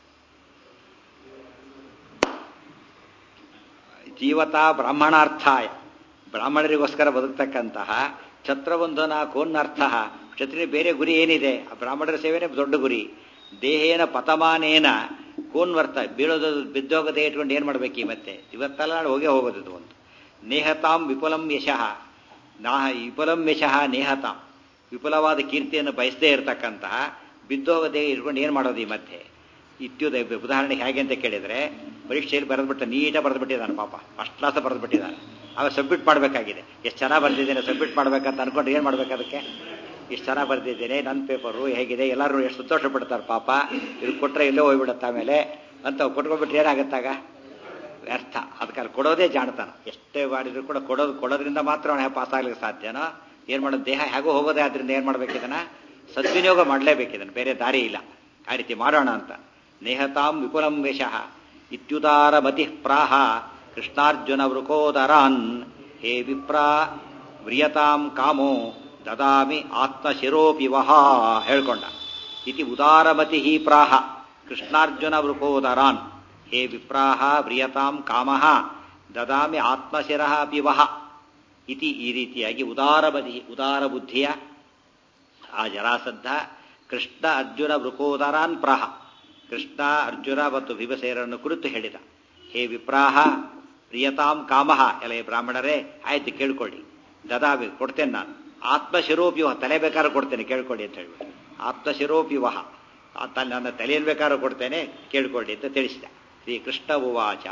ಜೀವತಾ ಬ್ರಾಹ್ಮಣಾರ್ಥಾಯ, ಬ್ರಾಹ್ಮಣರಿಗೋಸ್ಕರ ಬದುಕ್ತಕ್ಕಂತಹ ಛತ್ರಬಂಧನ ಕೋನ್ನರ್ಥ. ಕ್ಷತ್ರಿಯ ಬೇರೆ ಗುರಿ ಏನಿದೆ? ಆ ಬ್ರಾಹ್ಮಣರ ಸೇವೆನೇ ದೊಡ್ಡ ಗುರಿ. ದೇಹೇನ ಪತಮಾನೇನ ಕೋನ್ವರ್ಥ, ಬೀಳೋದು ಬಿದ್ದೋಗದೆ ಇಟ್ಕೊಂಡು ಏನ್ ಮಾಡ್ಬೇಕು? ಮತ್ತೆ ಇವತ್ತಲ್ಲ ನಾಳೆ ಹೋಗೇ ಹೋಗೋದು ಒಂದು. ನೇಹತಾಂ ವಿಪುಲಂ ಯಶಃ, ನಾ ವಿಪುಲಂ ಯಶಃ ನೇಹತಾಂ, ವಿಪುಲವಾದ ಕೀರ್ತಿಯನ್ನು ಬಯಸದೇ ಇರತಕ್ಕಂತಹ ಬಿದ್ದೋಗದೆ ಇಟ್ಕೊಂಡು ಏನ್ ಮಾಡೋದು ಈ ಮತ್ತೆ? ಇತ್ಯುದ ಉದಾಹರಣೆಗೆ ಹೇಗೆ ಅಂತ ಕೇಳಿದ್ರೆ, ಪರೀಕ್ಷೆಯಲ್ಲಿ ಬರೆದ್ಬಿಟ್ಟ, ನೀಟಾಗಿ ಬರೆದ್ಬಿಟ್ಟಿದ್ದಾನೆ ಪಾಪ, ಫಸ್ಟ್ ಕ್ಲಾಸ್ ಬರೆದ್ಬಿಟ್ಟಿದ್ದಾನೆ. ಅವಾಗ ಸಬ್ಮಿಟ್ ಮಾಡಬೇಕಾಗಿದೆ. ಎಷ್ಟು ಚೆನ್ನಾಗಿ ಬರೆದಿದ್ದೇನೆ, ಸಬ್ಮಿಟ್ ಮಾಡ್ಬೇಕಂತ ಅನ್ಕೊಂಡು ಏನ್ ಮಾಡ್ಬೇಕು? ಅದಕ್ಕೆ ಇಷ್ಟು ಚೆನ್ನಾಗಿ ಬರೆದಿದ್ದೇನೆ, ನನ್ನ ಪೇಪರು ಹೇಗಿದೆ, ಎಲ್ಲರೂ ಎಷ್ಟು ಸಂತೋಷ ಪಡ್ತಾರೆ ಪಾಪ, ಇದು ಕೊಟ್ಟರೆ ಎಲ್ಲೋ ಹೋಗ್ಬಿಡುತ್ತೆ ಆಮೇಲೆ ಅಂತ ಕೊಟ್ಕೊಂಡ್ಬಿಟ್ರೆ ಏನಾಗುತ್ತಾಗ? ವ್ಯರ್ಥ. ಅದಕ್ಕೆ ಅಲ್ಲಿ ಕೊಡೋದೇ ಜಾಣತಾನ. ಎಷ್ಟೇ ಮಾಡಿದ್ರು ಕೂಡ ಕೊಡೋದು ಕೊಡೋದ್ರಿಂದ ಮಾತ್ರ ಅವನ ಪಾಸ್ ಆಗ್ಲಿಕ್ಕೆ ಸಾಧ್ಯನೋ? ಏನ್ ಮಾಡೋದು? ದೇಹ ಹೇಗೋ ಹೋಗೋದೇ, ಆದ್ರಿಂದ ಏನ್ ಮಾಡ್ಬೇಕಿದನ್ನ ಸದ್ವಿನಿಯೋಗ ಮಾಡಲೇಬೇಕಿದನ್ನು, ಬೇರೆ ದಾರಿ ಇಲ್ಲ. ಆ ರೀತಿ ಮಾಡೋಣ ಅಂತ. ನೇಹತಾಂ ವಿಪುಲಂ ವೇಷಃ ಇತ್ಯುದಾರ ಮತಿ ಪ್ರಾಹ ಕೃಷ್ಣಾರ್ಜುನ ವೃಕೋದರಾನ್ ಹೇ ವಿಪ್ರಾ ವ್ರಿಯತಾಂ ಕಾಮೋ ದದಾಮಿ ಆತ್ಮಶಿರೋಪಿ ವಹ. ಹೇಳ್ಕೊಂಡ. ಇತಿ ಉದಾರಮತಿ ಪ್ರಾಹ ಕೃಷ್ಣಾರ್ಜುನ ವೃಕೋದರಾನ್ ಹೇ ವಿಪ್ರಾಹ ವ್ರಿಯತಾಂ ಕಾಮಃ ದದಾಮಿ ಆತ್ಮಶಿರಃ ಅಪಿ ವಹ. ಇತಿ, ಈ ರೀತಿಯಾಗಿ ಉದಾರಮತಿ, ಉದಾರ ಬುದ್ಧಿಯ ಆ ಜರಾಸದ್ಧ ಕೃಷ್ಣ ಅರ್ಜುನ ವೃಕೋದರಾನ್ ಪ್ರಾಹ, ಕೃಷ್ಣ ಅರ್ಜುನ ಮತ್ತು ಭೀಮಸೇನರನ್ನು ಕುರಿತು ಹೇಳಿದ. ಹೇ ವಿಪ್ರಾಹ ಪ್ರಿಯತಾಂ ಕಾಮಃ, ಎಲ್ಲ ಬ್ರಾಹ್ಮಣರೇ ಆಯ್ತು ಕೇಳ್ಕೊಳ್ಳಿ, ದದಾವಿ ಕೊಡ್ತೇನೆ ನಾನು, ಆತ್ಮಶಿರೋಪಿವಹ, ತಲೆ ಬೇಕಾದ್ರೂ ಕೊಡ್ತೇನೆ ಕೇಳ್ಕೊಳ್ಳಿ ಅಂತ ಹೇಳ್ಬಿಟ್ಟು. ಆತ್ಮಶಿರೋಪಿವಹ, ನನ್ನ ತಲೆಯಲ್ಲಿ ಬೇಕಾದ್ರೂ ಕೊಡ್ತೇನೆ ಕೇಳ್ಕೊಳ್ಳಿ ಅಂತ ತಿಳಿಸಿದ. ಶ್ರೀ ಕೃಷ್ಣ ಉವಾಚ.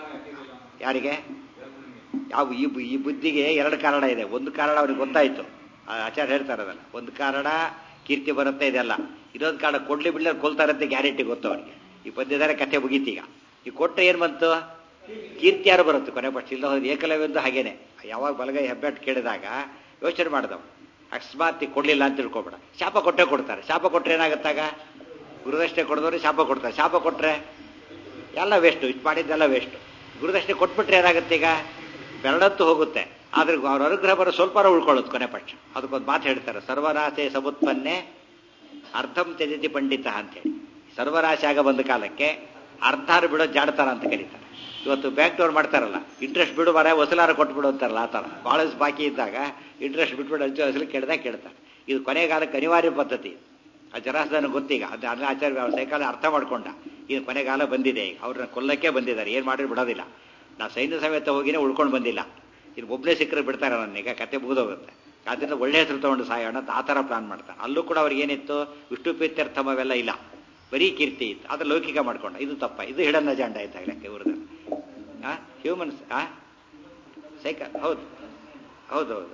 ಯಾರಿಗೆ? ಯಾವ ಈ ಈ ಬುದ್ಧಿಗೆ ಎರಡು ಕಾರಣ ಇದೆ. ಒಂದು ಕಾರಣ ಅವ್ರಿಗೆ ಗೊತ್ತಾಯ್ತು, ಆಚಾರ್ಯ ಹೇಳ್ತಾರೆ ಅದಲ್ಲ. ಒಂದು ಕಾರಣ ಕೀರ್ತಿ ಬರುತ್ತೆ ಇದೆಲ್ಲ, ಇನ್ನೊಂದು ಕಾರಣ ಕೊಡ್ಲಿ ಬಿಡ್ಲಿ ಕೊಲ್ತಾರಂತೆ ಗ್ಯಾರಂಟಿ ಗೊತ್ತು ಅವನಿಗೆ. ಈ ಬಂದಿದ್ದಾರೆ ಕಥೆ ಮುಗೀತೀಗ. ಈ ಕೊಟ್ಟರೆ ಏನು ಬಂತು? ಕೀರ್ತಿ ಯಾರು ಬರುತ್ತೆ ಕೊನೆ ಪಕ್ಷ. ಇಲ್ಲ ಹೋದ್ರೆ ಏಕಲವ್ಯಂದು ಹಾಗೇನೆ, ಯಾವಾಗ ಬಲಗೈ ಹೆಬ್ಬೆಟ್ಟು ಕೇಳಿದಾಗ ಯೋಚನೆ ಮಾಡಿದವು, ಅಕಸ್ಮಾತ್ ಕೊಡ್ಲಿಲ್ಲ ಅಂತ ತಿಳ್ಕೊಬೇಡ, ಶಾಪ ಕೊಟ್ಟೆ ಕೊಡ್ತಾರೆ. ಶಾಪ ಕೊಟ್ಟರೆ ಏನಾಗುತ್ತಾಗ? ಗುರುದಕ್ಷಿಣೆ ಕೊಡಿದವ್ರಿಗೆ ಶಾಪ ಕೊಡ್ತಾರೆ. ಶಾಪ ಕೊಟ್ಟರೆ ಎಲ್ಲ ವೇಸ್ಟು, ಇಷ್ಟು ಮಾಡಿದ್ದೆಲ್ಲ ವೇಸ್ಟು. ಗುರುದಕ್ಷಿಣೆ ಕೊಟ್ಬಿಟ್ರೆ ಏನಾಗುತ್ತೆ? ಈಗ ಬೆರಡತ್ತು ಹೋಗುತ್ತೆ, ಆದ್ರೆ ಅವ್ರ ಅನುಗ್ರಹ ಬರೋ ಸ್ವಲ್ಪ ಉಳ್ಕೊಳ್ಳೋದು ಕೊನೆ ಪಕ್ಷ. ಅದಕ್ಕೊಂದು ಮಾತು ಹೇಳ್ತಾರೆ, ಸರ್ವರಾಶೆ ಸಮುತ್ಪನ್ನೆ ಅರ್ಧಂ ತ್ಯಜತಿ ಪಂಡಿತ ಅಂತೇಳಿ. ಸರ್ವರಾಶಿ ಆಗ ಬಂದ ಕಾಲಕ್ಕೆ ಅರ್ಧಾರು ಬಿಡೋ ಜಾಡ್ತಾರ ಅಂತ ಕರೀತಾರೆ. ಇವತ್ತು ಬ್ಯಾಂಕ್ನವ್ರು ಮಾಡ್ತಾರಲ್ಲ, ಇಂಟ್ರೆಸ್ಟ್ ಬಿಡು ಬರ ವಸೂಲಾರ ಕೊಟ್ಬಿಡು ಅಂತಾರಲ್ಲ, ಆ ಥರ ಭಾಳ ಬಾಕಿ ಇದ್ದಾಗ ಇಂಟ್ರೆಸ್ಟ್ ಬಿಟ್ಬಿಡು ಅಂಚು ಅಸಲು ಕೇಳಿದಾಗ ಕೇಳ್ತಾರೆ. ಇದು ಕೊನೆಗಾಲಕ್ಕೆ ಅನಿವಾರ್ಯ ಪದ್ಧತಿ. ಆ ಜರಾಸನ ಗೊತ್ತೀಗ, ಅದು ಅಲ್ಲ ಆಚಾರ್ಯ ಸೈಕಾಲ ಅರ್ಥ ಮಾಡ್ಕೊಂಡ. ಇದು ಕೊನೆಗಾಲ ಬಂದಿದೆ, ಈಗ ಅವ್ರನ್ನ ಕೊಲ್ಲಕ್ಕೆ ಬಂದಿದ್ದಾರೆ, ಏನು ಮಾಡಿದ್ರು ಬಿಡೋದಿಲ್ಲ. ನಾವು ಸೈನ್ಯ ಸಮೇತ ಹೋಗಿನೇ ಉಳ್ಕೊಂಡು ಬಂದಿಲ್ಲ. ಇಲ್ಲಿ ಒಬ್ಬನೇ ಸಿಕ್ಕರೆ ಬಿಡ್ತಾರೆ ನನ್ನೀಗ, ಕತೆ ಮುಗಿದೋಗುತ್ತೆ. ಆದ್ದರಿಂದ ಒಳ್ಳೆ ಹೆಸರು ತಗೊಂಡು ಸಾಯೋಣ ಅಂತ ಆ ಥರ ಪ್ಲಾನ್ ಮಾಡ್ತಾರೆ. ಅಲ್ಲೂ ಕೂಡ ಅವ್ರಿಗೆ ಏನಿತ್ತು? ವಿಷ್ಣು ಪ್ರೀತ್ಯರ್ಥಮ ಅವೆಲ್ಲ ಇಲ್ಲ, ಬರೀ ಕೀರ್ತಿ ಇತ್ತು. ಅದು ಲೌಕಿಕ ಮಾಡ್ಕೊಂಡ. ಇದು ತಪ್ಪ, ಇದು ಹಿಡನ್ನ ಜಾಂಡ ಇದ್ದಾಗಲಕ್ಕೆ ಇವ್ರದ್ದು. ಆ ಹ್ಯೂಮನ್ಸ್ ಆ ಸೈಕ ಹೌದು ಹೌದು ಹೌದು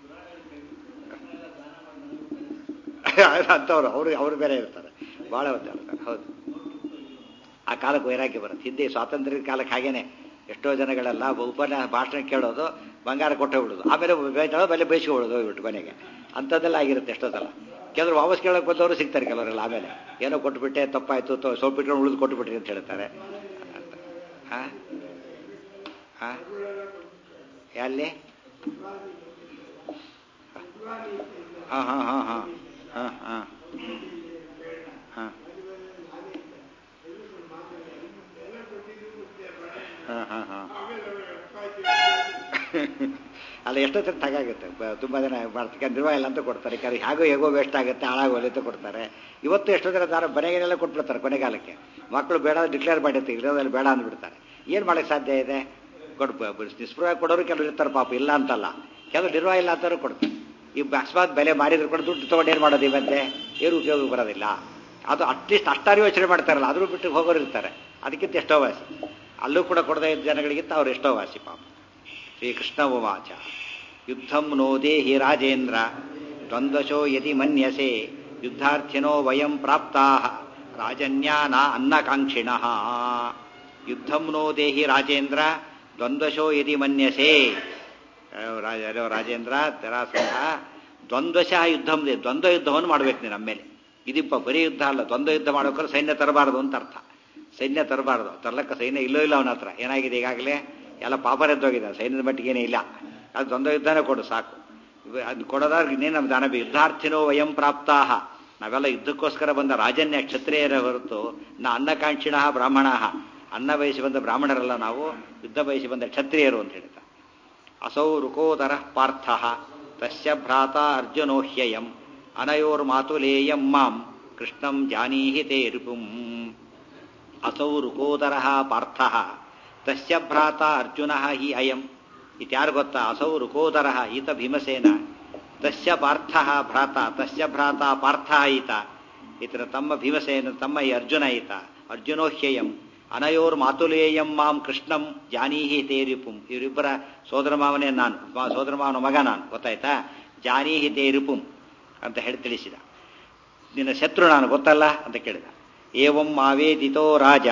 ಅಂಥವ್ರು ಅವರು ಅವರು ಬೇರೆ ಇರ್ತಾರೆ, ಭಾಳ ಇರ್ತಾರೆ. ಹೌದು, ಆ ಕಾಲಕ್ಕೆ ವೈರಾಗ್ಯ ಬರುತ್ತೆ. ಹಿಂದೆ ಸ್ವಾತಂತ್ರ್ಯದ ಕಾಲಕ್ಕೆ ಹಾಗೇನೆ ಎಷ್ಟೋ ಜನಗಳೆಲ್ಲ ಉಪನ್ಯಾಸ ಭಾಷಣ ಕೇಳೋದು, ಬಂಗಾರ ಕೊಟ್ಟೆ ಬಿಡೋದು, ಆಮೇಲೆ ಬೇಟಾಡೋ ಬೆಲೆ ಬಯಸ್ಕೊಳ್ಳೋದು ಹೋಗ್ಬಿಟ್ಟು ಮನೆಗೆ. ಅಂಥದ್ದೆಲ್ಲ ಆಗಿರುತ್ತೆ ಎಷ್ಟೋ ಸಲ. ಕೆಲವರು ವಾಪಸ್ ಕೇಳೋಕೆ ಬಂದವರು ಸಿಗ್ತಾರೆ ಕೆಲವರೆಲ್ಲ. ಆಮೇಲೆ ಏನೋ ಕೊಟ್ಟುಬಿಟ್ಟೆ, ತಪ್ಪಾಯಿತು, ಸ್ವಲ್ಪ ಬಿಟ್ಕೊಂಡು ಉಳಿದು ಕೊಟ್ಟುಬಿಟ್ರಿ ಅಂತ ಹೇಳ್ತಾರೆ. ಹಾಂ ಹಾಂ ಎಲ್ಲಿ? ಹಾಂ ಹಾಂ ಹಾಂ ಹಾಂ ಹಾಂ ಹಾಂ ಹಾಂ ಹಾಂ ಹಾಂ ಹಾಂ ಅಲ್ಲ, ಎಷ್ಟೊತ್ತಿಗೆ ತಗಾಗುತ್ತೆ. ತುಂಬ ಜನ ಮಾಡ್ತಕ್ಕ ನಿರ್ವಾಹ ಇಲ್ಲ ಅಂತ ಕೊಡ್ತಾರೆ. ಯಾಕಂದ್ರೆ ಹೇಗೋ ಹೇಗೋ ವೇಸ್ಟ್ ಆಗುತ್ತೆ, ಹಾಳಾಗೋಲಿ ಅಂತ ಕೊಡ್ತಾರೆ. ಇವತ್ತು ಎಷ್ಟೋ ಜನ ದಾರ ಮನೆಗೆಲ್ಲ ಕೊಟ್ಬಿಡ್ತಾರೆ ಕೊನೆಗಾಲಕ್ಕೆ. ಮಕ್ಕಳು ಬೇಡ ಡಿಕ್ಲೇರ್ ಮಾಡಿರ್ತೀವಿ, ಇರೋದ್ರಲ್ಲಿ ಬೇಡ ಅಂದ್ಬಿಡ್ತಾರೆ. ಏನು ಮಾಡೋಕ್ಕೆ ಸಾಧ್ಯ ಇದೆ? ಕೊಡ್ಬ ನಿಸ್ಪೃಹ ಕೊಡೋರು ಕೆಲವರು ಇರ್ತಾರೆ ಪಾಪ, ಇಲ್ಲ ಅಂತಲ್ಲ. ಕೆಲವರು ನಿರ್ವಾಹ ಇಲ್ಲ ಅಂತವ್ರು ಕೊಡ್ತಾರೆ. ಈ ಅಕಸ್ಮಾತ್ ಬೆಲೆ ಮಾರಿದ್ರು ಕೂಡ ದುಡ್ಡು ತೊಗೊಂಡು ಏನು ಮಾಡೋದು? ಇವತ್ತೆ ಏನು ಉಪಯೋಗ ಬರೋದಿಲ್ಲ. ಅದು ಅಟ್ಲೀಸ್ಟ್ ಅಷ್ಟಾರು ಯೋಚನೆ ಮಾಡ್ತಾರಲ್ಲ, ಅದ್ರ ಬಿಟ್ಟು ಹೋಗೋರು ಇರ್ತಾರೆ. ಅದಕ್ಕಿಂತ ಎಷ್ಟೋ ವಾಸಿ. ಅಲ್ಲೂ ಕೂಡ ಕೊಡದೇ ಇದ್ದ ಜನಗಳಿಗಿಂತ ಅವ್ರು ಎಷ್ಟೋ ವಾಸಿ ಪಾಪ. ಶ್ರೀಕೃಷ್ಣ ಉವಾಚ ಯುದ್ಧಂ ನೋದೇ ಹಿ ರಾಜೇಂದ್ರ ದ್ವಂದ್ವಶೋ ಯದಿ ಮನ್ಯಸೆ ಯುದ್ಧಾರ್ಥಿನೋ ವಯಂ ಪ್ರಾಪ್ತಾಃ ರಾಜನ್ಯಾನ ಅನ್ನಕಾಂಕ್ಷಿಣಃ. ಯುದ್ಧಂ ನೋದೇ ಹಿ ರಾಜೇಂದ್ರ ದ್ವಂದ್ವಶೋ ಯದಿ ಮನ್ಯಸೆ. ರಾಜೇಂದ್ರ ಜರಾಸಂಧ ದ್ವಂದ್ವಶಃ ಯುದ್ಧಂ, ದ್ವಂದ್ವ ಯುದ್ಧವನ್ನು ಮಾಡ್ಬೇಕು ನೀನು ನಮ್ಮ ಮೇಲೆ. ಇದಿಪ್ಪ ಬರೀ ಯುದ್ಧ ಅಲ್ಲ, ದ್ವಂದ್ವ ಯುದ್ಧ ಮಾಡೋಕ್ರೆ ಸೈನ್ಯ ತರಬಾರದು ಅಂತ ಅರ್ಥ. ಸೈನ್ಯ ತರಬಾರ್ದು, ತರ್ಲಕ್ಕ ಸೈನ್ಯ ಇಲ್ಲೋ ಇಲ್ಲ ಅವನ ಹತ್ರ. ಏನಾಗಿದೆ ಈಗಾಗಲೇ? ಎಲ್ಲ ಪಾಪರೆದ್ದೋಗಿದ್ದಾನೆ, ಸೈನ್ಯದ ಮಟ್ಟಿಗೇನೇ ಇಲ್ಲ. ಅದು ದ್ವಂದ್ವ ಯುದ್ಧನೇ ಕೊಡು ಸಾಕು. ಅದು ಕೊಡೋದಾದ್ರೆ ಇನ್ನೇನು ನಮ್ಮ ದಾನವೇ. ಯುದ್ಧಾರ್ಥಿನೋ ವಯಂ ಪ್ರಾಪ್ತಾಹ, ನಾವೆಲ್ಲ ಯುದ್ಧಕ್ಕೋಸ್ಕರ ಬಂದ ರಾಜನ್ಯ ಕ್ಷತ್ರಿಯರ ಹೊರತು ನಾ ಅನ್ನಕಾಂಕ್ಷಿಣ ಬ್ರಾಹ್ಮಣ. ಅನ್ನ ಬಯಸಿ ಬಂದ ಬ್ರಾಹ್ಮಣರಲ್ಲ ನಾವು, ಯುದ್ಧ ಬಯಸಿ ಬಂದ ಕ್ಷತ್ರಿಯರು ಅಂತ ಹೇಳ್ತಾರೆ. ಅಸೌ ರುಕೋದರ ಪಾರ್ಥ ತಸ್ಯ ಭ್ರಾತ ಅರ್ಜುನೋಹ್ಯಯಂ ಅನಯೋರ್ ಮಾತುಲೇಯಂ ಮಾಂ ಕೃಷ್ಣಂ ಜಾನೀಹಿ ತೇ ರಿಪುಂ. ಅಸೌ ರುಕೋದರ ಪಾರ್ಥ ತಸ್ಯ ಭ್ರಾತ ಅರ್ಜುನ ಹಿ ಅಯಂ. ಇತ್ಯಾರು ಗೊತ್ತಾ? ಅಸೌ ರುಕೋದರ, ಈತ ಭೀಮಸೇನ. ತಸ್ಯ ಪಾರ್ಥ ಭ್ರಾತ, ತಸ್ಯ ಭ್ರಾತ ಪಾರ್ಥ ಈತ, ಈತನ ತಮ್ಮ ಭೀಮಸೇನ ತಮ್ಮ ಈ ಅರ್ಜುನ ಈತ. ಅರ್ಜುನೋಹ್ಯಯಂ ಅನಯೋರ್ ಮಾತುಲೇಯಂ ಮಾಂ ಕೃಷ್ಣಂ ಜಾನೀಹಿ ತೇ ರಿಪುಂ. ಇವರಿಬ್ಬರ ಸೋದರ ಮಾವನೇ ನಾನು, ಸೋದರ ಮಾವನ ಮಗ ನಾನು, ಗೊತ್ತಾಯ್ತಾ? ಜಾನೀಹಿ ತೇ ರಿಪುಂ ಅಂತ ಹೇಳಿ ತಿಳಿಸಿದ. ನಿನ್ನ ಶತ್ರು ನಾನು ಗೊತ್ತಲ್ಲ ಅಂತ ಕೇಳಿದ. ಏವಂ ಆವೇದಿತೋ ರಾಜ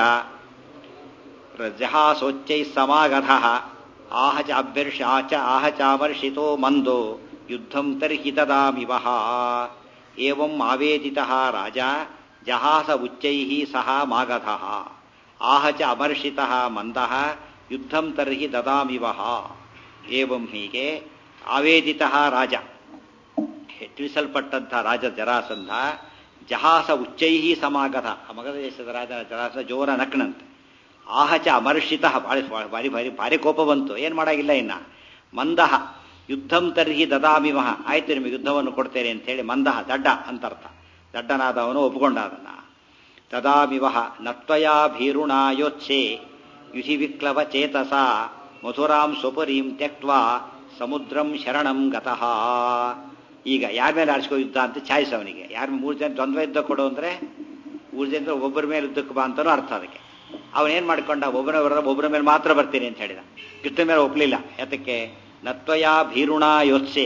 ಜಹಾಸೋಚ್ಚೈ ಸಮಾಗಧ ಆಹಚ ಅಭ್ಯರ್ಷ ಆಚ ಆಹಚಾಮರ್ಷಿತೋ ಮಂದೋ ಯುದ್ಧಂ ತರ್ಹಿ ತದಾಮಿವಹ. ಏವಂ ಆವೇದಿತಃ ರಾಜ ಜಹಾಸ ಉಚ್ಚೈಃ ಸಹ ಮಾಗಧಃ ಆಹಚ ಅಮರ್ಷಿತಃ ಮಂದಃ ಯುದ್ಧಂ ತರ್ಹಿ ದದಾಮಿವಹ. ಏವಂ ಹೀಗೆ ಆವೇದಿತಃ ರಾಜ, ತಿಳಿಸಲ್ಪಟ್ಟಂಥ ರಾಜ ಜರಾಸಂಧ, ಜಹಾಸ ಉಚ್ಚೈಹಿ ಸಮಾಗತ, ಆ ಮಗಧ ದೇಶದ ರಾಜ ಜರಾಸಂಧ ಜೋರ ನಕ್ನಂತೆ. ಆಹಚ ಅಮರ್ಷಿತ, ಭಾರಿ ಭಾರಿ ಭಾರಿ ಭಾರಿ ಕೋಪ ಬಂತು, ಏನು ಮಾಡಾಗಿಲ್ಲ ಇನ್ನ. ಮಂದಹ ಯುದ್ಧಂ ತರ್ಹಿ ದದಾಮಿಮಹ, ಆಯ್ತು ನಿಮಗೆ ಯುದ್ಧವನ್ನು ಕೊಡ್ತೇನೆ ಅಂತೇಳಿ. ಮಂದಹ ದಡ್ಡ ಅಂತರ್ಥ, ದಡ್ಡನಾದವನು ಒಪ್ಪಿಕೊಂಡ ಅದನ್ನ. ದದಾಮಿವಹ ನತ್ವಯಾ ಭೀರುಣಾಯೋತ್ಸೆ ಯುಧಿ ವಿಕ್ಲವ ಚೇತಸ ಮಧುರಾಂ ಸ್ವಪುರೀಂ ತ್ಯಕ್ವಾ ಸಮುದ್ರಂ ಶರಣಂ ಗತಃ. ಈಗ ಯಾರ ಮೇಲೆ ಆಡಿಸ್ಕೋ ಯುದ್ಧ ಅಂತ ಚಾಯ್ಸ್ ಅವನಿಗೆ. ಯಾರು ಮೂರು ಜನ ದ್ವಂದ್ವ ಯುದ್ಧ ಕೊಡು ಅಂದರೆ ಮೂರು ಜನ ಒಬ್ಬರ ಮೇಲೆ ಯುದ್ಧಕ್ಕೆ ಬಾ ಅಂತಲೂ ಅರ್ಥ ಅದಕ್ಕೆ. ಅವನೇನು ಮಾಡ್ಕೊಂಡ, ಒಬ್ಬನ ಒಬ್ಬರ ಮೇಲೆ ಮಾತ್ರ ಬರ್ತೀನಿ ಅಂತ ಹೇಳಿದ. ಕೃಷ್ಣ ಮೇಲೆ ಒಪ್ಪಲಿಲ್ಲ. ಯಾತಕ್ಕೆ? ನತ್ವಯಾ ಭೀರುಣಾ ಯೋತ್ಸೆ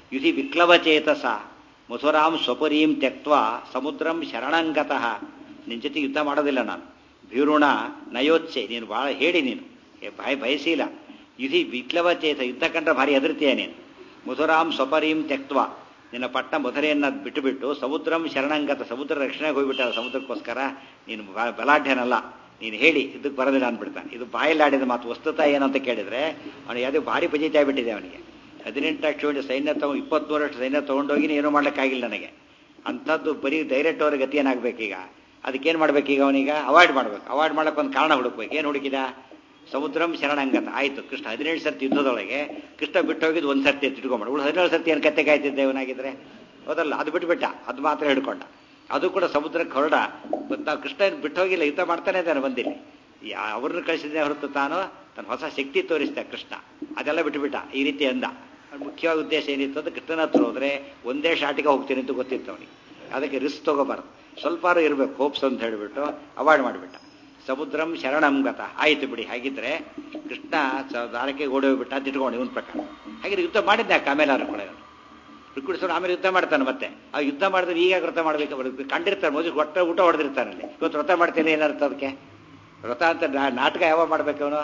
ಯುಧಿ ವಿಕ್ಲವಚೇತಸ ಮಥುರಾಂ ಸ್ವಪುರೀಂ ತ್ಯಕ್ವ ಸಮುದ್ರಂ ಶರಣಂಗತಃ. ನಿನ್ನ ಜೊತೆ ಯುದ್ಧ ಮಾಡೋದಿಲ್ಲ ನಾನು. ಭೀರುಣ ನಯೋತ್ಸೆ, ನೀನು ಭಾಳ ಹೇಳಿ ನೀನು ಭಯ ಬಯಸಿಲ್ಲ. ಯುಧಿ ವಿಕ್ಲವಚೇತ, ಯುದ್ಧ ಕಂಡ್ರೆ ಭಾರಿ ಹೆದರ್ತೀಯ ನೀನು. ಮಥುರಾಂ ಸ್ವಪರೀಂ ತ್ಯಕ್ವ, ನಿನ್ನ ಪಟ್ಟ ಮಧುರೆಯನ್ನು ಬಿಟ್ಟು ಬಿಟ್ಟು ಸಮುದ್ರಂ ಶರಣಂಗತ, ಸಮುದ್ರ ರಕ್ಷಣೆಗೆ ಹೋಗ್ಬಿಟ್ಟ. ಸಮುದ್ರಕ್ಕೋಸ್ಕರ ನೀನು ಬಲಾಢ್ಯನಲ್ಲ, ನೀನು ಹೇಳಿ ಇದಕ್ಕೆ ಬರೋದಿಲ್ಲ ಅಂದ್ಬಿಡ್ತಾನೆ. ಇದು ಬಾಯಲ್ಲಾಡಿದ ಮಾತು. ವಸ್ತುತ ಏನಂತ ಕೇಳಿದ್ರೆ ಅವನು ಯಾವುದೇ ಭಾರಿ ಪಜಿತ ಆಗಿಬಿಟ್ಟಿದೆ ಅವನಿಗೆ. ಹದಿನೆಂಟು ಲಕ್ಷ ಸೈನ್ಯ ತಗೊಂಡು ಇಪ್ಪತ್ಮೂರು ಲಕ್ಷ ಸೈನ್ಯ ತೊಗೊಂಡೋಗಿ ಏನೂ ಮಾಡ್ಲಿಕ್ಕಾಗಿಲ್ಲ ನನಗೆ. ಅಂಥದ್ದು ಬರೀ ಡೈರೆಕ್ಟ್ ಅವ್ರ ಗತಿ ಏನಾಗಬೇಕೀಗ? ಅದಕ್ಕೇನು ಮಾಡ್ಬೇಕೀಗ? ಅವನೀಗ ಅವಾಯ್ಡ್ ಮಾಡ್ಬೇಕು. ಅವಾಯ್ಡ್ ಮಾಡೋಕೆ ಒಂದು ಕಾರಣ ಹುಡುಕ್ಬೇಕು. ಏನು ಹುಡುಕಿದ? ಸಮುದ್ರಂ ಶರಣಂಗತ. ಆಯಿತು, ಕೃಷ್ಣ ಹದಿನೇಳು ಸರ್ತಿ ಯುದ್ಧದೊಳಗೆ ಕೃಷ್ಣ ಬಿಟ್ಟು ಹೋಗಿದ್ದು ಒಂದು ಸರ್ತಿ ತಿಟ್ಕೊಂಡ್ಬಿಡ. ಉಳು ಹದಿನೇಳು ಸರ್ತಿ ಏನು ಕತ್ತೆ ಕಾಯ್ತಿದ್ದೆ ಇವನಾಗಿದ್ರೆ ಹೌದಲ್ಲ? ಅದು ಬಿಟ್ಬಿಟ್ಟ, ಅದು ಮಾತ್ರ ಹಿಡ್ಕೊಂಡ. ಅದು ಕೂಡ ಸಮುದ್ರಕ್ಕೆ ಹೊರಡ. ನಾವು ಕೃಷ್ಣ ಬಿಟ್ಟು ಹೋಗಿಲ್ಲ, ಯುದ್ಧ ಮಾಡ್ತಾನೆ ಇದ್ದಾನೆ ಬಂದಿಲ್ಲ. ಅವ್ರನ್ನ ಕಳಿಸಿದ್ದೆ ಹೊರತು ತಾನು ತನ್ನ ಹೊಸ ಶಕ್ತಿ ತೋರಿಸ್ದೆ ಕೃಷ್ಣ. ಅದೆಲ್ಲ ಬಿಟ್ಟುಬಿಟ್ಟ. ಈ ರೀತಿ ಅಂದ. ಮುಖ್ಯವಾದ ಉದ್ದೇಶ ಏನಿತ್ತು ಅಂದ್ರೆ ಕೃಷ್ಣನ ಹತ್ರ ಹೋದ್ರೆ ಒಂದೇ ಶಾಟಿಗೆ ಹೋಗ್ತೀನಿ ಅಂತ ಗೊತ್ತಿತ್ತು ಅವನಿಗೆ. ಅದಕ್ಕೆ ರಿಸ್ಕ್ ತಗೋಬಾರ್ದು, ಸ್ವಲ್ಪಾರು ಇರಬೇಕು ಹೋಪ್ಸ್ ಅಂತ ಹೇಳಿಬಿಟ್ಟು ಅವಾಯ್ಡ್ ಮಾಡಿಬಿಟ್ಟ. ಸಮುದ್ರಂ ಶರಣಂಗತ. ಆಯಿತು ಬಿಡಿ, ಹಾಗಿದ್ರೆ ಕೃಷ್ಣ ದಾರಕ್ಕೆ ಓಡಿ ಹೋಗ್ಬಿಟ್ಟ ಅಂತ ಇಟ್ಕೊಂಡು ಇವನ್ ಪ್ರಕಾರ. ಹಾಗಿದ್ರೆ ಯುದ್ಧ ಮಾಡಿದ್ದೆ ಯಾಕೆ ಆಮೇಲೆ ಅವ್ರ ಕೂಡ ರಿಕ್ವಿಡಿಸ್ಕೊಂಡು ಆಮೇಲೆ ಯುದ್ಧ ಮಾಡ್ತಾನೆ. ಮತ್ತೆ ಆ ಯುದ್ಧ ಮಾಡಿದ್ರೆ ಈಗ ವ್ರತ ಮಾಡ್ಬೇಕು ಕಂಡಿರ್ತಾರೆ. ಮೊದಲು ಒಟ್ಟ ಊಟ ಹೊಡೆದಿರ್ತಾನಲ್ಲಿ. ಇವತ್ತು ವ್ರತ ಮಾಡ್ತೇನೆ ಏನರ್ಥ ಅದಕ್ಕೆ? ವ್ರತ ಅಂತ ನಾಟಕ ಯಾವಾಗ ಮಾಡ್ಬೇಕು ಅವನು?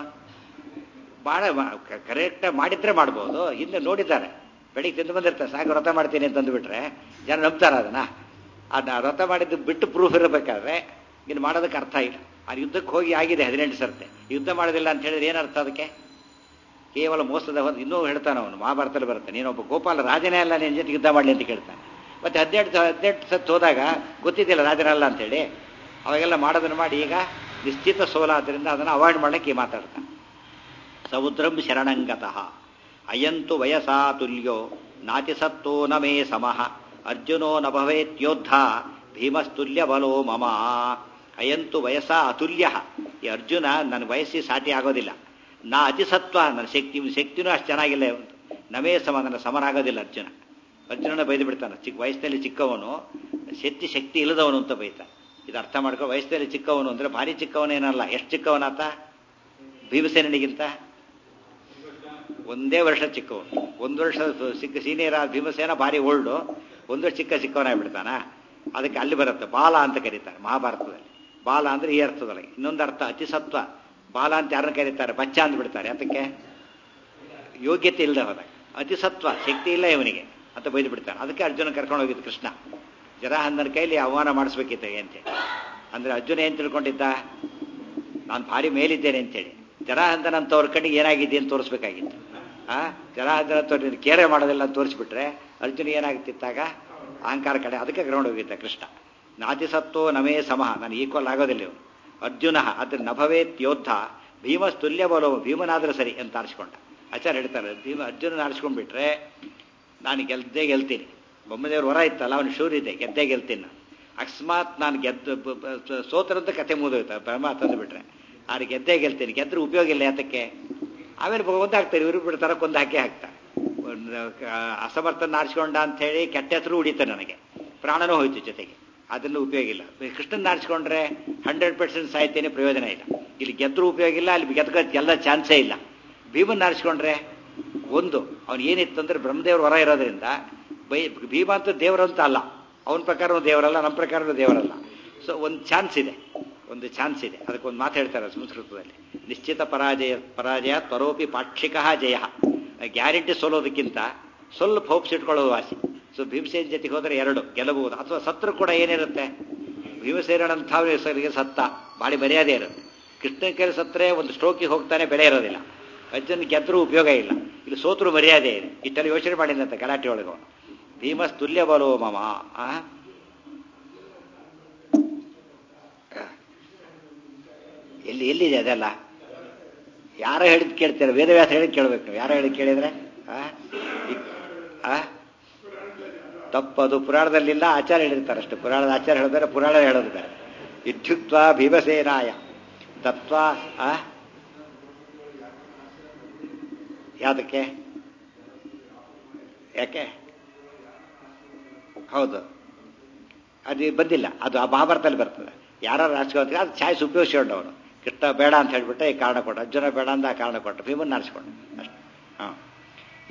ಭಾಳ ಕರೆಕ್ಟಾಗಿ ಮಾಡಿದ್ರೆ ಮಾಡ್ಬೋದು. ಹಿಂದೆ ನೋಡಿದ್ದಾರೆ, ಬೆಳಿಗ್ಗೆ ತಿಂದು ಬಂದಿರ್ತಾರೆ, ಸಾಕು ವ್ರತ ಮಾಡ್ತೀನಿ ಅಂತಂದುಬಿಟ್ರೆ ಜನ ನಂಬ್ತಾರೆ ಅದನ್ನ. ಅದನ್ನ ವ್ರತ ಮಾಡಿದ್ದು ಬಿಟ್ಟು ಪ್ರೂಫ್ ಇರಬೇಕಾದ್ರೆ ಇನ್ನು ಮಾಡೋದಕ್ಕೆ ಅರ್ಥ ಇಲ್ಲ. ಆ ಯುದ್ಧಕ್ಕೆ ಹೋಗಿ ಆಗಿದೆ ಹದಿನೆಂಟು ಸರ್ತೆ, ಯುದ್ಧ ಮಾಡೋದಿಲ್ಲ ಅಂತ ಹೇಳಿದ್ರೆ ಏನರ್ಥ ಅದಕ್ಕೆ? ಕೇವಲ ಮೋಸದ ಹೊತ್ತು. ಇನ್ನೂ ಹೇಳ್ತಾನೆ ಅವನು, ಮಹಾಭಾರತದಲ್ಲಿ ಬರ್ತಾನೆ, ನೀನೊಬ್ಬ ಗೋಪಾಲ ರಾಜನೇ ಅಲ್ಲ, ನಿನ್ನ ಜೊತೆ ಯುದ್ಧ ಮಾಡಲಿ ಅಂತ ಕೇಳ್ತಾನೆ. ಮತ್ತೆ ಹದಿನೆಂಟು ಹದಿನೆಂಟು ಸತ್ತು ಹೋದಾಗ ಗೊತ್ತಿದ್ದಿಲ್ಲ ರಾಜನಲ್ಲ ಅಂತೇಳಿ ಅವಾಗೆಲ್ಲ ಮಾಡೋದನ್ನು ಮಾಡಿ ಈಗ ನಿಶ್ಚಿತ ಸೋಲಾದ್ರಿಂದ ಅದನ್ನು ಅವಾಯ್ಡ್ ಮಾಡಲಿಕ್ಕೆ ಮಾತಾಡ್ತಾನೆ. ಸಮುದ್ರಂ ಶರಣಂಗತಃ ಅಯಂತು ವಯಸಾ ತುಲ್ಯೋ ನಾತಿಸತ್ತೋ ನ ಮೇ ಸಮಃ ಅರ್ಜುನೋ ನ ಭವೇತ್ಯೋದ್ಧ ಭೀಮಸ್ತುಲ್ಯ ಬಲೋ ಮಮ. ಅಯಂತು ವಯಸ್ಸಾ ಅತುಲ್ಯ, ಈ ಅರ್ಜುನ ನನ್ನ ವಯಸ್ಸಿ ಸಾಟಿ ಆಗೋದಿಲ್ಲ. ನಾ ಅತಿಸತ್ವ, ನನ್ನ ಶಕ್ತಿ ಶಕ್ತಿನೂ ಅಷ್ಟು ಚೆನ್ನಾಗಿಲ್ಲ. ನಮೇ ಸಮ, ನನ್ನ ಸಮನಾಗೋದಿಲ್ಲ ಅರ್ಜುನ. ಅರ್ಜುನನ ಬೈದು ಬಿಡ್ತಾನೆ, ಚಿಕ್ಕ ವಯಸ್ಸಿನಲ್ಲಿ ಚಿಕ್ಕವನು, ಶಕ್ತಿ ಶಕ್ತಿ ಇಲ್ಲದವನು ಅಂತ ಬೈತಾನೆ. ಇದು ಅರ್ಥ ಮಾಡ್ಕೊ. ವಯಸ್ಸಿನಲ್ಲಿ ಚಿಕ್ಕವನು ಅಂದರೆ ಭಾರಿ ಚಿಕ್ಕವನೇನಲ್ಲ. ಎಷ್ಟು ಚಿಕ್ಕವನಾತ? ಭೀಮಸೇನಿಗಿಂತ ಒಂದೇ ವರ್ಷ ಚಿಕ್ಕವನು. ಒಂದು ವರ್ಷ ಸಿಕ್ಕ ಸೀನಿಯರ್ ಆದ ಭೀಮಸೇನ ಭಾರಿ ಓಲ್ಡು, ಒಂದು ವರ್ಷ ಚಿಕ್ಕ ಚಿಕ್ಕವನಾಗ್ಬಿಡ್ತಾನ. ಅದಕ್ಕೆ ಅಲ್ಲಿ ಬರುತ್ತೆ ಬಾಲ ಅಂತ ಕರೀತಾರೆ ಮಹಾಭಾರತದಲ್ಲಿ. ಬಾಲ ಅಂದ್ರೆ ಈ ಅರ್ಥದೊಳಗೆ. ಇನ್ನೊಂದು ಅರ್ಥ ಅತಿಸತ್ವ. ಬಾಲ ಅಂತ ಯಾರನ್ನ ಕರೀತಾರೆ? ಬಚ್ಚ ಅಂದ್ಬಿಡ್ತಾರೆ. ಅದಕ್ಕೆ ಯೋಗ್ಯತೆ ಇಲ್ಲದೆ ಹೋದಾಗ ಅತಿಸತ್ವ, ಶಕ್ತಿ ಇಲ್ಲ ಇವನಿಗೆ ಅಂತ ಬೈದು ಬಿಡ್ತಾನೆ. ಅದಕ್ಕೆ ಅರ್ಜುನ ಕರ್ಕೊಂಡು ಹೋಗಿದ್ದು ಕೃಷ್ಣ. ಜರಾಸಂಧನ ಕೈಲಿ ಅವಮಾನ ಮಾಡಿಸ್ಬೇಕಿತ್ತು ಅಂತೇಳಿ. ಅಂದ್ರೆ ಅರ್ಜುನ ಏನ್ ತಿಳ್ಕೊಂಡಿದ್ದ? ನಾನು ಭಾರಿ ಮೇಲಿದ್ದೇನೆ ಅಂತೇಳಿ. ಜರಾಸಂಧನಂತವ್ರ ಕಡೆಗೆ ಏನಾಗಿದೆ ಅಂತ ತೋರಿಸ್ಬೇಕಾಗಿತ್ತು. ಆ ಜರಾಸಂಧನಂತವ್ರು ಕೇರೆ ಮಾಡೋದಿಲ್ಲ ಅಂತ ತೋರಿಸ್ಬಿಟ್ರೆ ಅರ್ಜುನ ಏನಾಗುತ್ತಿತ್ತಾಗ? ಅಹಂಕಾರ ಕಡೆ. ಅದಕ್ಕೆ ಗ್ರೌಂಡ್ ಹೋಗಿದ್ದ ಕೃಷ್ಣ. ನಾತಿಸತ್ತೋ ನಮೇ ಸಮಃ, ನಾನು ಈಕ್ವಲ್ ಆಗೋದಿಲ್ಲ ಇವನು. ಅರ್ಜುನ ಅದ್ರ ನಭವೇತ್ ಯೋದ್ಧ ಭೀಮಸ್ತುಲ್ಯ ಬಲೋ, ಭೀಮನಾದ್ರೆ ಸರಿ ಅಂತ ಆರಿಸ್ಕೊಂಡ. ಆಚಾರ್ಯ ಹೇಳ್ತಾರೆ, ಭೀಮ ಅರ್ಜುನನ ಆರಿಸ್ಕೊಂಡ್ಬಿಟ್ರೆ ನಾನು ಗೆದ್ದೇ ಗೆಲ್ತೀನಿ. ಬೊಮ್ಮದೇವ್ರ ವರ ಇತ್ತಲ್ಲ, ಅವನು ಶೂರ್ ಇದೆ, ಗೆದ್ದೇ ಗೆಲ್ತೀನಿ ನಾನು. ಅಕಸ್ಮಾತ್ ನಾನು ಗೆದ್ದು ಸೋತರಂತ ಕತೆ ಮುಗಿದೋಯ್ತು ಬ್ರಹ್ಮ ತಂದುಬಿಟ್ರೆ. ಆದ್ರೆ ಗೆದ್ದೇ ಗೆಲ್ತೀನಿ. ಗೆದ್ರೆ ಉಪಯೋಗ ಇಲ್ಲ. ಯಾತಕ್ಕೆ? ಆಮೇಲೆ ಒಂದಾಗ್ತಾರೆ, ಇವರು ಬಿಡ್ತಾರೆ, ಕೊಂದು ಹಾಕಿ ಹಾಕ್ತಾರೆ. ಅಸಮರ್ಥನ ಆರಿಸ್ಕೊಂಡ ಅಂತ ಹೇಳಿ ಕೆಟ್ಟ ಹೆಸರು ಉಡಿತಾರೆ ನನಗೆ, ಪ್ರಾಣನೂ ಹೋಯ್ತು ಜೊತೆಗೆ. ಅದನ್ನು ಉಪಯೋಗ ಇಲ್ಲ. ಕೃಷ್ಣನ್ ಆರಿಸ್ಕೊಂಡ್ರೆ ಹಂಡ್ರೆಡ್ ಪರ್ಸೆಂಟ್ ಸಾಯ್ತೇನೆ, ಪ್ರಯೋಜನ ಇಲ್ಲ. ಇಲ್ಲಿ ಗೆದ್ರೂ ಉಪಯೋಗ ಇಲ್ಲ, ಅಲ್ಲಿ ಗೆದ್ದ ಎಲ್ಲ ಚಾನ್ಸೇ ಇಲ್ಲ. ಭೀಮನ್ ಆರಿಸ್ಕೊಂಡ್ರೆ ಒಂದು, ಅವ್ನು ಏನಿತ್ತಂದ್ರೆ ಬ್ರಹ್ಮದೇವ್ರ ವರ ಇರೋದ್ರಿಂದ ಬೈ ಭೀಮ ಅಂತ ದೇವರಂತ ಅಲ್ಲ, ಅವನ ಪ್ರಕಾರನೂ ದೇವರಲ್ಲ, ನಮ್ಮ ಪ್ರಕಾರನೂ ದೇವರಲ್ಲ. ಸೊ ಒಂದು ಚಾನ್ಸ್ ಇದೆ, ಒಂದು ಚಾನ್ಸ್ ಇದೆ. ಅದಕ್ಕೊಂದು ಮಾತು ಹೇಳ್ತಾರೆ ಸಂಸ್ಕೃತದಲ್ಲಿ, ನಿಶ್ಚಿತ ಪರಾಜಯ ಪರಾಜಯ ತ್ವರೋಪಿ ಪಾಕ್ಷಿಕ ಜಯ. ಗ್ಯಾರಂಟಿ ಸೋಲೋದಕ್ಕಿಂತ ಸ್ವಲ್ಪ ಹೋಪ್ಸ್ ಇಟ್ಕೊಳ್ಳೋದು ವಾಸಿ. ಸೊ ಭೀಮಸೇನ ಜೊತೆಗೆ ಹೋದರೆ ಎರಡು ಗೆಲ್ಲಬಹುದು, ಅಥವಾ ಸತ್ರು ಕೂಡ ಏನಿರುತ್ತೆ? ಭೀಮಸೇನಂಥ ಹೆಸರಿಗೆ ಸತ್ತ ಭಾರಿ ಮರ್ಯಾದೆ ಇರುತ್ತೆ. ಕೃಷ್ಣ ಕೈಲಿ ಸತ್ತರೆ ಒಂದು ಸ್ಟ್ರೋಕಿಗೆ ಹೋಗ್ತಾನೆ, ಬೆಲೆ ಇರೋದಿಲ್ಲ. ಅರ್ಜುನ್ ಗೆದ್ರೂ ಉಪಯೋಗ ಇಲ್ಲ, ಇಲ್ಲಿ ಸೋತರು ಮರ್ಯಾದೆ ಇದೆ. ಇಷ್ಟೆಲ್ಲ ಯೋಚನೆ ಮಾಡಿದಂತೆ ಗಲಾಟೆ ಒಳಗವನು. ಭೀಮಸ್ತುಲ್ಯ ಬಲೋ ಮಮ. ಎಲ್ಲಿ ಎಲ್ಲಿದೆ ಅದೆಲ್ಲ? ಯಾರೋ ಹೇಳಿದ್ ಕೇಳ್ತಾರೆ, ವೇದವ್ಯಾಸ ಹೇಳಿದ್ ಕೇಳ್ಬೇಕು ನೀವು. ಯಾರೋ ಹೇಳಿದ್ ಕೇಳಿದ್ರೆ ಆ ತಪ್ಪದು. ಪುರಾಣದಲ್ಲಿಲ್ಲ, ಆಚಾರ ಹೇಳಿರ್ತಾರೆ ಅಷ್ಟೇ. ಪುರಾಣದ ಆಚಾರ ಹೇಳಿದ್ರೆ ಪುರಾಣ ಹೇಳೋದು ಬೇರೆ. ಇತ್ಯುಕ್ತ ಭೀಮಸೇನಾಯ ತತ್ವ. ಆ ಯಾವುದಕ್ಕೆ? ಯಾಕೆ? ಹೌದು, ಅದು ಬಂದಿಲ್ಲ. ಅದು ಆ ಮಹಾಭಾರತದಲ್ಲಿ ಬರ್ತದೆ. ಯಾರು ರಾಜಕೀಯ ಅದು ಚಾಯ್ಸ್ ಉಪಯೋಗಿಸ್ಕೊಂಡು ಅವನು ಕೃಷ್ಣ ಬೇಡ ಅಂತ ಹೇಳ್ಬಿಟ್ಟೆ ಈ ಕಾರಣ ಕೊಟ್ಟ, ಅರ್ಜುನ ಬೇಡ ಅಂತ ಆ ಕಾರಣ ಕೊಟ್ಟ, ಭೀಮನ್ ಆರಿಸ್ಕೊಂಡು ಅಷ್ಟೆ. ಹಾಂ,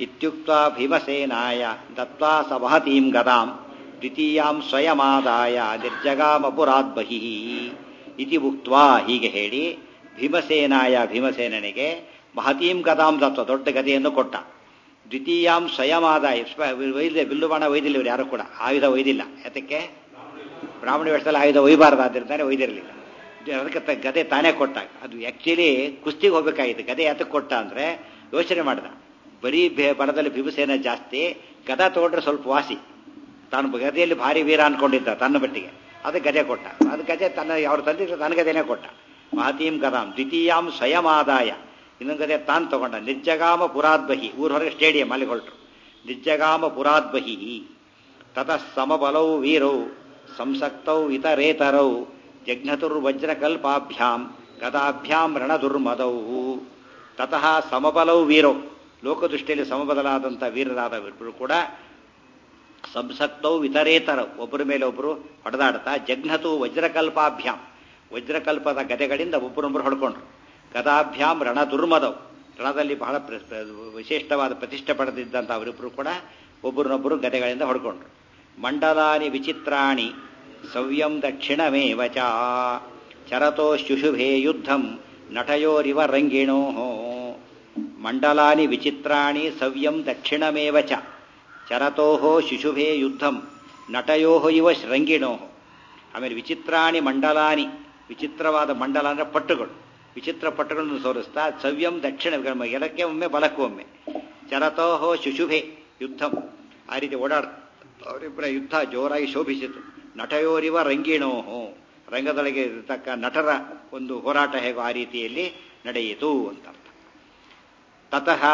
ಇತ್ಯುಕ್ತ್ವಾ ಭೀಮಸೇನಾಯ ದತ್ವಾ ಸವಹತೀಂ ಗದಾಂ ದ್ವಿತೀಯಾಂ ಸ್ವಯಮಾದಾಯ ನಿರ್ಜಗಾಮಪುರಾತ್ ಬಹಿಃ ಇತಿ ಉಕ್ತ್ವಾ ಹೀಗೆ ಹೇಳಿ ಭೀಮಸೇನಾಯ ಭೀಮಸೇನನಿಗೆ ಮಹತೀಂ ಗದಾಂ ದತ್ವ ದೊಡ್ಡ ಗದೆಯನ್ನು ಕೊಟ್ಟ. ದ್ವಿತೀಯಾಂ ಸ್ವಯಮಾದಾಯ ವೈದ್ಯ ಬಿಲ್ಲು ಬಾಣ ಒಯ್ದಿಲ್ಲ ಇವರು ಯಾರು ಕೂಡ ಆಯುಧ ಒಯ್ದಿಲ್ಲ. ಯಾತಕ್ಕೆ? ಬ್ರಾಹ್ಮಣ ವೇಷದಲ್ಲಿ ಆಯುಧ ಒಯ್ಯಬಾರ್ದಾದ್ರಿಂದಾನೆ ಒಯ್ದಿರಲಿಲ್ಲ. ಅದಕ್ಕೆ ಗದೆ ತಾನೇ ಕೊಟ್ಟ. ಅದು ಆಕ್ಚುಲಿ ಕುಸ್ತಿಗೆ ಹೋಗ್ಬೇಕಾಗಿತ್ತು. ಗದೆ ಯಾತಕ್ಕೆ ಕೊಟ್ಟ ಅಂದ್ರೆ ಯೋಚನೆ ಮಾಡಿದ, ಬರೀ ಬರದಲ್ಲಿ ಭೀಮಸೇನ ಜಾಸ್ತಿ, ಗದ ತಗೊಂಡ್ರೆ ಸ್ವಲ್ಪ ವಾಸಿ. ತಾನು ಗದೆಯಲ್ಲಿ ಭಾರಿ ವೀರ ಅನ್ಕೊಂಡಿದ್ದ ತನ್ನ ಬಟ್ಟಿಗೆ, ಅದು ಗದೆ ಕೊಟ್ಟ. ಅದು ಗದೆ ತನ್ನ ಅವ್ರು ತಂದಿದ್ರು ತನ್ನ ಗದೆನೇ ಕೊಟ್ಟ. ಮಹತೀಂ ಗದಾಂ ದ್ವಿತೀಯಾಂ ಸ್ವಯಮಾದಾಯ, ಇನ್ನೊಂದು ಗದೆ ತಾನು ತಗೊಂಡ. ನಿರ್ಜಗಾಮ ಪುರಾದ್ಬಹಿ, ಊರ ಹೊರಗೆ ಸ್ಟೇಡಿಯಂ ಅಲ್ಲಿ ಹೊರಟರು. ನಿರ್ಜಗಾಮ ಪುರಾದ್ಬಹಿ ತತಃ ಸಮಬಲೌ ವೀರೌ ಸಂಸಕ್ತೌ ಇತರೇತರೌ ಜಘ್ನತುರ್ವಜ್ರಕಲ್ಪಾಭ್ಯಾಂ ಗದಾಭ್ಯಾಂ ರಣದುರ್ಮದೌ. ತತಃ ಸಮಬಲೌ ವೀರೌ, ಲೋಕದೃಷ್ಟಿಯಲ್ಲಿ ಸಮಬಲರಾದಂಥ ವೀರರಾದವರು ಕೂಡ ಸಂಸಕ್ತೌ ಇತರೇತರೌ, ಒಬ್ಬರ ಮೇಲೆ ಒಬ್ಬರು ಹೊಡೆದಾಡ್ತಾ ಜಘ್ನತು ವಜ್ರಕಲ್ಪಾಭ್ಯಾಂ, ವಜ್ರಕಲ್ಪದ ಗದೆಗಳಿಂದ ಒಬ್ಬರೊಬ್ಬರು ಹೊಡ್ಕೊಂಡ್ರು. ಗದಾಭ್ಯಾಂ ರಣದುರ್ಮದೌ, ರಣದಲ್ಲಿ ಬಹಳ ವಿಶಿಷ್ಟವಾದ ಪ್ರತಿಷ್ಠೆ ಪಡೆದಿದ್ದಂಥ ಅವರಿಬ್ಬರು ಕೂಡ ಒಬ್ಬರನ್ನೊಬ್ಬರು ಗದೆಗಳಿಂದ ಹೊಡ್ಕೊಂಡ್ರು. ಮಂಡಲಾನಿ ವಿಚಿತ್ರಾಣಿ ಸವ್ಯಂ ದಕ್ಷಿಣಮೇವ ಚ ಚರತೋ ಶುಶುಭೇ ಯುದ್ಧಂ ನಟಯೋರಿವ ರಂಗಿಣೋ. ಮಂಡಲಾನಿ ವಿಚಿತ್ರಾಣಿ ಸವ್ಯಂ ದಕ್ಷಿಣಮೇವ ಚ ಚರತೋ ಶುಶುಭೇ ಯುದ್ಧಂ ನಟಯೋ ಇವ ರಂಗಿಣೋ. ಆಮೇಲೆ ವಿಚಿತ್ರಾಣಿ ಮಂಡಲಾನಿ, ವಿಚಿತ್ರವಾದ ಮಂಡಲ ಅಂದರೆ ಪಟ್ಟುಗಳು, ವಿಚಿತ್ರ ಪಟ್ಟುಗಳನ್ನು ತೋರಿಸ್ತಾ ಸವ್ಯಂ ದಕ್ಷಿಣ, ಎಡಕ್ಕೆ ಒಮ್ಮೆ ಬಲಕ್ಕೂ ಒಮ್ಮೆ. ಚರತೋ ಶುಶುಭೆ ಯುದ್ಧಂ, ಆ ರೀತಿ ಓಡಾಡ ಅವರಿಬ್ಬರ ಯುದ್ಧ ಜೋರಾಗಿ ಶೋಭಿಸಿತು. ನಟಯೋರಿವ ರಂಗಿಣೋಹೋ, ರಂಗದೊಳಗೆ ಇರತಕ್ಕ ನಟರ ಒಂದು ಹೋರಾಟ ಹೇಗೋ ಆ ರೀತಿಯಲ್ಲಿ ನಡೆಯಿತು ಅಂತ ಅರ್ಥ. ತತಃ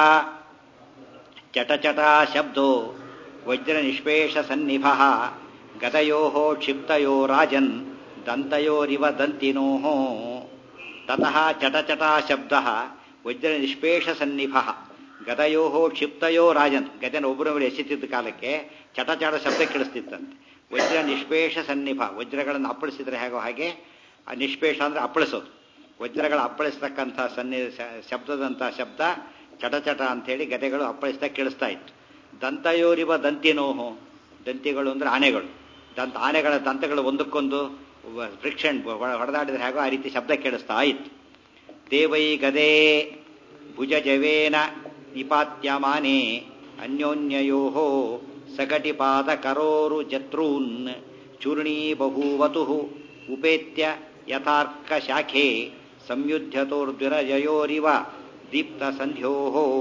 ಚಟಚಟ ಶಬ್ದೋ ವಜ್ರ ನಿಷ್ಪೇಷ ಸನ್ನಿಭ ಗದಯೋ ಕ್ಷಿಪ್ತಯೋ ರಾಜನ್ ದಂತಯೋರಿವ ದಂತಿನೋ. ತತಃ ಚಟಚಟ ಶಬ್ದ ವಜ್ರ ನಿಷ್ಪೇಷ ಸನ್ನಿಭ ಗದಯೋ ಕ್ಷಿಪ್ತಯೋ ರಾಜನ್, ಗದೆನ ಒಬ್ಬರ ಮೇಲೆ ಎಸೆತಿದ್ದ ಕಾಲಕ್ಕೆ ಚಟಚಟ ಶಬ್ದ ಕೇಳಿಸ್ತಿತ್ತಂತೆ. ವಜ್ರ ನಿಷ್ಪೇಷ ಸನ್ನಿಭ, ವಜ್ರಗಳನ್ನು ಅಪ್ಪಳಿಸಿದ್ರೆ ಹೇಗೋ ಹಾಗೆ, ಆ ನಿಷ್ಪೇಷ ಅಂದ್ರೆ ಅಪ್ಪಳಿಸೋದು, ವಜ್ರಗಳ ಅಪ್ಪಳಿಸ್ತಕ್ಕಂಥ ಸನ್ನಿ ಶಬ್ದದಂಥ ಶಬ್ದ ಚಟಚಟ ಅಂಥೇಳಿ ಗದೆಗಳು ಅಪ್ಪಳಿಸ್ತಾ ಕೇಳಿಸ್ತಾ ಇತ್ತು. ದಂತಯೋರಿವ ದಂತಿನೋಹೋ, ದಂತಿಗಳು ಅಂದ್ರೆ ಆನೆಗಳು, ದಂತ ಆನೆಗಳ ದಂತಗಳು ಒಂದಕ್ಕೊಂದು ಫ್ರಿಕ್ಷನ್ ಹೊಡೆದಾಡಿದ್ರೆ ಹೇಗೋ ಆ ರೀತಿ ಶಬ್ದ ಕೇಳಿಸ್ತಾ ಇತ್ತು. ದೇವೈ ಗದೇ ಭುಜಜವೇನ ನಿಪಾತ್ಯಮಾನೆ ಅನ್ಯೋನ್ಯಯೋ ಸಕಟಿಪಾದ ಕರೋರು ಜತ್ರೂನ್ ಚೂರ್ಣೀ ಬಭೂವತು ಉಪೇತ್ಯ ಯಥಾರ್ಕ ಶಾಖೆ ಸಂಯುಧ್ಯತೋರ್ದ್ವಿರಜಯೋರಿವ ದೀಪ್ತ ಸಂಧ್ಯೋ.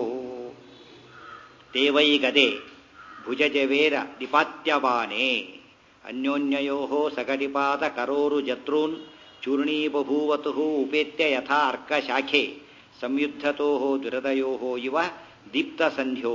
ದೇವೈ ಗದೆ ಭುಜಜವೇರ ನಿಪಾತ್ಯಮಾನೆ ಅನ್ಯೋನ್ಯಯೋ ಸಕಟಿಪಾದ ಕರೋರು ಜತ್ರೂನ್ ಚೂರ್ಣೀ ಬಭೂವತು ಉಪೇತ್ಯ ಯಥಾ ಅರ್ಕ ಶಾಖೆ ಸಂಯುದ್ಧತೋ ದುರದಯೋ ಇವ ದೀಪ್ತ ಸಂಧ್ಯೋ.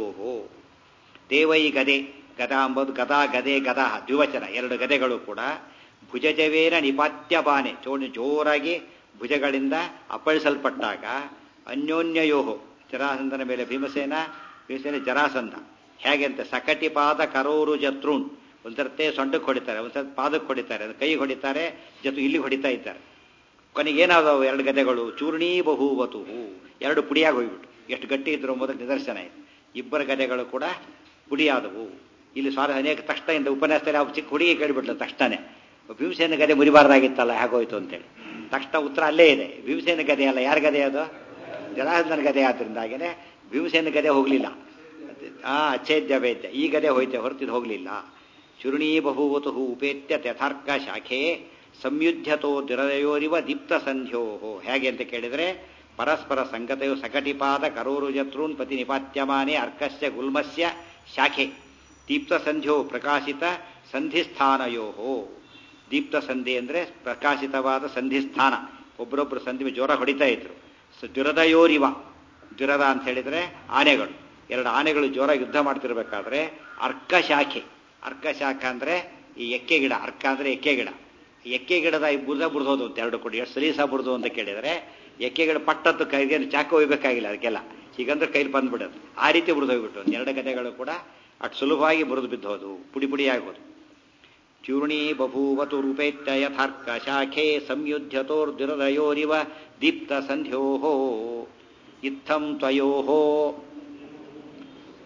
ದೇವೈ ಗದೆ, ಗದಾ ಎಂಬುದು ಗದಾ ಗದೆ ಗದಾ ದ್ವಿವಚನ, ಎರಡು ಗದೆಗಳು ಕೂಡ ಭುಜಜವೇನ ನಿಪಾತ್ಯಬಾನೆ ಚೋಣಿ ಜೋರಾಗಿ ಭುಜಗಳಿಂದ ಅಪ್ಪಳಿಸಲ್ಪಟ್ಟಾಗ ಅನ್ಯೋನ್ಯಯೋಹೋ, ಜರಾಸಂಧನ ಮೇಲೆ ಭೀಮಸೇನ, ಭೀಮಸೇನ ಜರಾಸಂಧ. ಹೇಗೆ ಅಂತ ಸಕಟಿಪಾದ ಕರೋರು ಜತ್ರೂನ್, ಒಂದ್ಸರ್ತೆ ಸೊಂಟಕ್ಕೆ ಹೊಡಿತಾರೆ, ಒಂದ್ಸರ್ತಿ ಪಾದಕ್ಕೆ ಹೊಡಿತಾರೆ, ಕೈಗೆ ಹೊಡಿತಾರೆ, ಜೊತೆ ಇಲ್ಲಿಗೆ ಹೊಡಿತಾ ಇದ್ದಾರೆ. ಕೊನೆಗೆ ಏನಾದವು ಎರಡು ಗದೆಗಳು ಚೂರ್ಣೀ ಬಹುವತು, ಎರಡು ಪುಡಿಯಾಗಿ ಹೋಗ್ಬಿಟ್ಟು. ಎಷ್ಟು ಗಟ್ಟಿ ಇದ್ರು ಮೊದಲು ನಿದರ್ಶನ ಇದೆ. ಇಬ್ಬರ ಗದೆಗಳು ಕೂಡ ಪುಡಿಯಾದವು. ಇಲ್ಲಿ ಸ್ವಾರ ಅನೇಕ ತಕ್ಷಣ ಇಂದ ಉಪನ್ಯಾಸದಲ್ಲಿ ಅವ್ರು ಚಿಕ್ಕ ಹುಡುಗಿ ಕೇಳಿಬಿಟ್ಲು ತಕ್ಷಣನೇ, ಭೀಮಸೇನ ಗದೆ ಮುರಿಬಾರ್ದಾಗಿತ್ತಲ್ಲ ಹೇಗೋಯ್ತು ಅಂತೇಳಿ. ತಕ್ಷಣ ಉತ್ತರ ಅಲ್ಲೇ ಇದೆ, ಭೀಮಸೇನ ಗದೆ ಅಲ್ಲ. ಯಾರ ಗದೆ ಅದು? ಜರಾಸಂಧನ ಗದೆ. ಆದ್ರಿಂದಾಗೇನೆ ಭೀಮಸೇನ ಗದೆ ಹೋಗ್ಲಿಲ್ಲ. ಆ ಅಚ್ಛೇದ್ಯ ವೇದ್ಯ ಈ ಗದೆ ಹೋಯ್ತೆ ಹೊರತಿದ್ದು ಹೋಗ್ಲಿಲ್ಲ. ಚೂರ್ಣೀ ಬಹುವತು ಉಪೇತ್ಯ ಯಥಾರ್ಕ ಶಾಖೆ ಸಂಯುಧ್ಯತೋ ದುರದಯೋರಿವ ದೀಪ್ತ ಸಂಧ್ಯೋ. ಹೇಗೆ ಅಂತ ಕೇಳಿದ್ರೆ ಪರಸ್ಪರ ಸಂಗತೆಯು ಸಕಟಿಪಾದ ಕರೋರು ಜತ್ರೂನ್ ಪತಿ ನಿಪಾತ್ಯಮಾನೆ ಅರ್ಕಸ್ಯ ಗುಲ್ಮಸ್ಯ ಶಾಖೆ ದೀಪ್ತ ಸಂಧ್ಯೋ ಪ್ರಕಾಶಿತ ಸಂಧಿಸ್ಥಾನಯೋ. ದೀಪ್ತ ಸಂಧಿ ಅಂದ್ರೆ ಪ್ರಕಾಶಿತವಾದ ಸಂಧಿಸ್ಥಾನ, ಒಬ್ಬರೊಬ್ಬರು ಸಂಧಿ ಜೋರ ಹೊಡಿತಾ ಇದ್ರು. ದುರದಯೋರಿವ, ದುರದ ಅಂತ ಹೇಳಿದ್ರೆ ಆನೆಗಳು, ಎರಡು ಆನೆಗಳು ಜೋರಾಗಿ ಯುದ್ಧ ಮಾಡ್ತಿರ್ಬೇಕಾದ್ರೆ ಅರ್ಕ ಶಾಖೆ, ಅರ್ಕ ಶಾಖ ಅಂದ್ರೆ ಈ ಎಕ್ಕೆ ಗಿಡ, ಅರ್ಕ ಅಂದ್ರೆ ಎಕ್ಕೆ ಗಿಡ. ಎಕ್ಕೆ ಗಿಡದ ಬುರ್ದ ಬುಡ್ದೋದು ಅಂತ ಎರಡು ಕೊಡಿ, ಎಷ್ಟು ಸಲೀಸ ಬುಡ್ದು ಅಂತ ಕೇಳಿದ್ರೆ ಎಕ್ಕೆ ಗಿಡ ಪಟ್ಟದ್ದು ಕೈಗೆ ಚಾಕು ಹೋಗ್ಬೇಕಾಗಿಲ್ಲ ಅದಕ್ಕೆಲ್ಲ, ಹೀಗಂದ್ರೆ ಕೈಲಿ ಬಂದ್ಬಿಡೋದು. ಆ ರೀತಿ ಬುಡ್ದು ಹೋಗ್ಬಿಟ್ಟು ಎರಡು ಗದೆಗಳು ಕೂಡ ಅಷ್ಟು ಸುಲಭವಾಗಿ ಬುರಿದು ಬಿದ್ದೋದು, ಪುಡಿ ಪುಡಿಯಾಗೋದು. ಚೂರ್ಣೀ ಬಭೂವತು ರೂಪೇತ್ಯ ಯಥಾರ್ಕ ಶಾಖೆ ಸಂಯುಧ್ಯತೋರ್ದುರದಯೋರಿವ ದೀಪ್ತ ಸಂಧ್ಯೋ. ಇತ್ತಂ ತ್ವಯೋ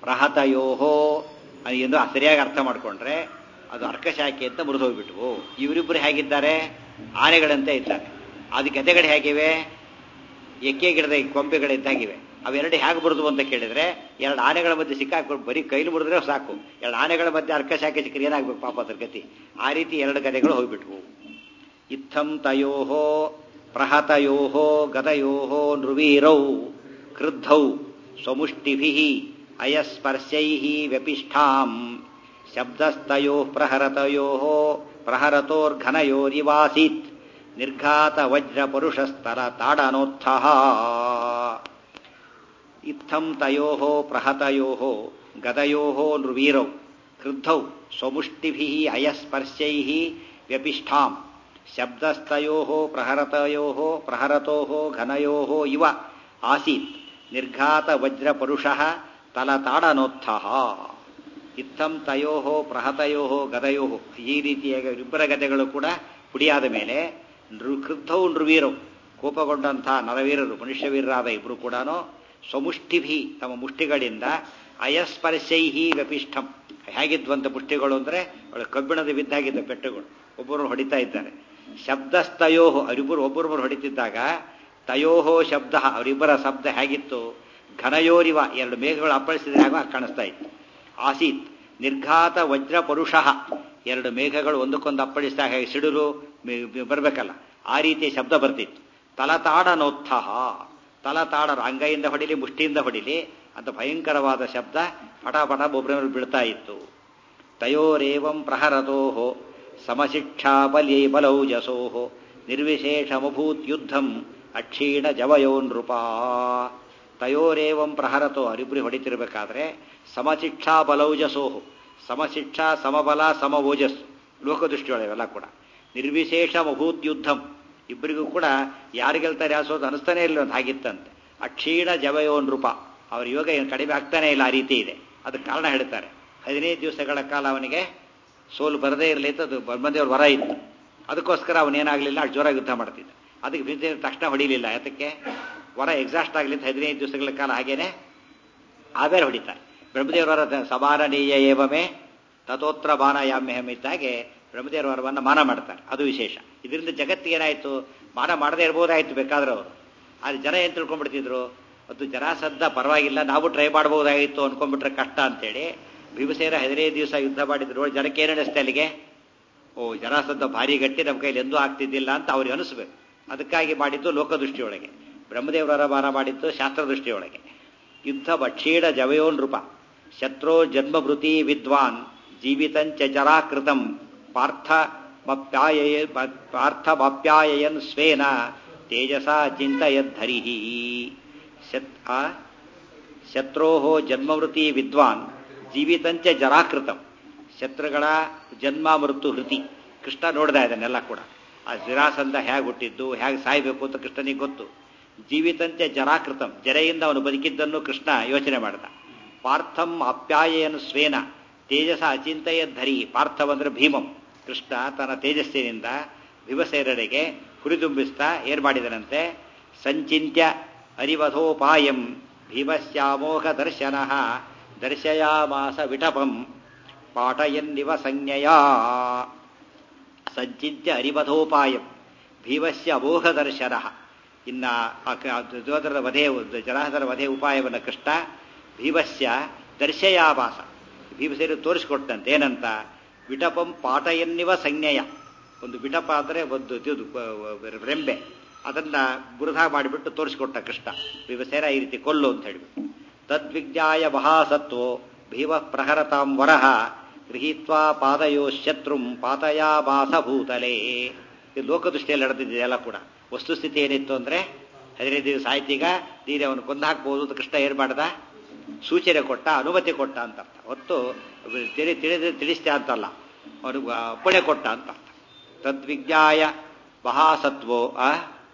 ಪ್ರಹತಯೋಹೋ ಎಂದು ಸರಿಯಾಗಿ ಅರ್ಥ ಮಾಡ್ಕೊಂಡ್ರೆ ಅದು ಅರ್ಕಶಾಖೆ ಅಂತ ಮುರಿದೋಗ್ಬಿಟ್ವು. ಇವರಿಬ್ಬರು ಹೇಗಿದ್ದಾರೆ? ಆನೆಗಳಂತೆ ಇದ್ದಾರೆ. ಅದಕ್ಕೆ ಎದೆಗಡೆ ಹೇಗಿವೆ? ಎಕ್ಕೆ ಗಿಡದ ಕೊಂಬೆಗಳಿದ್ದಾಗಿವೆ. ಅವೆರಡು ಹೇಗೆ ಮುರಿದು ಅಂತ ಕೇಳಿದ್ರೆ ಎರಡು ಆನೆಗಳ ಮಧ್ಯೆ ಸಿಕ್ಕಾಕ್ಬಿಟ್ಟು ಬರೀ ಕೈಲಿ ಮುರಿದ್ರೆ ಸಾಕು. ಎರಡು ಆನೆಗಳ ಮಧ್ಯೆ ಅರ್ಕಶಾಖೆ ಸಿಕ್ಕರೆ ಏನಾಗ್ಬೇಕು ಪಾಪ ಅದ್ರ ಗತಿ. ಆ ರೀತಿ ಎರಡು ಗದೆಗಳು ಹೋಗ್ಬಿಟ್ವು. ಇತ್ತಂ ತಯೋಹೋ ಪ್ರಹತಯೋಹೋ ಗದಯೋಹೋ ನೃವೀರೌ ಕ್ರುದ್ಧೌ ಸ್ವಮುಷ್ಟಿಭಿಃ ಅಯಸ್ಪರ್ಶೈಃ ವ್ಯಪಿಷ್ಠಾಂ ಶಬ್ದಸ್ತಯೋಃ ಪ್ರಹರತಯೋಃ ಪ್ರಹರತೋರ್ಘನಯೋರಿವಾಸೀತ್ ನಿರ್ಘಾತ ವಜ್ರ ಪರುಷಸ್ತರ ತಾಡನೋತ್ಥಃ. ಇತ್ತಂ ತಯೋಃ ಪ್ರಹತಯೋಃ ಗದಯೋಃ ನೃವೀರೌ ಕ್ರುದ್ಧೌ ಸ್ವಮುಷ್ಟಿಭಿಃ ಅಯಸ್ಪರ್ಶೈಃ ವ್ಯಪಿಷ್ಠಾಂ ಶಬ್ದಸ್ತಯೋಃ ಪ್ರಹರತಯೋಃ ಪ್ರಹರತೋಃ ಘನಯೋಃ ಇವ ಆಸೀತ್ ನಿರ್ಘಾತ ವಜ್ರ ಪರುಷಃ ತಲತಾಡನೋತ್ಥಃ. ಇತ್ತಂ ತಯೋಹೋ ಪ್ರಹತಯೋಹೋ ಗದಯೋಹೋ ಈ ರೀತಿಯಾಗಿ ಇಬ್ಬರ ಗದೆಗಳು ಕೂಡ ಪುಡಿಯಾದ ಮೇಲೆ ನೃ ಕ್ರುದ್ಧೌ ನೃವೀರೌ ಕೋಪಗೊಂಡಂತಹ ನರವೀರರು ಮನುಷ್ಯವೀರರಾದ ಇಬ್ಬರು ಕೂಡ ಸ್ವಮುಷ್ಟಿಭಿ ತಮ್ಮ ಮುಷ್ಟಿಗಳಿಂದ ಅಯಸ್ಪರ್ಶೈಹಿ ವ್ಯಪಿಷ್ಠಂ ಹೇಗಿದ್ವಂತ ಮುಷ್ಟಿಗಳು ಅಂದರೆ ಕಬ್ಬಿಣದ ಬಿದ್ದಾಗಿದ್ದ ಪೆಟ್ಟುಗಳು ಒಬ್ಬರು ಹೊಡಿತಾ ಇದ್ದಾರೆ. ಶಬ್ದಸ್ತಯೋಹೋ ಅವರಿಬ್ಬರು ಒಬ್ಬರೊಬ್ಬರು ಹೊಡಿತಿದ್ದಾಗ ತಯೋಹೋ ಶಬ್ದ ಅವರಿಬ್ಬರ ಶಬ್ದ ಹೇಗಿತ್ತು? ಘನಯೋರಿವ ಎರಡು ಮೇಘಗಳು ಅಪ್ಪಳಿಸಿದ್ರೆ ಆಗ ಕಾಣಿಸ್ತಾ ಇತ್ತು. ಆಸೀತ್ ನಿರ್ಘಾತ ವಜ್ರ ಪರುಷಃ ಎರಡು ಮೇಘಗಳು ಒಂದಕ್ಕೊಂದು ಅಪ್ಪಳಿಸಿದಾಗ ಹೇಗೆ ಸಿಡಿಲು ಬರಬೇಕಲ್ಲ ಆ ರೀತಿ ಶಬ್ದ ಬರ್ತಿತ್ತು. ತಲತಾಡನೋತ್ಥಃ ತಲತಾಡರು ಅಂಗೈಯಿಂದ ಹೊಡಿಲಿ ಮುಷ್ಟಿಯಿಂದ ಹೊಡಿಲಿ ಅಂತ ಭಯಂಕರವಾದ ಶಬ್ದ ಪಟ ಪಟ ಒಬ್ಬರನ್ನು ಬೀಳ್ತಾ ಇತ್ತು. ತಯೋರೇವಂ ಪ್ರಹರತೋಹೋ ಸಮಶಿಕ್ಷಾ ಬಲ್ಯೈ ಬಲೌಜಸೋಹೋ ನಿರ್ವಿಶೇಷಮಭೂತ್ ಯುದ್ಧಂ ಅಕ್ಷೀಣ ಜವಯೋ ನೃಪಾ. ತಯೋರೇವಂ ಪ್ರಹರತೋ ಅವರಿಬ್ಬರು ಹೊಡಿತಿರ್ಬೇಕಾದ್ರೆ ಸಮಶಿಕ್ಷಾ ಬಲೌಜಸೋಹು ಸಮಶಿಕ್ಷಾ ಸಮಬಲ ಸಮ ಓಜಸ್ಸು ಲೋಕದೃಷ್ಟಿಯೊಳಗೆಲ್ಲ ಕೂಡ ನಿರ್ವಿಶೇಷ ಮಭೂತ್ ಯುದ್ಧಂ ಇಬ್ಬರಿಗೂ ಕೂಡ ಯಾರು ಗೆಲ್ತಾರೆ ಯಾಸೋದು ಅನಿಸ್ತಾನೆ ಇಲ್ಲ ಅಂತ ಆಗಿತ್ತಂತೆ. ಅಕ್ಷೀಣ ಜವಯೋ ನೃಪ ಅವ್ರ ಯೋಗ ಏನು ಕಡಿಮೆ ಆಗ್ತಾನೆ ಇಲ್ಲ ಆ ರೀತಿ ಇದೆ. ಅದಕ್ಕೆ ಕಾರಣ ಹೇಳ್ತಾರೆ ಹದಿನೈದು ದಿವಸಗಳ ಕಾಲ ಅವನಿಗೆ ಸೋಲು ಬರದೇ ಇರಲಿ ಅಂತ ಅದು ಬಂದೇವ್ರ ವರ ಇತ್ತು. ಅದಕ್ಕೋಸ್ಕರ ಅವನೇನಾಗಲಿಲ್ಲ ಅಷ್ಟು ಜೋರಾಗಿ ಯುದ್ಧ ಮಾಡ್ತಿದ್ದ. ಅದಕ್ಕೆ ಬಿದ್ದ ತಕ್ಷಣ ಹೊಡಿಲಿಲ್ಲ. ಯಾತಕ್ಕೆ? ವರ ಎಕ್ಸಾಸ್ಟ್ ಆಗಲಿ ಅಂತ ಹದಿನೈದು ದಿವಸಗಳ ಕಾಲ ಹಾಗೇನೆ ಆಮೇಲೆ ಹೊಡಿತಾರೆ. ಬ್ರಹ್ಮದೇವರ ಸಮಾನನೀಯ ಏವಮೇ ತಥೋತ್ರ ಬಾನಯಾಮ್ಯಹಂ ಇದ್ದಾಗೆ ಬ್ರಹ್ಮದೇವರ ವರವನ್ನು ಮಾನ ಮಾಡ್ತಾರೆ. ಅದು ವಿಶೇಷ. ಇದರಿಂದ ಜಗತ್ತಿಗೆ ಏನಾಯಿತು? ಮಾನ ಮಾಡದೇ ಇರ್ಬೋದಾಯಿತು ಬೇಕಾದ್ರೆ ಅವರು. ಆದರೆ ಜನ ಏನು ತಿಳ್ಕೊಂಡ್ಬಿಡ್ತಿದ್ರು? ಅದು ಜರಾಸದ್ದ ಪರವಾಗಿಲ್ಲ ನಾವು ಟ್ರೈ ಮಾಡ್ಬೋದಾಗಿತ್ತು ಅನ್ಕೊಂಡ್ಬಿಟ್ರೆ ಕಷ್ಟ ಅಂತೇಳಿ ಭೀಮಸೇನ ಹದಿನೈದು ದಿವಸ ಯುದ್ಧ ಮಾಡಿದ್ರು. ಜನಕ್ಕೆ ಏನು ಅನಿಸ್ತೆ ಅಲ್ಲಿಗೆ? ಓ ಜರಾಸದ್ದ ಭಾರಿ ಗಟ್ಟಿ ನಮ್ಮ ಕೈಲಿ ಎಂದೂ ಆಗ್ತಿದ್ದಿಲ್ಲ ಅಂತ ಅವ್ರಿಗೆ ಅನಿಸ್ಬೇಕು. ಅದಕ್ಕಾಗಿ ಮಾಡಿದ್ದು ಲೋಕದೃಷ್ಟಿಯೊಳಗೆ, ಬ್ರಹ್ಮದೇವರ ಮಾನ ಮಾಡಿದ್ದು ಶಾಸ್ತ್ರದೃಷ್ಟಿಯೊಳಗೆ. ಯುದ್ಧ ಭಕ್ಷೀಣ ಜವಯೋ ನೃಪ ಶತ್ರೋ ಜನ್ಮಭೃತಿ ವಿದ್ವಾನ್ ಜೀವಿತಂಚ ಜರಾಕೃತಂ ಪಾರ್ಥ ಮಪ್ಯಾಯ ಪಾರ್ಥಮಪ್ಯಾಯಯನ್ ಸ್ವೇನ ತೇಜಸ ಚಿಂತಯದ್ಧರಿ. ಶತ್ರೋ ಜನ್ಮವೃತಿ ವಿದ್ವಾನ್ ಜೀವಿತಂಚ ಜರಾಕೃತಂ ಶತ್ರುಗಳ ಜನ್ಮ ಮೃತ್ಯು ಹೃತಿ ಕೃಷ್ಣ ನೋಡ್ದ ಇದನ್ನೆಲ್ಲ ಕೂಡ. ಆ ಜರಾಸಂಧ ಹೇಗೆ ಹುಟ್ಟಿದ್ದು ಹೇಗೆ ಸಾಯ್ಬೇಕು ಅಂತ ಕೃಷ್ಣನಿಗೆ ಗೊತ್ತು. ಜೀವಿತಂತೆ ಜರಾಕೃತಂ ಜರೆಯಿಂದ ಅವನು ಬದುಕಿದ್ದನ್ನು ಕೃಷ್ಣ ಯೋಚನೆ ಮಾಡ್ದ. ಪಾರ್ಥಂ ಅಪ್ಯಾಯನ ಸ್ವೇನ ತೇಜಸ ಅಚಿಂತಯದ್ಧರಿ. ಪಾರ್ಥವಂದ್ರೆ ಭೀಮಂ. ಕೃಷ್ಣ ತನ್ನ ತೇಜಸ್ಸಿನಿಂದ ಭೀಮಸೇನರಿಗೆ ಹುರಿದುಂಬಿಸ್ತಾ ಏನ್ ಮಾಡಿದನಂತೆ? ಸಂಚಿಂತ್ಯ ಅರಿವಧೋಪಾಯಂ ಭೀಮಸ್ಯಾಮೋಘ ದರ್ಶನ ದರ್ಶಯಾಮಾಸ ವಿಠಪಂ ಪಾಠಯನ್ನಿವ ಸಂಜ್ಞೆಯ. ಸಂಚಿಂತ್ಯ ಅರಿವಧೋಪಾಯಂ ಭೀಮಸ್ಯ ಅಮೋಘ ದರ್ಶನ. ಇನ್ನ ದುರ್ಯೋಧನರ ವಧೆ ಜರಾಸಂಧರ ವಧೆ ಉಪಾಯವನ್ನು ಕೃಷ್ಣ ಭೀಮಸ್ಯ ದರ್ಶಯಾಭಾಸ ಭೀಮಸೇನ ತೋರಿಸಿಕೊಟ್ಟಂತೆ. ಏನಂತ? ವಿಟಪಂ ಪಾಠಯನ್ನಿವ ಸಂಜ್ಞೆಯ. ಒಂದು ವಿಟಪ ಅಂದರೆ ಒಂದು ರೆಂಬೆ, ಅದನ್ನ ಬುರುಧ ಮಾಡಿಬಿಟ್ಟು ತೋರಿಸಿಕೊಟ್ಟ ಕೃಷ್ಣ. ಭೀಮಸೇನ ಈ ರೀತಿ ಕೊಲ್ಲು ಅಂತ ಹೇಳಿಬಿಟ್ಟು. ತದ್ವಿಜ್ಞಾಯ ಮಹಾಸತ್ವೋ ಭೀಮ ಪ್ರಹರತಾಂ ವರಹ ಗೃಹೀತ್ವಾ ಪಾದಯೋ ಶತ್ರುಂ ಪಾತಯಾಭಾಸ ಭೂತಲೇ. ಇದು ಲೋಕದೃಷ್ಟಿಯಲ್ಲಿ ನಡೆದಿದೆಯಲ್ಲ ಕೂಡ. ವಸ್ತುಸ್ಥಿತಿ ಏನಿತ್ತು ಅಂದ್ರೆ ಹದಿನೈದು ದಿವಸ ಆಯ್ತೀಗ ನೀನೆ ಅವನು ಕೊಂದು ಹಾಕ್ಬಹುದು ಅಂತ ಕೃಷ್ಣ ಏನ್ ಮಾಡ್ದ? ಸೂಚನೆ ಕೊಟ್ಟ, ಅನುಮತಿ ಕೊಟ್ಟ ಅಂತ ಅರ್ಥ. ಹೊತ್ತು ತಿಳಿ ತಿಳಿದ ತಿಳಿಸ್ತೆ ಅಂತಲ್ಲ, ಅವನಿಗೆ ಅಪ್ಪಣೆ ಕೊಟ್ಟ ಅಂತ ಅರ್ಥ. ತದ್ವಿಜ್ಞಾಯ ಮಹಾಸತ್ವೋ ಆ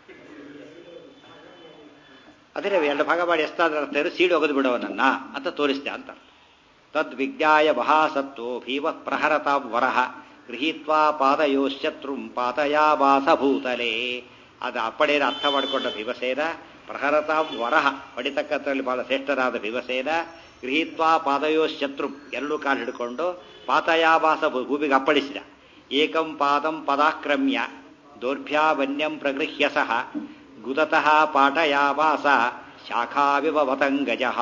ಅದೇ ಎರಡು ಭಾಗ ಮಾಡಿ ಎಷ್ಟಾದ್ರ ಅರ್ಥ ಇರೋ ಸೀಡು ಒಗೆದು ಬಿಡೋನನ್ನ ಅಂತ ತೋರಿಸ್ತೆ ಅಂತ ಅರ್ಥ. ತದ್ವಿಜ್ಞಾಯ ಮಹಾಸತ್ವೋ ಭೀಮ ಪ್ರಹರತಾಂ ವರಹ ಗೃಹೀತ್ವಾ ಪಾದಯೋ ಶತ್ರುಂ ಪಾತಯಾಭಾಸ ಭೂತಲೇ. ಅದು ಅಪ್ಪಣೆಯನ್ನು ಅರ್ಥ ಮಾಡಿಕೊಂಡ ಭೀಮಸೇನ ಪ್ರಹರತಾಂ ವರಹ ಹೊಡಿತಕ್ಕಂಥಲ್ಲಿ ಬಹಳ ಶ್ರೇಷ್ಠರಾದ ಭೀಮಸೇನ ಗೃಹೀತ್ವಾ ಪಾದಯೋ ಶತ್ರು ಎರಡೂ ಕಾಲು ಹಿಡ್ಕೊಂಡು ಪಾತಯಾಭಾಸ ಭೂಮಿಗೆ ಅಪ್ಪಳಿಸಿದ. ಏಕಂ ಪಾದಂ ಪದಾಕ್ರಮ್ಯ ದೌರ್ಭ್ಯಾವನ್ಯಂ ಪ್ರಗೃಹ್ಯ ಸಹ ಗುದತಃ ಪಾಠಯಾಭಾಸ ಶಾಖಾವಿವ ವತಂಗಜಃ.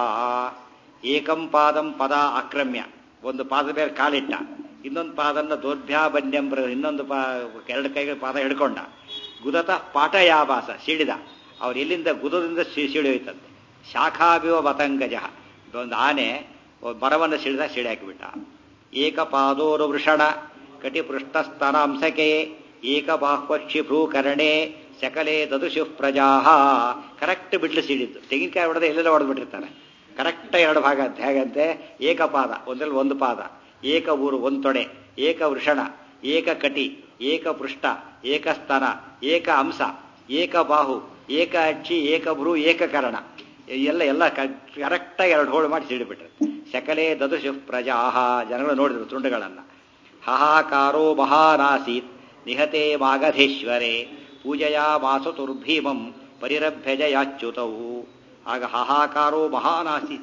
ಏಕಂ ಪಾದಂ ಪದ ಆಕ್ರಮ್ಯ, ಒಂದು ಪಾದ ಮೇಲೆ ಕಾಲಿಟ್ಟ, ಇನ್ನೊಂದು ಪಾದನ್ನ ದೌರ್ಭ್ಯಾವನ್ಯಂ ಇನ್ನೊಂದು ಪಾ ಎರಡು ಕೈಗೆ ಪಾದ ಹಿಡ್ಕೊಂಡ. ಗುದತಃ ಪಾಠಯಾಭಾಸ ಸಿಡಿದ, ಅವ್ರು ಎಲ್ಲಿಂದ ಗುದದಿಂದ ಸಿಡಿಯೋಯ್ತಂತೆ. ಶಾಖಾಭಿವ ವತಂಗಜಃ, ಒಂದು ಆನೆ ಮರವನ್ನು ಸಿಡಿದ ಸಿಡಿ ಹಾಕಿಬಿಟ್ಟ. ಏಕಪಾದೋರು ವೃಷಣ ಕಟಿಪೃಷ್ಠಸ್ತನಾಂಸಕೆ ಏಕಬಾಹ್ವಕ್ಷಿ ಭ್ರೂಕರಣೆ ಸಕಲೆ ದದುಶು ಪ್ರಜಾ. ಕರೆಕ್ಟ್ ಬಿಡ್ಲು ಸಿಡಿದ್ದು, ತೆಂಗಿನಕಾಯಿ ಹೊಡೆದ ಎಲ್ಲೆಲ್ಲ ಹೊಡೆದ್ಬಿಟ್ಟಿರ್ತಾರೆ. ಕರೆಕ್ಟ್ ಎರಡು ಭಾಗ ಅಂತ ಹೇಗಂತೆ, ಏಕಪಾದ ಒಂದ್ರಲ್ಲಿ ಒಂದು ಪಾದ, ಏಕ ಊರು ಒಂದು ತೊಡೆ, ಏಕ ವೃಷಣ, ಏಕ ಕಟಿ, ಏಕ ಪೃಷ್ಠ, ಏಕ ಸ್ತನ, ಏಕ ಅಂಶ, ಏಕ ಬಾಹು, ಏಕ ಅಕ್ಷಿ, ಏಕ ಭ್ರೂ, ಏಕ ಕರ್ಣ, ಎಲ್ಲ ಎಲ್ಲ ಕರೆಕ್ಟಾಗಿ ಎರಡು ಹೋಳು ಮಾಡಿ ಸಿಡಿಬಿಟ್ರು. ಸಕಲೆ ದದುಶು ಪ್ರಜಾ, ಜನಗಳು ನೋಡಿದ್ರು ತುಂಡುಗಳನ್ನು. ಹಾಹಾಕಾರೋ ಮಹಾನಾಸೀತ್ ನಿಹತೆ ಮಾಗಧೇಶ್ವರೇ ಪೂಜೆಯ ಮಾಸುತುರ್ಭೀಮಂ ಪರಿರಭ್ಯಜಯಾಚ್ಯುತವು. ಆಗ ಹಾಹಾಕಾರೋ ಮಹಾನಾಸೀತ್,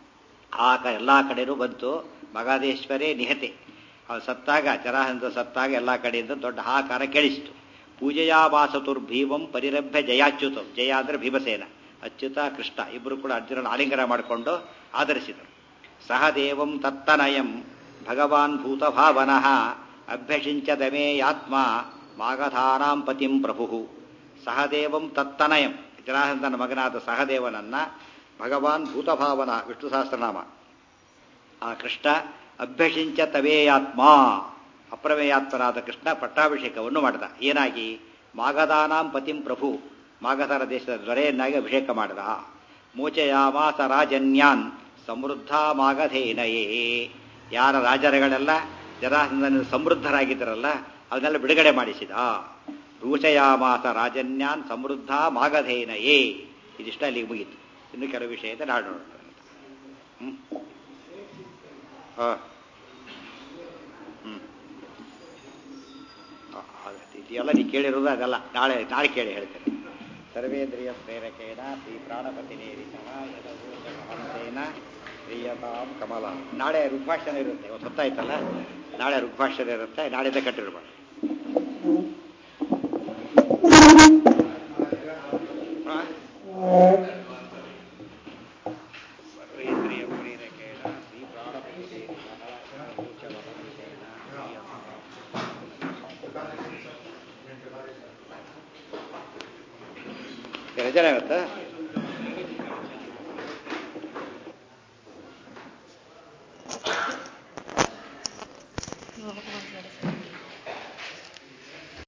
ಆಗ ಎಲ್ಲ ಕಡೆನೂ ಬಂತು. ಮಗಾಧೇಶ್ವರೇ ನಿಹತೆ, ಅವನು ಸತ್ತಾಗ, ಜರಾಸಂಧ ಸತ್ತಾಗ ಎಲ್ಲ ಕಡೆಯಿಂದ ದೊಡ್ಡ ಹಾಕಾರ ಕೇಳಿಸಿತು. ಪೂಜೆಯ ಮಾಸತುರ್ಭೀಮಂ ಪರಿರಭ್ಯ ಜಯಾಚ್ಯುತಂ, ಜಯ ಅಂದರೆ ಭೀಮಸೇನ, ಅಚ್ಯುತ ಕೃಷ್ಣ ಇಬ್ಬರು ಕೂಡ ಅರ್ಜುನನ ಆಲಿಂಗನ ಮಾಡಿಕೊಂಡು ಆದರಿಸಿದರು. ಸಹದೇವಂ ತತ್ತನಯಂ ಭಗವಾನ್ ಭೂತಭಾವನಃ ಅಭ್ಯಷಿಂಚದಮೇಯಾತ್ಮ ಮಾಗಧಾನಾಂ ಪತಿಂ ಪ್ರಭು. ಸಹದೇವಂ ತತ್ತನಯಂ, ಜರಾಸಂಧನ ಮಗನಾದ ಸಹದೇವನನ್ನ ಭಗವಾನ್ ಭೂತಭಾವನ, ವಿಷ್ಣು ಸಹಸ್ರನಾಮ, ಆ ಕೃಷ್ಣ ಅಭ್ಯಷಿಂಚ ತವೇಯಾತ್ಮ, ಅಪ್ರಮೇಯಾತ್ಮನಾದ ಕೃಷ್ಣ ಪಟ್ಟಾಭಿಷೇಕವನ್ನು ಮಾಡಿದ. ಏನಾಗಿ? ಮಾಗಧಾನಾಂ ಪತಿಂ ಪ್ರಭು, ಮಾಗಧರ ದೇಶದ ದೊರೆಯನ್ನಾಗಿ ಅಭಿಷೇಕ ಮಾಡಿದ. ಮೋಚಯಾಮಾಸ ರಾಜನ್ಯಾನ್ ಸಮೃದ್ಧ ಮಾಗಧೇನಯೇ, ಯಾರ ರಾಜರುಗಳೆಲ್ಲ ಜರಾಸಂಧನ ಸಮೃದ್ಧರಾಗಿದ್ದರಲ್ಲ ಅದನ್ನೆಲ್ಲ ಬಿಡುಗಡೆ ಮಾಡಿಸಿದ. ರೂಚಯಾಮಾಸ ರಾಜನ್ಯಾನ್ ಸಮೃದ್ಧ ಮಾಗಧೇನಯೇ. ಇದಿಷ್ಟ ಅಲ್ಲಿಗೆ ಮುಗಿತು. ಇನ್ನು ಕೆಲವು ವಿಷಯ ಇದೆ, ನಾಡು ನೋಡೋಣ. ಹ್ಮ್ ಹಾಂ ಹ್ಮ್ ಇದೆಲ್ಲ ನೀ ಕೇಳಿರೋದು ಅದೆಲ್ಲ ನಾಳೆ ನಾಳೆ ಕೇಳಿ ಹೇಳ್ತೇನೆ. ಸರ್ವೇಂದ್ರಿಯ ಪ್ರೇರಕೇಣ ಶ್ರೀ ಪ್ರಾಣಪತಿನೇರಿತಃ ಯದವೋಚಕಹಂಸೇನ ಪ್ರಿಯತಾಂ ಕಮಲ. ನಾಳೆ ಋಗ್ಭಾಷಣ ಇರುತ್ತೆ, ಇವತ್ತು ಹೊತ್ತಾಯ್ತಲ್ಲ, ನಾಳೆ ಋಗ್ಭಾಷಣ ಇರುತ್ತೆ, ನಾಳೆಯಿಂದ ಕಟ್ಟಿರ್ಬಾರ್ದು. ಸರ್ವೇಂದ್ರಿಯ ಪ್ರೇರಕೇಣ ಶ್ರೀ ಪ್ರಾಣಪತಿನೇರಿತಃ ಯದವೋಚಕಹಂಸೇನ ಪ್ರಿಯತಾಂ. ರಜನೆ ಆಗುತ್ತಾ?